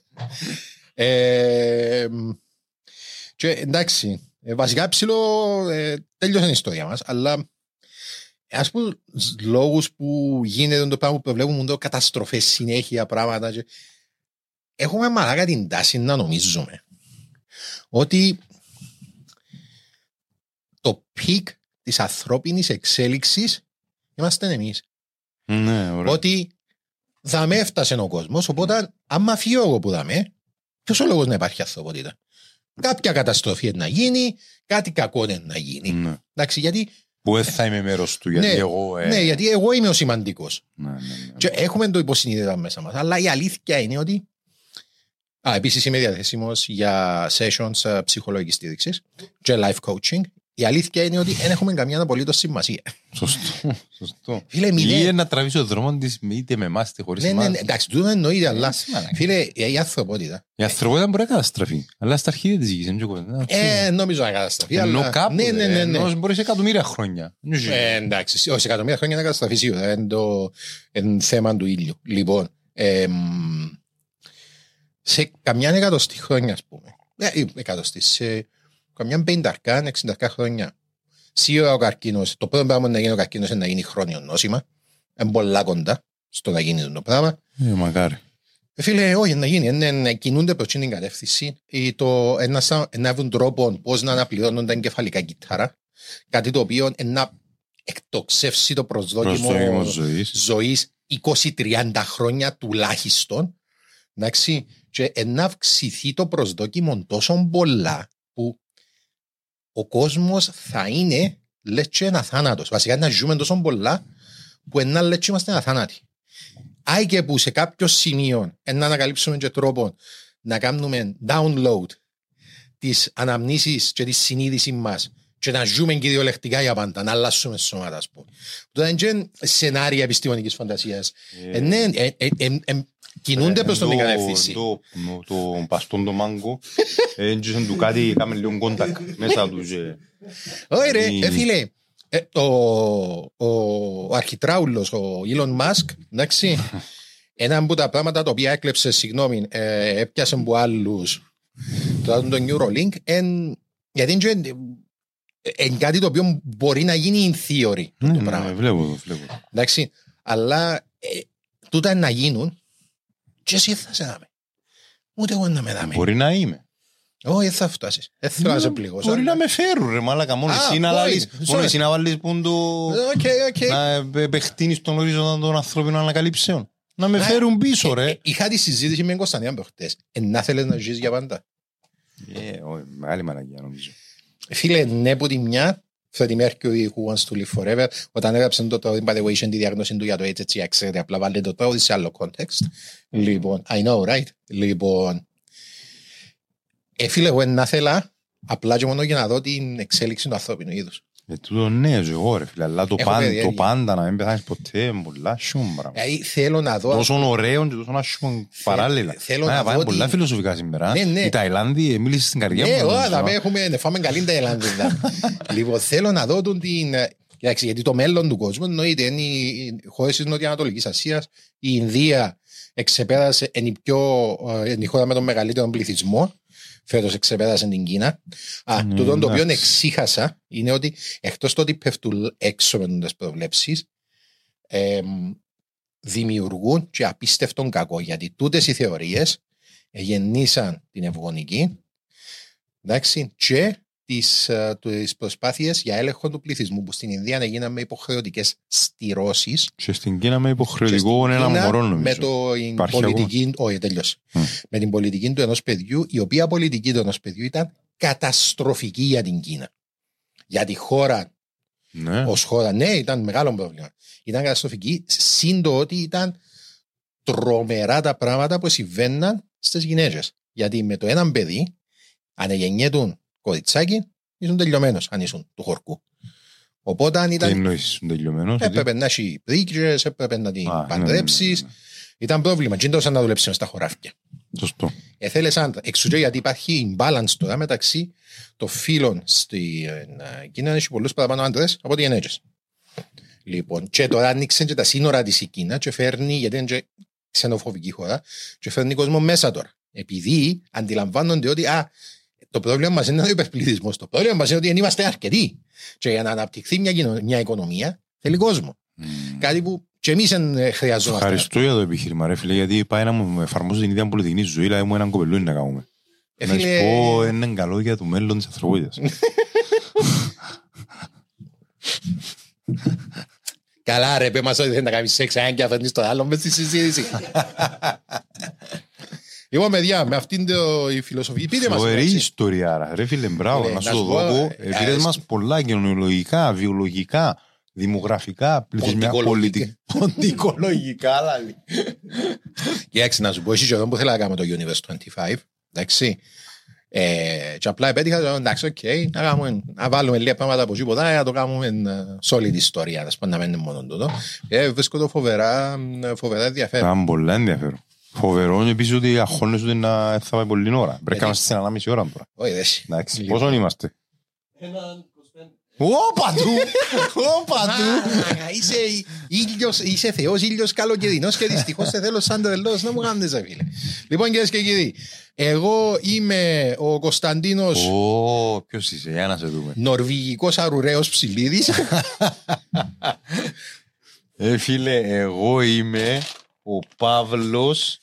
Ε, και εντάξει, ε, βασικά ψηλό ε, τέλειωσε η ιστορία μας, αλλά ας πούμε λόγους που γίνεται το πράγμα που βλέπουμε το καταστροφές συνέχεια πράγματα και έχουμε μαλάκα την τάση να νομίζουμε ότι το πικ της ανθρώπινης εξέλιξης είμαστε εμείς. Ναι, ωραία. Ότι δαμέ έφτασε ο κόσμος, οπότε άμα φύγω εγώ που δαμέ, ποιος ο λόγος να υπάρχει ανθρωπότητα. Κάποια καταστροφή να γίνει, κάτι κακό να γίνει. Ναι. Εντάξει, γιατί, Που δεν θα είμαι μέρος του, γιατί ναι, εγώ... ε, ναι, γιατί εγώ είμαι ο σημαντικός. Ναι, ναι, ναι. Και έχουμε το υποσυνείδητα μέσα μας. Αλλά η αλήθεια είναι ότι... Α, επίσης είμαι διαθέσιμος για sessions uh, ψυχολογικής στήριξης και life coaching. Η αλήθεια είναι ότι δεν έχουμε καμιά απολύτως σημασία. Σωστό, σωστό. Φίλε, μηδέν. Ή να τραβήσει ο δρόμο της είτε με εμάς είτε χωρίς Ναι, ναι, εμάς. ναι, εντάξει, τούτο εννοείται, αλλά Σημαντικά. φίλε, η ανθρωπότητα. Η ανθρωπότητα μπορεί να καταστραφεί. Αλλά στα αρχίδια της γης. Ε, νομίζω να καταστραφεί. Ενώ αλλά- κάπου, Ναι, ναι, ναι, ναι. ενώ μπορεί σε εκατομμύρια χρόνια. Ε, εντάξει, όχι, σε εκατομμύρια χρόνια να καταστραφεί σίγουρα. Είναι το είναι θέμα του ήλιου. Λοιπόν, εμ, σε καμιά εκατοστή χρόνια, ας πούμε, ε, εκατοστή, σε καμιά πενταρκά, εξήντα χρόνια, σίγουρα ο καρκίνος, το πρώτο πράγμα να γίνει ο καρκίνος είναι να γίνει χρόνιο νόσημα. Είναι πολλά κοντά στο να γίνει το πράγμα. Ε, μακάρι. Ε, Φίλε, όχι, να γίνει. Είναι, να κινούνται προς την κατεύθυνση. Ή το, ένα, σαν- να βρουν τρόπο πώς να αναπληρώνουν τα εγκεφαλικά κυτάρα. Κάτι το οποίο είναι να εκτοξεύσει το προσδόκιμο Προσδόκιμο ζωής. ζωής είκοσι με τριάντα χρόνια τουλάχιστον. Εντάξει, και να αυξηθεί το προσδόκιμο τόσο πολλά που ο κόσμος θα είναι λες και ένα θάνατος. Βασικά να ζούμε τόσο πολλά που ένα λες και είμαστε ένα θάνατοι. Άι και που σε κάποιο σημείο να ανακαλύψουμε και τρόπο να κάνουμε download τις αναμνήσεις και τη συνείδηση μας και να ζούμε κυριολεκτικά για πάντα, να αλλάσουμε σώματα, ας πούμε. Τώρα είναι και σενάρια επιστημονικής φαντασίας. Ε, ναι, ε, ε, ε, ε, κινούνται προς τον την κατεύθυνση. Το, το παστόν το μάγκο, έντυσαν του κάτι, έκαμε λίγο κόντακ μέσα του. και- Όχι ρε, η- ε, φίλε, ε, ο, ο, ο αρχιτράουλος, ο Elon Musk, εντάξει, ένα από τα πράγματα τα οποία έκλεψε, συγγνώμη, ε, έπιασε από άλλους το, το Neuralink, εν, γιατί είναι εν κάτι το οποίο μπορεί να γίνει in theory Ναι, το ναι, πράγμα. βλέπω το, βλέπω το. Εντάξει, αλλά ε, τούτα είναι να γίνουν και εσύ θα σε δάμε. Ούτε εγώ να με δάμε. Μπορεί να είμαι. Όχι, δεν θα φτάσεις. Δεν θέλω να σε πληγώσω. Μπορεί να με φέρουν ρε μάλακα. Μόνο Α, εσύ να μπορεί. λαλείς- μόνο Sorry. εσύ να βάλεις πούν το... Οκ, οκ. να επεκτείνεις τον ορίζοντα των ανθρώπινων ανακαλύψεων. Να με Ναι. φέρουν πίσω Ε, ρε. ε, Είχα τη συζήτηση με τον Κωνσταντίνα προχτές. Ε, να θέλεις να ζεις για πάντα. Ε, όχι, μεγάλη μαλακία νομίζω. Φίλε, ναι που τη μια, Freddie Mercury Who Wants to Live Forever, όταν έγραψε το τραγούδι, by the way, είχε τη διάγνωση του για το έιτς, έτσι, ξέρετε, απλά βάλτε το τραγούδι σε άλλο context. Λοιπόν, I know, right? Λοιπόν, ε, φίλε, εγώ να θέλα, απλά και μόνο για να δω την εξέλιξη του ανθρώπινου είδους. Ε, τούτο ναι, και εγώ ρε φίλε, αλλά το, Έχω παν, το περιέργεια. πάντα να μην πεθάνεις ποτέ, είναι πολλά άσχημα πράγμα. Δηλαδή, θέλω να δω... Τόσο ωραίο και τόσο άσχημα παράλληλα. θέλω Να, να πάμε δω πολλά τι- φιλοσοφικά σήμερα. Ναι, ναι. Η Ταϊλάνδη ε, μίλησε στην καρδιά Ναι, μου. όλα, νομίζω. θα έχουμε, να φάμε καλή Ταϊλάνδη. Λοιπόν, θέλω να δω τον την... ε, κοιτάξτε, γιατί το μέλλον του κόσμου εννοείται είναι οι χώρες της Νοτιοανατολικής Ασίας. Η Ινδία εξεπέρασε, είναι η, πιο, ε, είναι η χώρα με τον μεγαλύτερο πληθυσμό. Φέτος εξεπέρασε την Κίνα. Α, Ναι, τούτο το οποίο εντάξει. εξήχασα είναι ότι εκτός το ότι πέφτουν έξω με τις προβλέψεις, εμ, δημιουργούν και απίστευτον κακό. Γιατί τούτες οι θεωρίες γεννήσαν την ευγονική, εντάξει, και τις, ε, τις προσπάθειες για έλεγχο του πληθυσμού που στην Ινδία έγιναν με υποχρεωτικές στηρώσεις. Και στην Κίνα με υποχρεωτικό Και στην ένα Κίνα μωρό νομίζω. με το, η Υπάρχει πολιτική, όχι, τέλειωσε. Μμ. Με την πολιτική του ενός παιδιού, η οποία πολιτική του ενός παιδιού ήταν καταστροφική για την Κίνα. Για τη χώρα Ναι. ως χώρα, ναι, ήταν μεγάλο πρόβλημα. Ήταν καταστροφική, συν το ότι ήταν τρομερά τα πράγματα που συμβαίναν στις γυναίκες. Γιατί με το έναν παιδί, αν γεννιέτουν κοριτσάκι, ήσουν τελειωμένος αν ήσουν του χορκού. Οπότε αν Τι ήταν, εννοείς, είναι τελειωμένος. ότι- έπρεπε να έχει πρίκρες, έπρεπε να την Α, ναι, ναι, παντρέψεις. ναι, ναι, Ήταν πρόβλημα. Και δεν να δουλέψουν στα χωράφια. ναι. Σωστό. Έθελες άντρα. Εξού γιατί υπάρχει imbalance τώρα μεταξύ των φίλων στην Κίνα. Έχει πολλούς παραπάνω άντρες από τις γυναίκες. Λοιπόν, και τώρα άνοιξε και τα σύνορα της η Κίνα και φέρνει, γιατί είναι και ξενοφοβική χώρα, και φέρνει κόσμο μέσα τώρα. Επειδή αντιλαμβάνονται ότι α, το πρόβλημα μας είναι ο υπερπληθυσμός. Το πρόβλημα μας είναι ότι δεν είμαστε αρκετοί. Και για να αναπτυχθεί μια, κοινο, μια οικονομία θέλει κόσμο. Mm. Κάτι που και εμείς χρειαζόμαστε. Ευχαριστώ για το επιχείρημα, ρε φίλε, γιατί πάει να μου εφαρμόσει την ίδια πολιτική ζωή, δηλαδή μου έναν κοπελούι να κάνουμε. Ε, να φίλε... πω είναι καλό για το μέλλον της ανθρωπότητας. Καλά ρε, πέ μας ότι δεν θα κάνεις σεξ, αν και αφαιρνείς το άλλο μες στη συζήτηση. Εγώ παιδιά, με αυτήν η φιλοσοφία, πείτε μας. Φοβερή ιστορία, ρε φίλε, μπράβο, να σου το δω. Πήρες μας πολλά κοινωνιολογικά, βιολογικά, δημογραφικά, πληθυσμιακά, ποντικολογικά, δηλαδή. Κοιτάξτε να σου πω, εσύ και εδώ που θέλω να κάνω το Universe είκοσι πέντε, εντάξει. Ε, και απλά επέτυχα, εντάξει, οκ, okay, να, να βάλουμε λίγα πράγματα από τίποτα, να το κάνουμε solid ιστορία, να μην είναι μόνο τούτο. Ε, βρίσκω το φοβερά, φοβερά ενδιαφέρον. Ήταν πολλά ενδιαφέρον. Φοβερό είναι επίσης ότι αγχώνεσαι ότι να θα πάει πολλή ώρα. Πρέπει να είμαστε στην ανάμιση ώρα τώρα. Όχι, δέσει. Εντάξει, πόσο είμαστε. Έναν είκοσι Όπα του! Όπα του! Είσαι ήλιος, είσαι θεός ήλιος καλοκαιρινός και δυστυχώς σε θέλω σαν τρελός να μου κάνεις φίλε. Λοιπόν κυρίες και κύριοι, εγώ είμαι ο Κωνσταντίνος. Ω, ποιος είσαι, για να σε δούμε. Νορβηγικός αρουραίος Ψηλίδης. Ε φίλε, εγώ είμαι ο Παύλος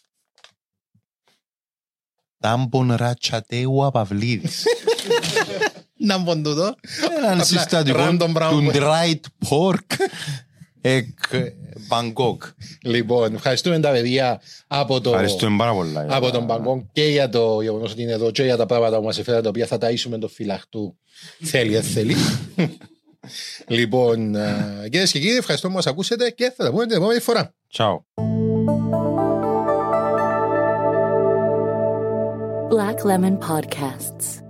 Τάμπον Ρατσατέου Παυλίδης. Να μπουν τούτο. Έναν συστατικό του dried pork εκ Μπαγκόκ. Λοιπόν, ευχαριστούμε τα παιδιά από το Ευχαριστούμε πάρα πολλά από τον Μπαγκόκ και για το γεγονός ότι είναι εδώ και για τα πράγματα που μας έφεραν, τα οποία θα ταΐσουμε το φυλαχτού θέλει δεν θέλει. Λοιπόν, κυρίες και κύριοι, ευχαριστώ που μας ακούσετε και θα τα πούμε την επόμενη φορά. Ciao. Black Lemon Podcasts.